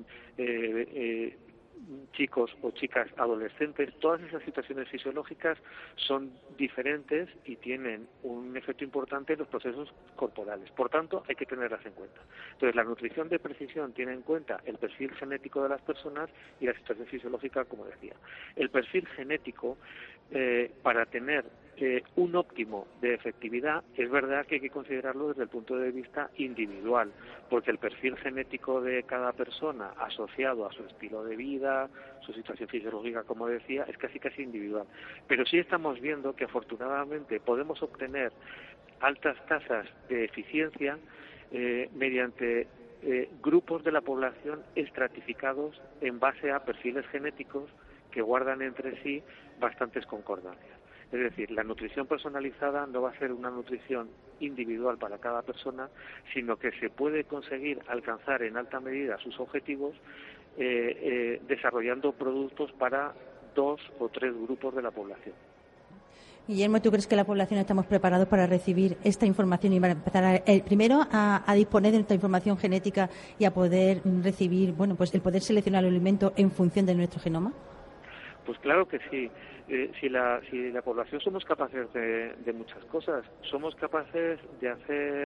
chicos o chicas adolescentes, todas esas situaciones fisiológicas son diferentes y tienen un efecto importante en los procesos corporales. Por tanto, hay que tenerlas en cuenta. Entonces, la nutrición de precisión tiene en cuenta el perfil genético de las personas y la situación fisiológica, como decía. El perfil genético, para tener un óptimo de efectividad, es verdad que hay que considerarlo desde el punto de vista individual, porque el perfil genético de cada persona asociado a su estilo de vida, su situación fisiológica, como decía, es casi individual. Pero sí estamos viendo que afortunadamente podemos obtener altas tasas de eficiencia mediante grupos de la población estratificados en base a perfiles genéticos que guardan entre sí bastantes concordancias. Es decir, la nutrición personalizada no va a ser una nutrición individual para cada persona, sino que se puede conseguir alcanzar en alta medida sus objetivos desarrollando productos para 2 o 3 grupos de la población. Guillermo, ¿tú crees que la población estamos preparados para recibir esta información y para empezar primero a disponer de nuestra información genética y a poder recibir, pues el poder seleccionar el alimento en función de nuestro genoma? Pues claro que sí. Si la población somos capaces de muchas cosas, somos capaces de hacer